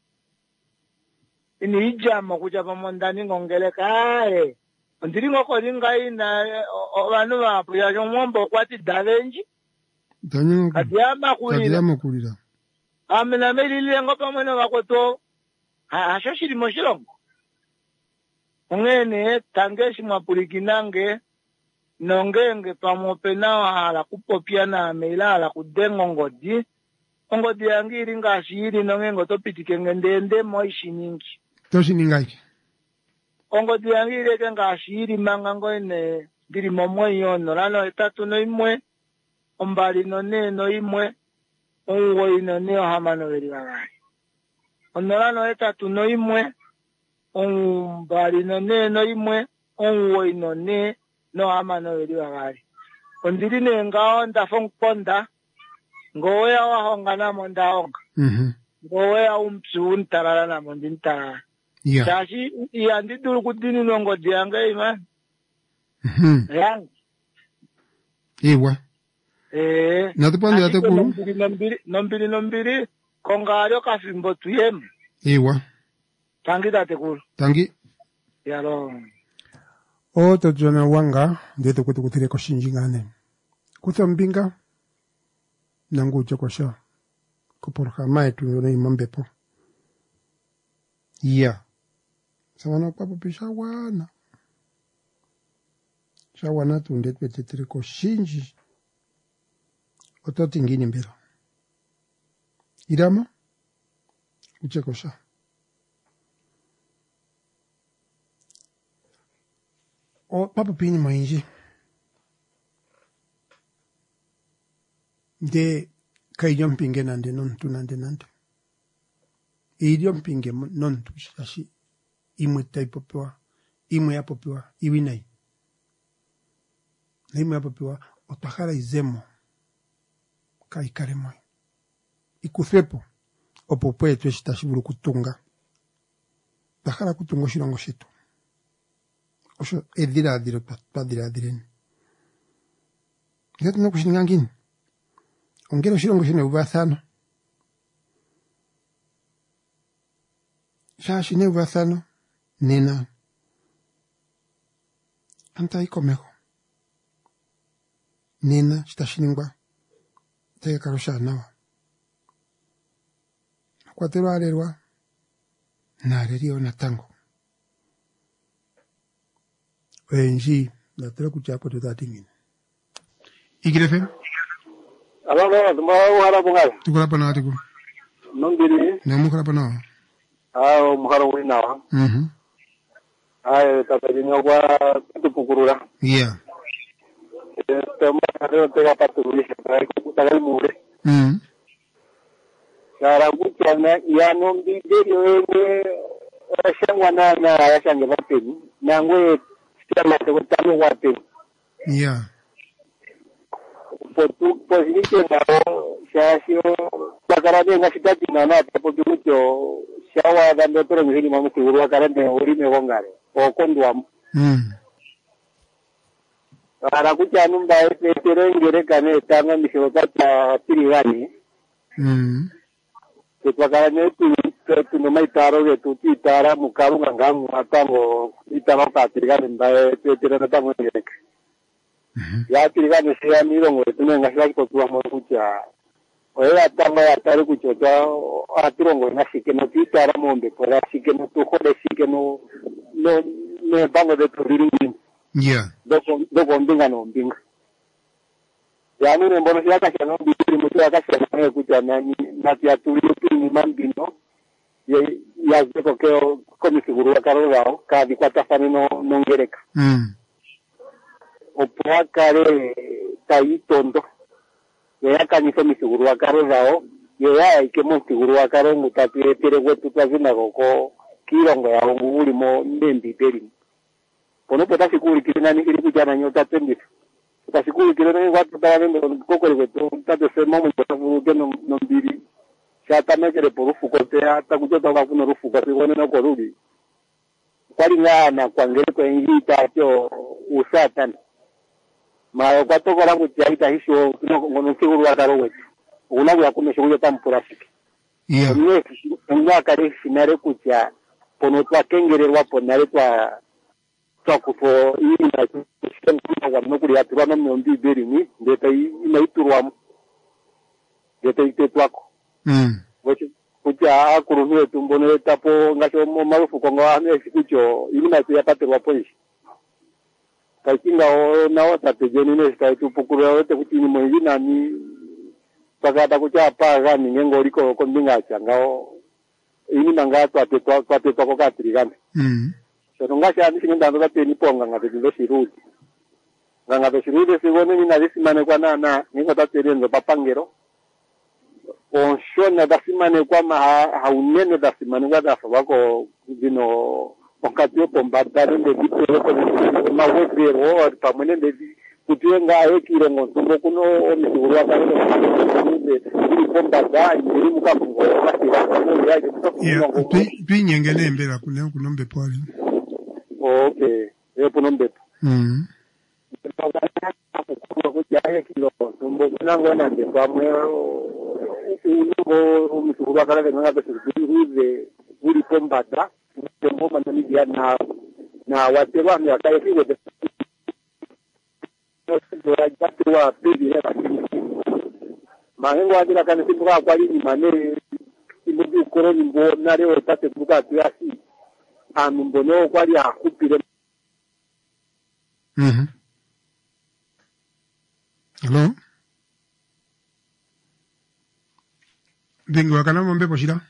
ini ijama kuja pamondani ngongele kae ndiri ngoko lingai na abantu bapo ya jomombo kwati dalenji danyo kadiyama kulira kadiyama kulira amena melili ngo pamwe wakoto ha shoshiri moshilongo ngene tangeshi mwapulikinange nongenge pamope na ala kupopia na mela ala kudengo ngodi ngodi yangiri ngashiri nongengo topitike ngendende moishi nyingi toshi ningai ngodi yangiri ke ngashiri manga ngoine ndiri momwe yono lano etatu no imwe ombali no ne no imwe onwo ino ne hamano veri bagai onolano etatu no imwe ombali no ne no imwe onwo ino ne no amano veri bagai ondiri ne ngao ndafonkonda ngowe awahonga namo ndaonga mhm ngowe awumtsu ntarala namo ndinta yeah chashi yandidulu kudini nongo diange ima mhm yang ewa eh natupande ate ku nombiri nombiri nombiri nombiri kongario kafimbo tuyem ewa tangi date kulu tangi yalo oto jona wanga ndeto kutu kutire ko shinjingane kutombinga nangu chokosha kuporha mai tu yone mambepo iya sawana papo pisha wana shawana tu ndeto tetire ko shinji ototi ngini mbira irama uchekosha o papo pini mainji de kaidyon pinge nande non tu nande nande idyon pinge non tu shashi imwe tai popwa imwe ya popwa iwinai imwe ya popwa otakara izemo kai karemoi ikuthrepo opopwe tweshita shiburu kutunga takara kutungo shirongo shetu osho edira adiro padira adireni yetu no kushingangini ongero shirongo shine ubathano shashi ne ubathano nena anta ikomeho nena shitashiningwa tega karosha nawa kwatero arerwa na rerio na tango enji na tera kuchapo to datingin igrefe alo no tuma wara bungal tukura pana tiku nombiri na mukura pana ah muharo wina mhm ay tatadinyo kwa tupukurura yeah tema karo tega paturi sai kutagal mure mhm cara kuchana ya nombi derio ene shangwana na ya shange bapeni nangwe chama ko tamu wapi yeah potu posike na shasio bakara de ngasitati na na potu mucho shawa dando pero ngini mamu tiuru akarende ori me gongare o kondwa mhm para kuchanu mbae pero ngere kane tanga mishoka ta tirigani mhm Tukwakara tu tu no mai taro ge tu ti tara mukaru ngangamu atango itaro ka tirigani mbae tira na tango ngere ya tirigani sea mirongo tu ngasha ko tu amo kucha oya atango atari kuchocha atirongo nashike no ti tara mombe pora shike no tu jode shike no no no bango de turingi yeah doko doko mbinga no mbinga ya mire mbono ya kasha no bitiri mutu ya kasha no kucha na na ya turi turi mambino ye ya ko ke ko mi seguro karo rao ka di kwata fani no no ngereka mm o poa kare tai tondo ye ya kani ko mi seguro karo rao ye ya ke mo seguro karo mutati tere wetu tazina ko kirongo ya nguri mo ndembi peri pono pota sikuri kinani iri kujana nyota tendi ta sikuri kinani watu tawende ko ko wetu tate sema mo tafu geno no mbiri chata mekere porufu kote hata kujota kwa kuna rufu kwa sione na kwa rudi kwali ngana kwa ngere kwa ingita cho usatan ma kwa to kwa nguti aita hisho ngono siguru wa daro wetu una ya kumeshughuli tampurafiki yeah nye ngwa kare sinare kucha pono twa kengererwa ponare twa twa kufo ina kwa kwa nokuri atura no mbi beri ni ndeta ina iturwa ndeta itwako mm Wachi kucha akuruhusu tumbone tapo ngacho marufu kwa ngane sikucho ilima tu yapate kwa polisi kakinga o na wata tejeni ne sta tu pukuru wote kutini mwezi na ni pakata kucha pa gani ngengo liko kondinga changao ini nanga tu ate to ate to ko katirigane mm so ngacha ndi singa ndo ate ni ponga ngate ndo shirudi nganga shirudi sigone ni na disimane kwa na na ningo tatere ndo papangero onshona dasimane kwa ma haunene dasimane kwa dafa wako dino wakati opo mbadare nde vipo ko ma webero pamene nde kutenga ekiro ngontumbo kuno omisurwa ka nde ndi pombada ndi mukafungo katira ko yaje yeah twi nyengele mbera kuno kunombe pole okay epo nombe mm ko yaje kilo ntumbo kunango na nde pamwe uno umisurwa kala de ngaba sirvize uri pombada tembo manani dia na na watewa ni akaye kiwe de no ya jatwa pedi ya mahengo ajira kana simbuka kwa lini mane imudu koroni mbo na leo tate buka tiasi ambono kwa ya kupire mhm hello Bingo wakana mombe po shida.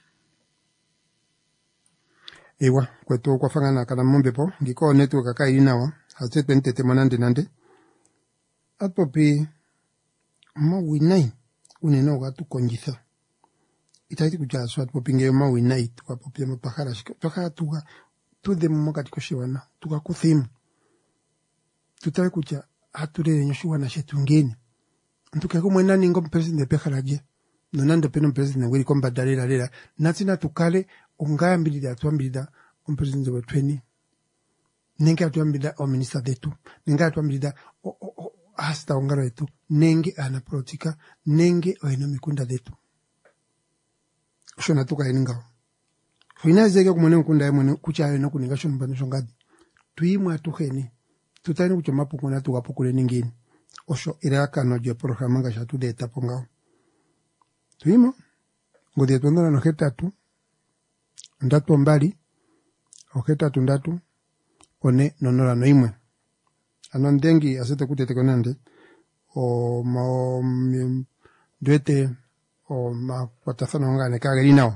Ewa, kwetu kwa fangana kana mombe po. Ngiko netu kaka ilinawa. Hase twente temonande nande. Atpo pi ma winai. Unena watu konjitha. Itaiti kujasu atpo pinge ma winai. Tuka popi ma pakara shika. Tuka tuka. Tude mmoka tikoshiwana. Tuka kuthimu. Tutare kuja. Hature nyoshiwana shetungeni. Tuka kumwena ningo mpresinde pekaragie. Nonando peno president wili komba dalila lela natina tukale ungaya mbilida atuambida um president wa twenty nenge atuambida o minister detu nenge atuambida o, o, o hasta ungaro etu nenge ana politika nenge o eno mikunda detu shona tuka eninga fina zege kumone mkunda ya mwene kucha eno kuninga shona mbano shongadi tuimwa tukeni tutani kuchoma pukuna tuka pukule ningini osho iraka nojo programanga shatu de etapongao tuimo ngodi tuendana no hetatu ndatu mbali o hetatu ndatu one nonora no imwe anondengi asete kutete konande o ma duete o ma kwatafana ngane kageri nawo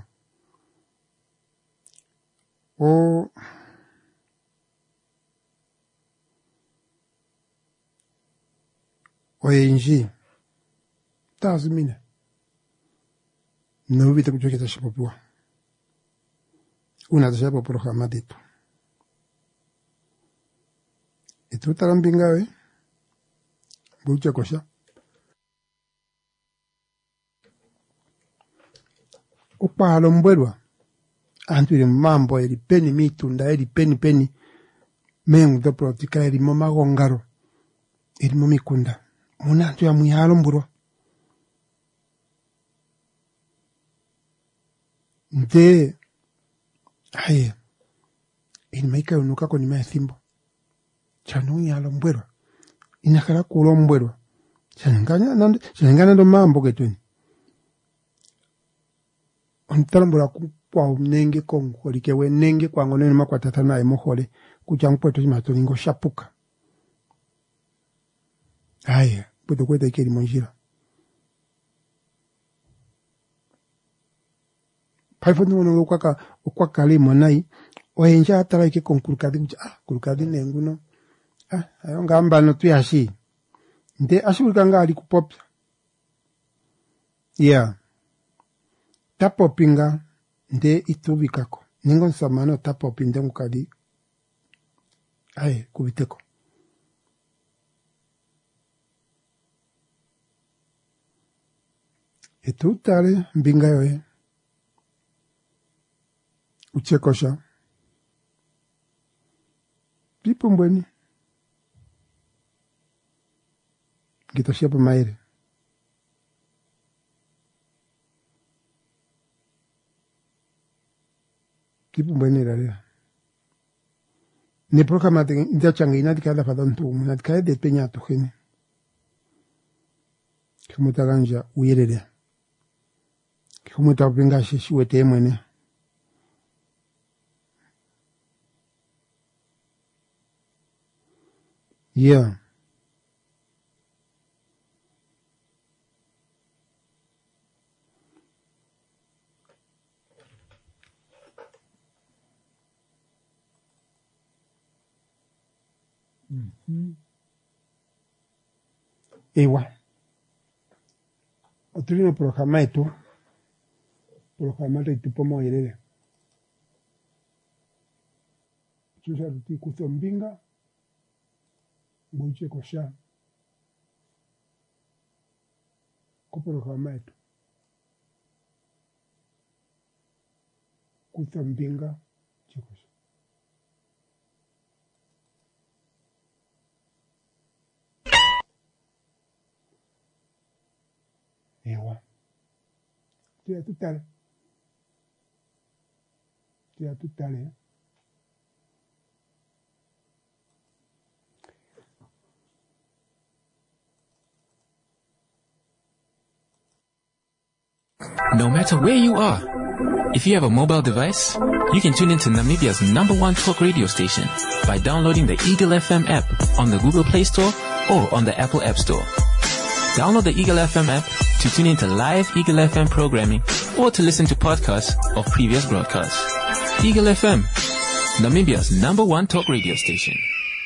o o inji tazmina no vite kucho kita shapopua una tashapo programa detu etu tarambinga we bucha kosha opa lombwerwa antwire mambo eri peni mitunda eri peni peni mengu do protika eri mama gongaro eri momikunda muna antu ya muyalo mburwa nte haye inimaika unuka ko nima thimbo chanu yalo mbwerwa inakala kulo mbwerwa chanenganya nande chanengana ndo mambo getweni ontalambura kwa nenge konkoli kewe nenge kwango nene makwatata naye mohole kuchampweto chimatolingo shapuka haye puto kweta ikeli monjira Paifo no ukwaka ukwaka li monai oenja atala ke konkurkadi kucha ah kurkadi nenguno ah ayonga ambano tu yashi nde ashurikanga ali kupopya yeah tapopinga nde itubikako ningo nsamano tapopinde ngukadi ai kubiteko etutale mbinga yoye uchekosha pipumbweni gitoshia pa maire pipumbweni rarea ne programa de inda changina dikala fadontu na dikala de peña to gene kumuta ganja uyerere kumuta pinga shishwete mwene yeah mm-hmm. Ewa otulina programa etu programa etu pomo yerere chusa tuti kuzombinga buche kosha ko programa etu kuzombinga chikosha ewa tia tutale tia tutale No matter where you are, if you have a mobile device, you can tune into Namibia's number one talk radio station by downloading the Eagle F M app on the Google Play Store or on the Apple App Store. Download the Eagle F M app to tune into live Eagle F M programming or to listen to podcasts of previous broadcasts. Eagle F M, Namibia's number one talk radio station.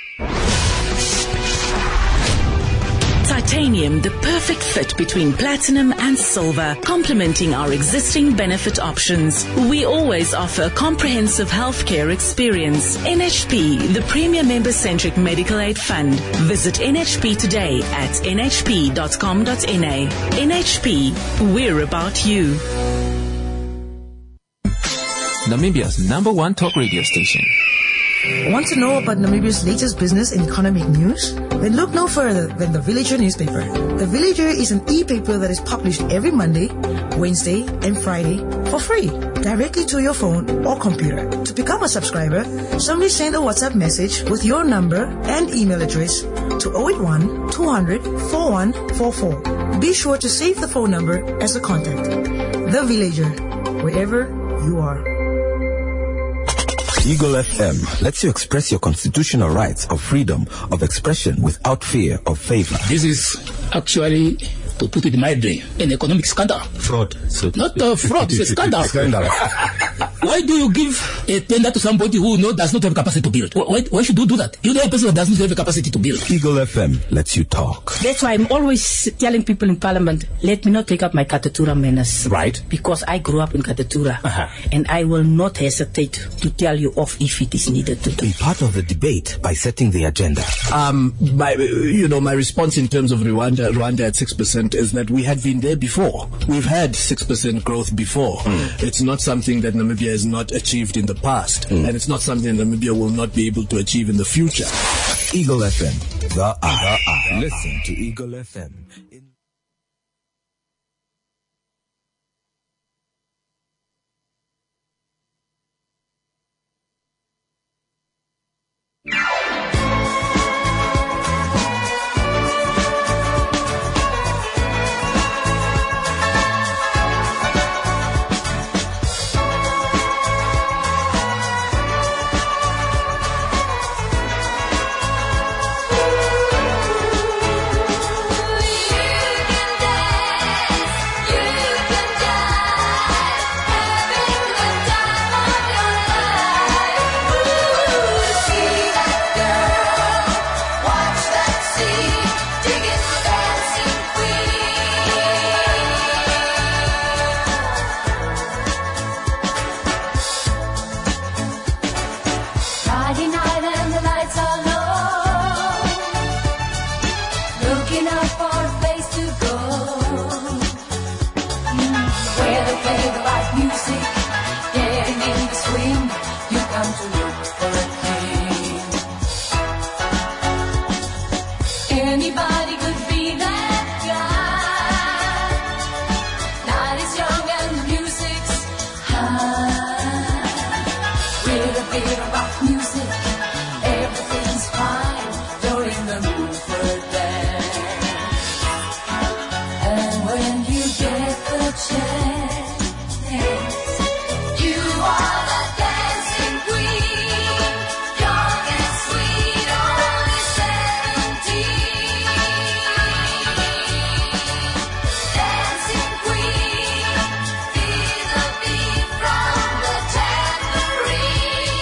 Titanium, the perfect fit between platinum and silver, complementing our existing benefit options. We always offer a comprehensive healthcare experience. N H P, the premier member-centric medical aid fund. Visit N H P today at n h p dot com dot n a. N H P, we're about you. Namibia's number one talk radio station. Want to know about Namibia's latest business and economic news? Then look no further than The Villager newspaper. The Villager is an e-paper that is published every Monday, Wednesday, and Friday for free, directly to your phone or computer. To become a subscriber, simply send a WhatsApp message with your number and email address to zero eight one, two hundred, four one four four. Be sure to save the phone number as a contact. The Villager, wherever you are. Eagle F M lets you express your constitutional rights of freedom of expression without fear of favor. This is actually, to put it mildly, an economic scandal. Fraud. So Not a fraud, it's a scandal. Scandal. Why do you give a tender to somebody who no, does not have capacity to build? Why, why should you do that? You know a person that does not have a capacity to build. Eagle F M lets you talk. That's why I'm always telling people in Parliament, let me not take up my Katatura manners. Right. Because I grew up in Katatura. Uh-huh. And I will not hesitate to tell you off if it is needed to do. Be part of the debate by setting the agenda. Um, my, you know, my response in terms of Rwanda, Rwanda at six percent is that we had been there before. We've had six percent growth before. Mm. It's not something that Namibia has not achieved in the past. Mm. And it's not something Namibia will not be able to achieve in the future. Eagle F M. The R. Listen to Eagle F M. We Anybody could be that guy. Night is young and the music's high. With a bit of rock music, everything's fine. You're in the mood for a dance. And when you get the chance, you are the dancing queen. Young and sweet, only seventeen. Dancing queen, feel the beat from the tambourine.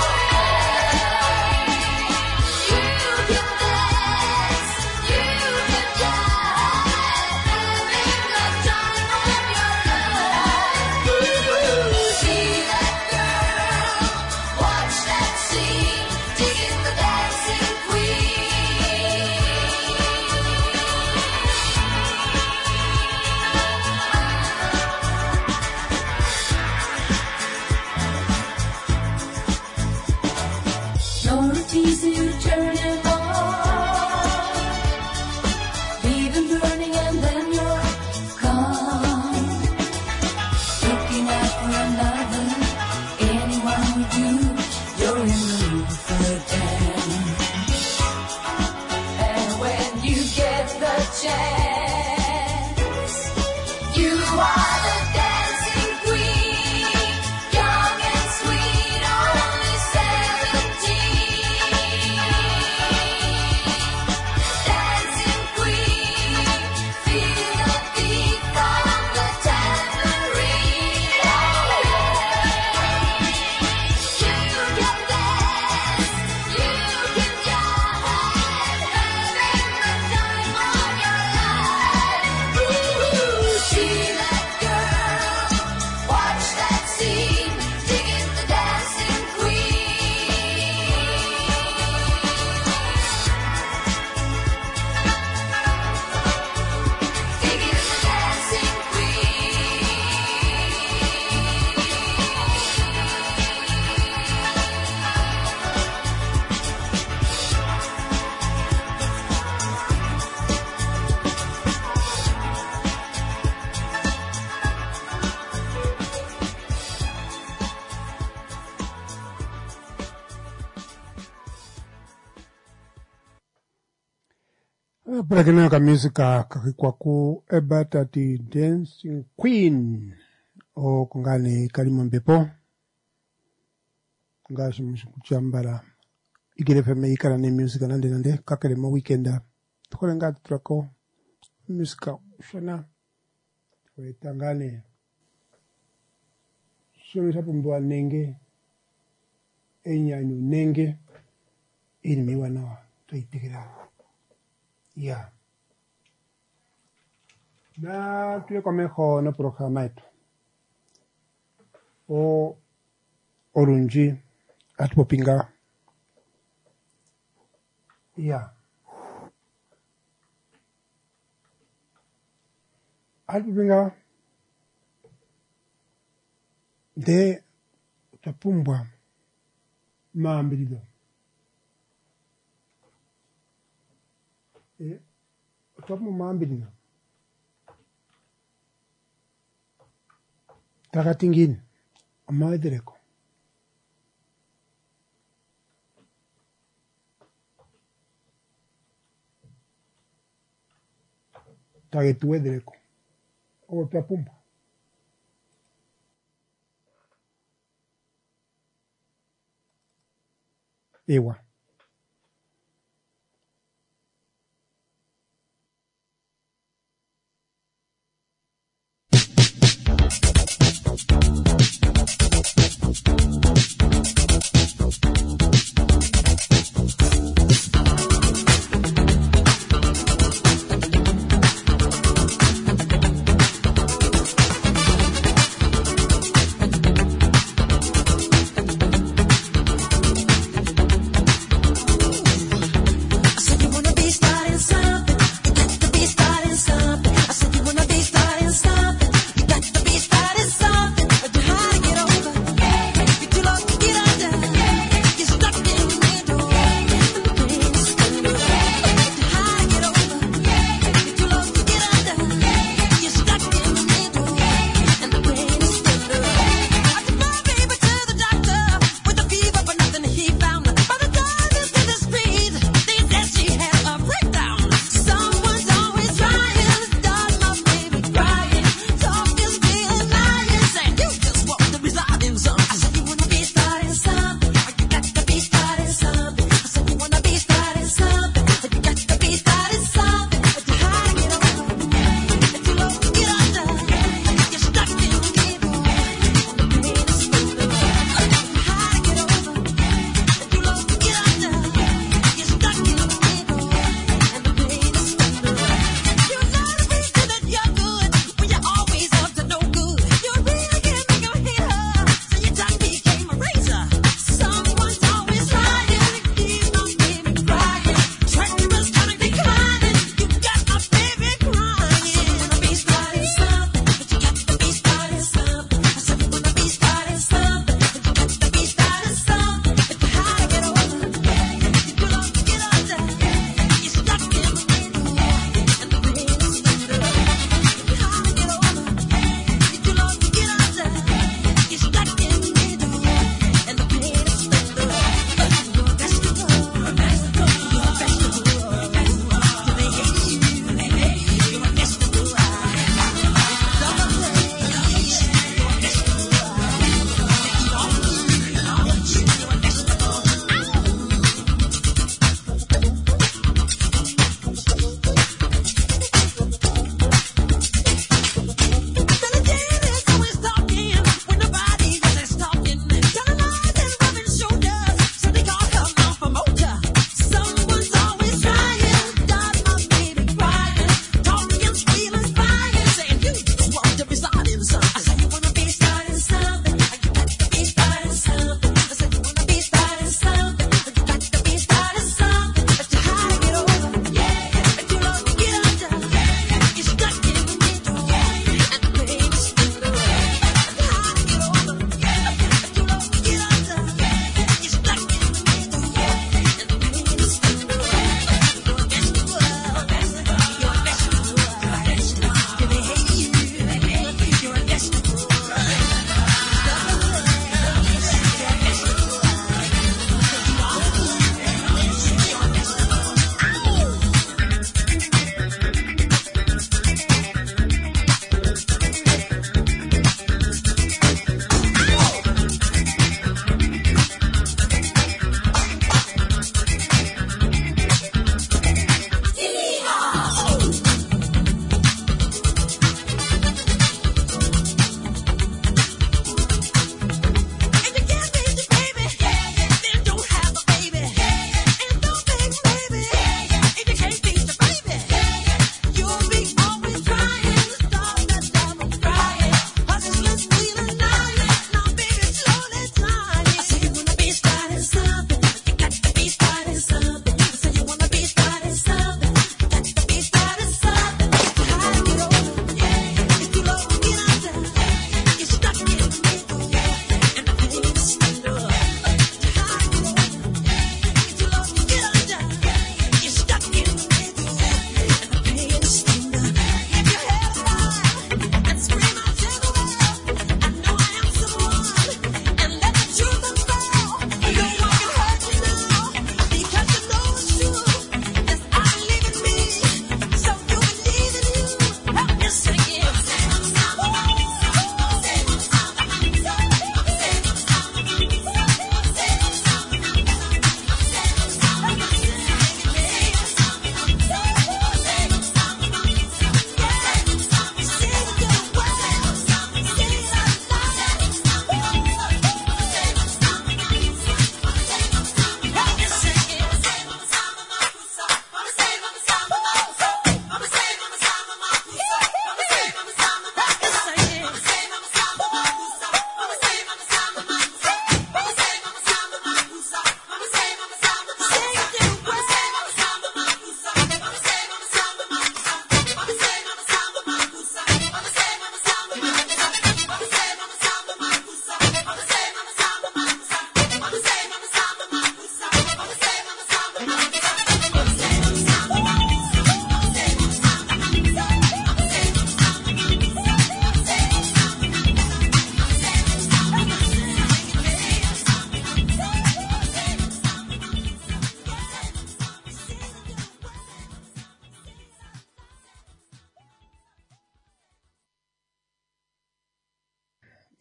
You can dance, you can jive, having the time of your life. Ooh, see that girl, watch that scene, digging the dancing queen. You're a teaser, you turn him on. Leave him burning and then you're gone. Looking out for another, anyone would do. You're in the mood for a dance. And when you get the chance, you are the dancing queen. Young and sweet, only seventeen. Dancing queen, feel the beat from the tambourine. You can dance, you can jive, having the time of your life. Ooh, see that girl, watch that scene, digging the dancing queen. Digging the dancing Prakena ka musica kakikwaku ebata ti Dancing Queen o kungani kalimo mbepo ngashi musikuchambala igere feme ikara ne musica nande nande kakere mo weekenda tukole ngati trako musica shona wetangane shona sapumbo nenge enyanyu nenge ili miwana toitikira ya na tuye komeho na programa yetu o orunji atupopinga ya atupopinga de tapumbwa maambilido e tapu maambilido takatingini amaedereko tagetuedereko o tapumba ewa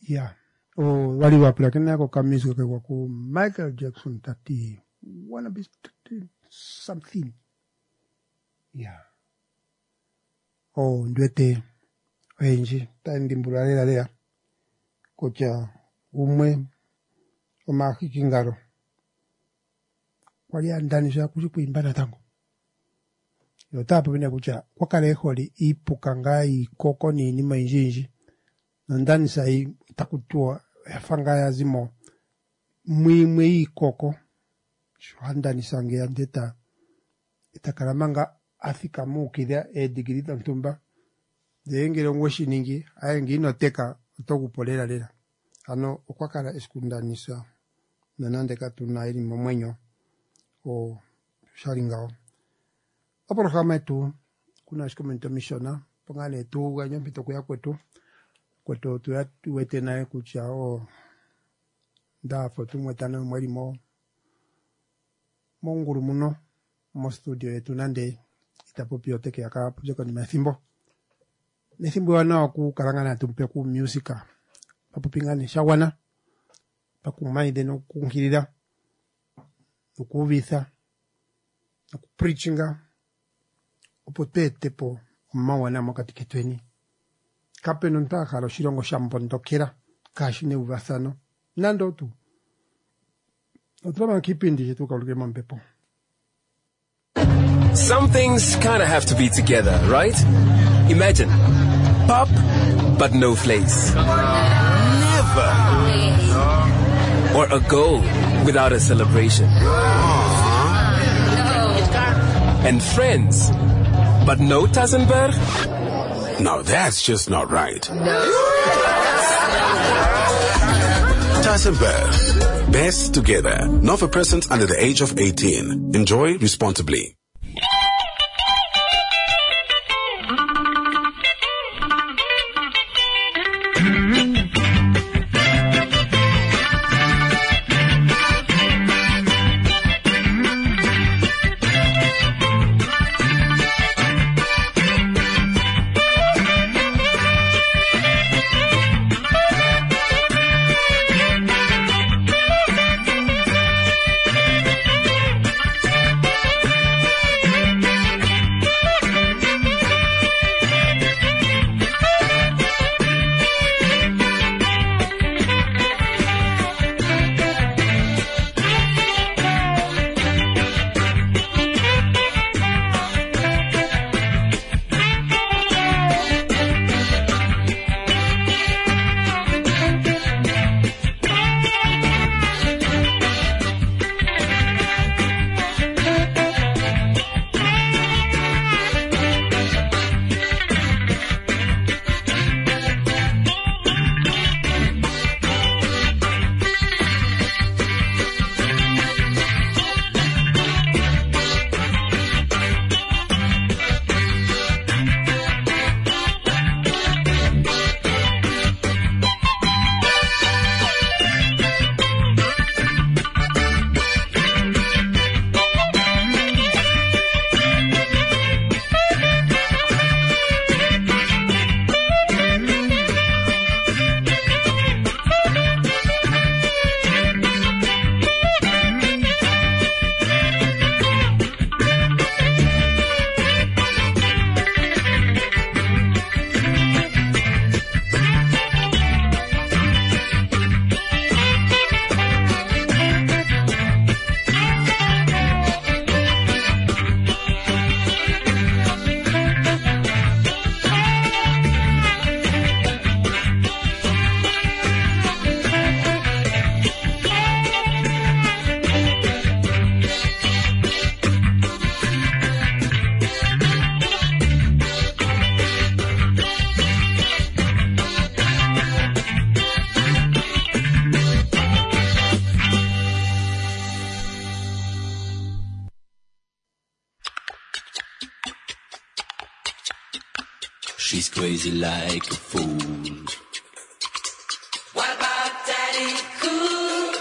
Yeah. O wali wapula kena ko kamisu ke ku Michael Jackson tati wanna be something. Yeah. O ndwete enji tandimbulale la lea. Kocha umwe oma kikingaro. Wali andani sha kuchikuimba na tango. Yo tapo bine kucha wakale holi ipukanga ikoko ni ni mainjinji. Ndani sai takutua fanga ya zimo mwi mwi ikoko. Ndani sange ya ndeta itakaramanga afika mukidea e digirita ntumba. Zeengere ngweshi ningi ayengi inoteka utogu polera lera. Ano ukwakara eskundanisa nanande katuna ili momwenyo o sharingao. Oporo kama etu kuna shikomento mishona pongane tu ganyo mpito kuya kwetu kwetu tuya tuwete nae kucha o da fotu mwetana mweri mo monguru muno mo studio etu nande itapopi oteke yaka pujeko ni methimbo methimbo wana waku karangana tumpe ku musika papupingane shawana pakumaide no kunkirira ukuvitha preachinga upotete po mawana mokatiketweni kape nonta haro shirongo shambondokera kashine uvasano nando tu otrama kipindi jetu kauluke mampepo. Some things kind of have to be together, right? Imagine pop but no flakes. Never. Or a goal without a celebration. And friends but no Tassenberg? Now that's just not right. Tassenberg. Best together. Not for persons under the age of eighteen. Enjoy responsibly. She's crazy like a fool. What about Daddy Cool?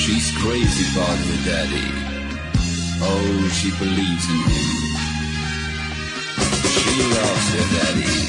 She's crazy about her daddy. Oh, she believes in him. She loves her daddy.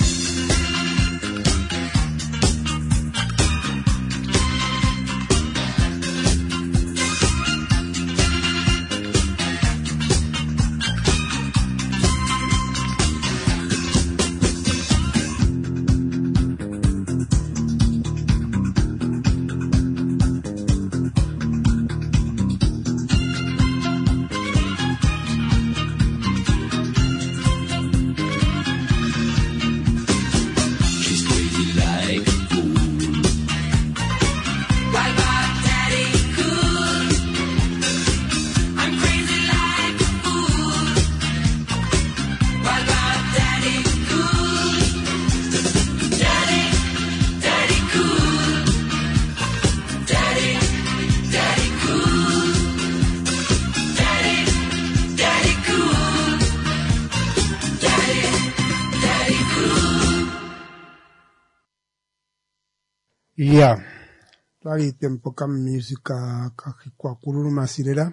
Yeah. Twali tempo ka musica kakikwa kululuma sirera.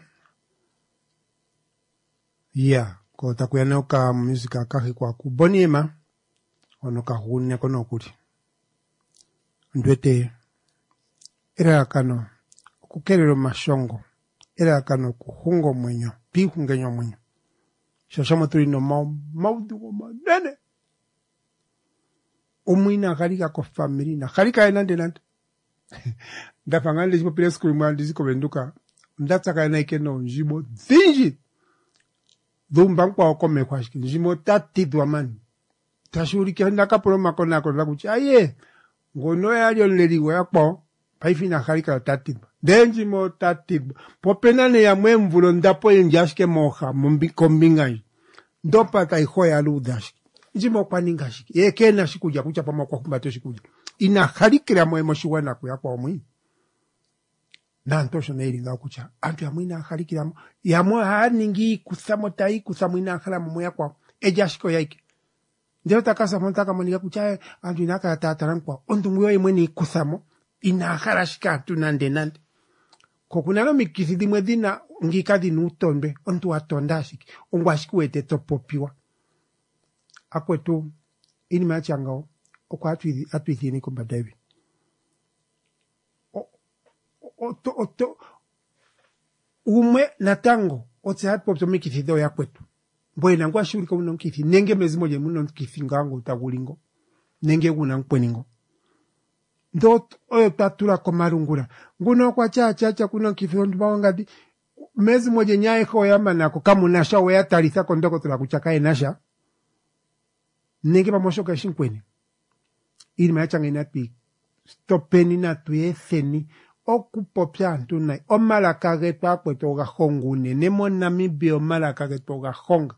Yeah. Ko takuyana ka musica kakikwa kuboniema. Ono ka hunya kono kuri. Ndwete. Era kano. Kukerero mashongo. Era kano kuhungo mwenyo. Pihungenyo mwenyo. Shashamo turi no mau. Maudu goma. Nene. Umwina karika ko family na karika enande nande ndafangana lipo pile school mwandi ziko benduka ndataka na ikeno njimo zinji dhumba kwa okome kwa shiki njimo tati dwamani tashuri ke ndaka pro makona ko lakuchi aye ngono ya lyo leliwe yapo paifi na karika tati denji mo tati popena ne ya mwemvulo ndapo yenjashike moha mumbi kombinga ndopa kaiho ya ludashi njimo kwa ningashiki yeke na shikuja kucha pama kwa kumbato shikuja ina harikira mwe moshiwana ku yakwa omwi nantosho na ilinga kucha antu amwina harikira yamwe haningi kusamo tai kusamwina khala mwe yakwa ejashiko yake ndio takasa montaka monika kucha antu inaka tatarankwa ondu mwe yemwe ni kusamo ina harashika tunande nande kokunalo mikisidi mwedina ngikadi nutombe ontu atondashiki ongwashikuwete topopiwa akwetu ini machangao okwa atwi atwi ni kumba David o o o to ume natango otse hapo to mikithido ya kwetu mbwena ngwa shuri ko muno kithi nenge mezi moje muno kithi ngango tagulingo nenge kuna nkweningo ndo oyo tatula ko marungura nguno kwa cha cha cha kuno kithi ndwa ngadi mezi moje nyaye ko yamanako kamunasha we atalisa ko ndoko tula kuchakae nasha nenge pamoshoka shinkweni ili machanga inatwi stopeni na tuyetheni okupopya antunai omalaka getu akwetu gahongune nemo Namibia omalaka getu gahonga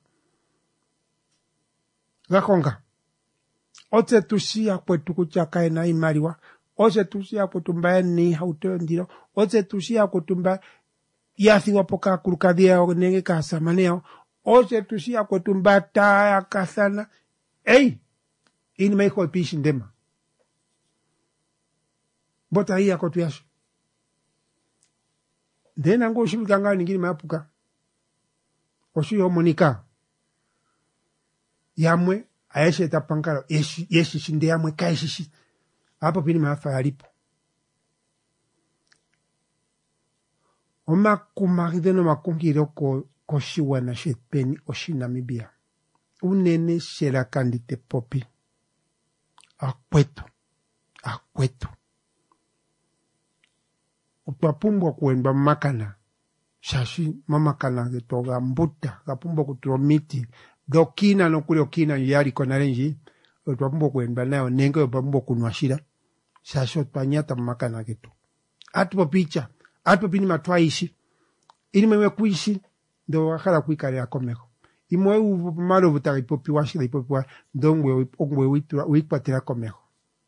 gahonga ote tushia kwetu kuchaka ina imariwa ote tushia kwetu mbaya ni hauteo ndiro ote tushia kwetu mbaya yathi wapoka kurukadia nenge kasamaneo ote tushia kwetu mbaya taa kasana Hey, ini meiko pishi ndema. Bota hii yako tuyasho. Ndena ngo shuru kanga ningini mapuka. Oshu yo monika. Yamwe aeshe tapankaro yeshi yeshi shinde yamwe kaishishi. Hapo pini maafa alipo. Oma kumarideno makunkiro ko koshiwa na shetpeni oshi Namibia. Unene shera kandite popi. Akwetu. Akwetu. Utwapumbo kuenba makana. Shashi mamakana getoga mbuta. Kapumbo kuturomiti. Dokina no kule okina yari konarenji. Utwapumbo kuenba nayo nenge utwapumbo kunwashira. Shashi utwanyata makana geto. Atupo picha. Atupo pini matwaishi. Ili mewe kuishi. Ndo wakala kuikari ya komeko. Imwe u malo butari popi washila ipopi ndongwe ongwe witura wikwatira komeho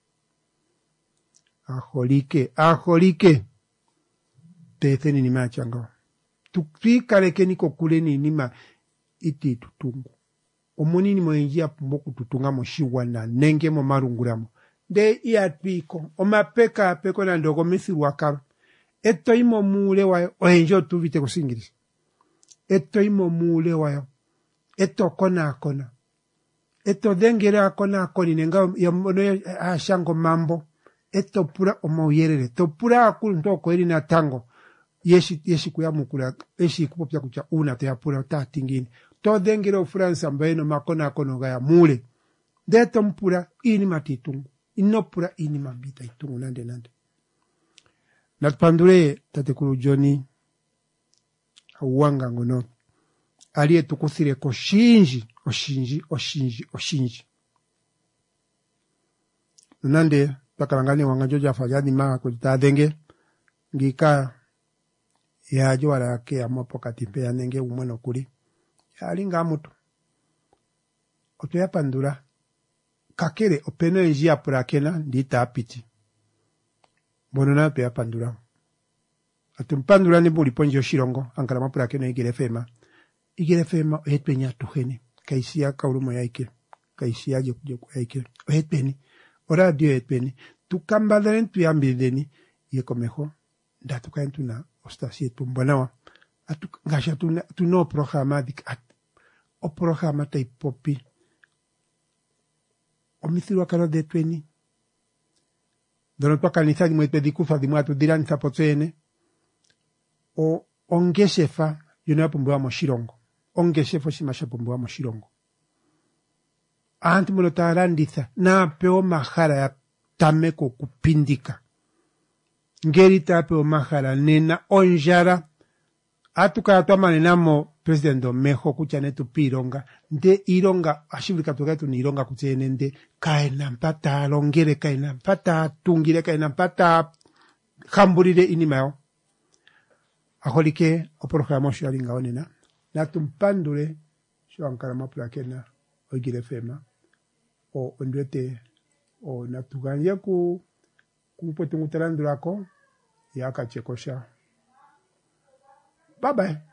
aholike aholike tetheni ni machanga tukikale keniko kuleni nima iti tutungu omunini moenjia pumboku tutunga moshiwana nenge mo marunguramo de iatpiko omapeka peko na ndogo misiru wakaro Eto imo mule wayo, ohenjo tuvite kusingirisa. Eto imo mule wayo. Eto kona akona. Eto dengere akona akoni nenga yamono ashango mambo. Eto pura omauyerere. To pura akulu ntoko eri na tango. Yeshi yeshi kuyamukula. Yeshi kupopya kucha una to ya pura ta tingini. To dengere ofransa mbaeno makona akono gaya mule. Deto mpura ini matitungu. Ino pura ini mambita itungu nande nande. Natpandure tatekuru Johnny Awanga ngono. Aliye tukuthire ko shinji, oshinji, oshinji, oshinji. Nande pakalangani wanga joja fajani maa kutadenge. Ngika ya jwara yake ya mopo katipe ya nenge umweno kuri. Ya alinga mutu. Oto ya pandura. Kakere openo enji apura kena ndita apiti. Bonona pe ya pandura. Atum pandura ni buli ponjo shirongo. Ankara mapura kena igire fema. Igire fema ohet penya tuhene. Kaisia kaurumo ya ikir. Kaisia joku joku ya ikir. Ohet peni. Ora dio ohet peni. Tukambadaren tu yambideni. Yeko meho. Datu kain tu na ostasiet pumbanawa. Atu gasha tu, na, tu no programa dik at. O programa tai popi. O mithiru akano de tweni. Dono tu akanisa di mwete di kufa di mwatu dirani sapotsene. O ongeshefa yuna pumbuwa moshirongo. Ongeshefa shimasha pumbuwa moshirongo. Ahanti mwono taranditha. Na peo mahara ya tameko kupindika. Ngeri ta peo mahara nena onjara. Atuka atoma nenamo presidento meho kuchane tu pironga. Nde ironga, ashibulika tuketu ni ironga kuchene nde. Kaina mpata, longere kaina mpata, tungire kaina mpata. Hamburire inimao. Aholike, oporogamo sharinga onena. Natumpandure, sho ankara mapula kena, oigire fema. O ondwete, o natuganya ku, kumpote ngutarandurako, ya kachekosha. Bye bye.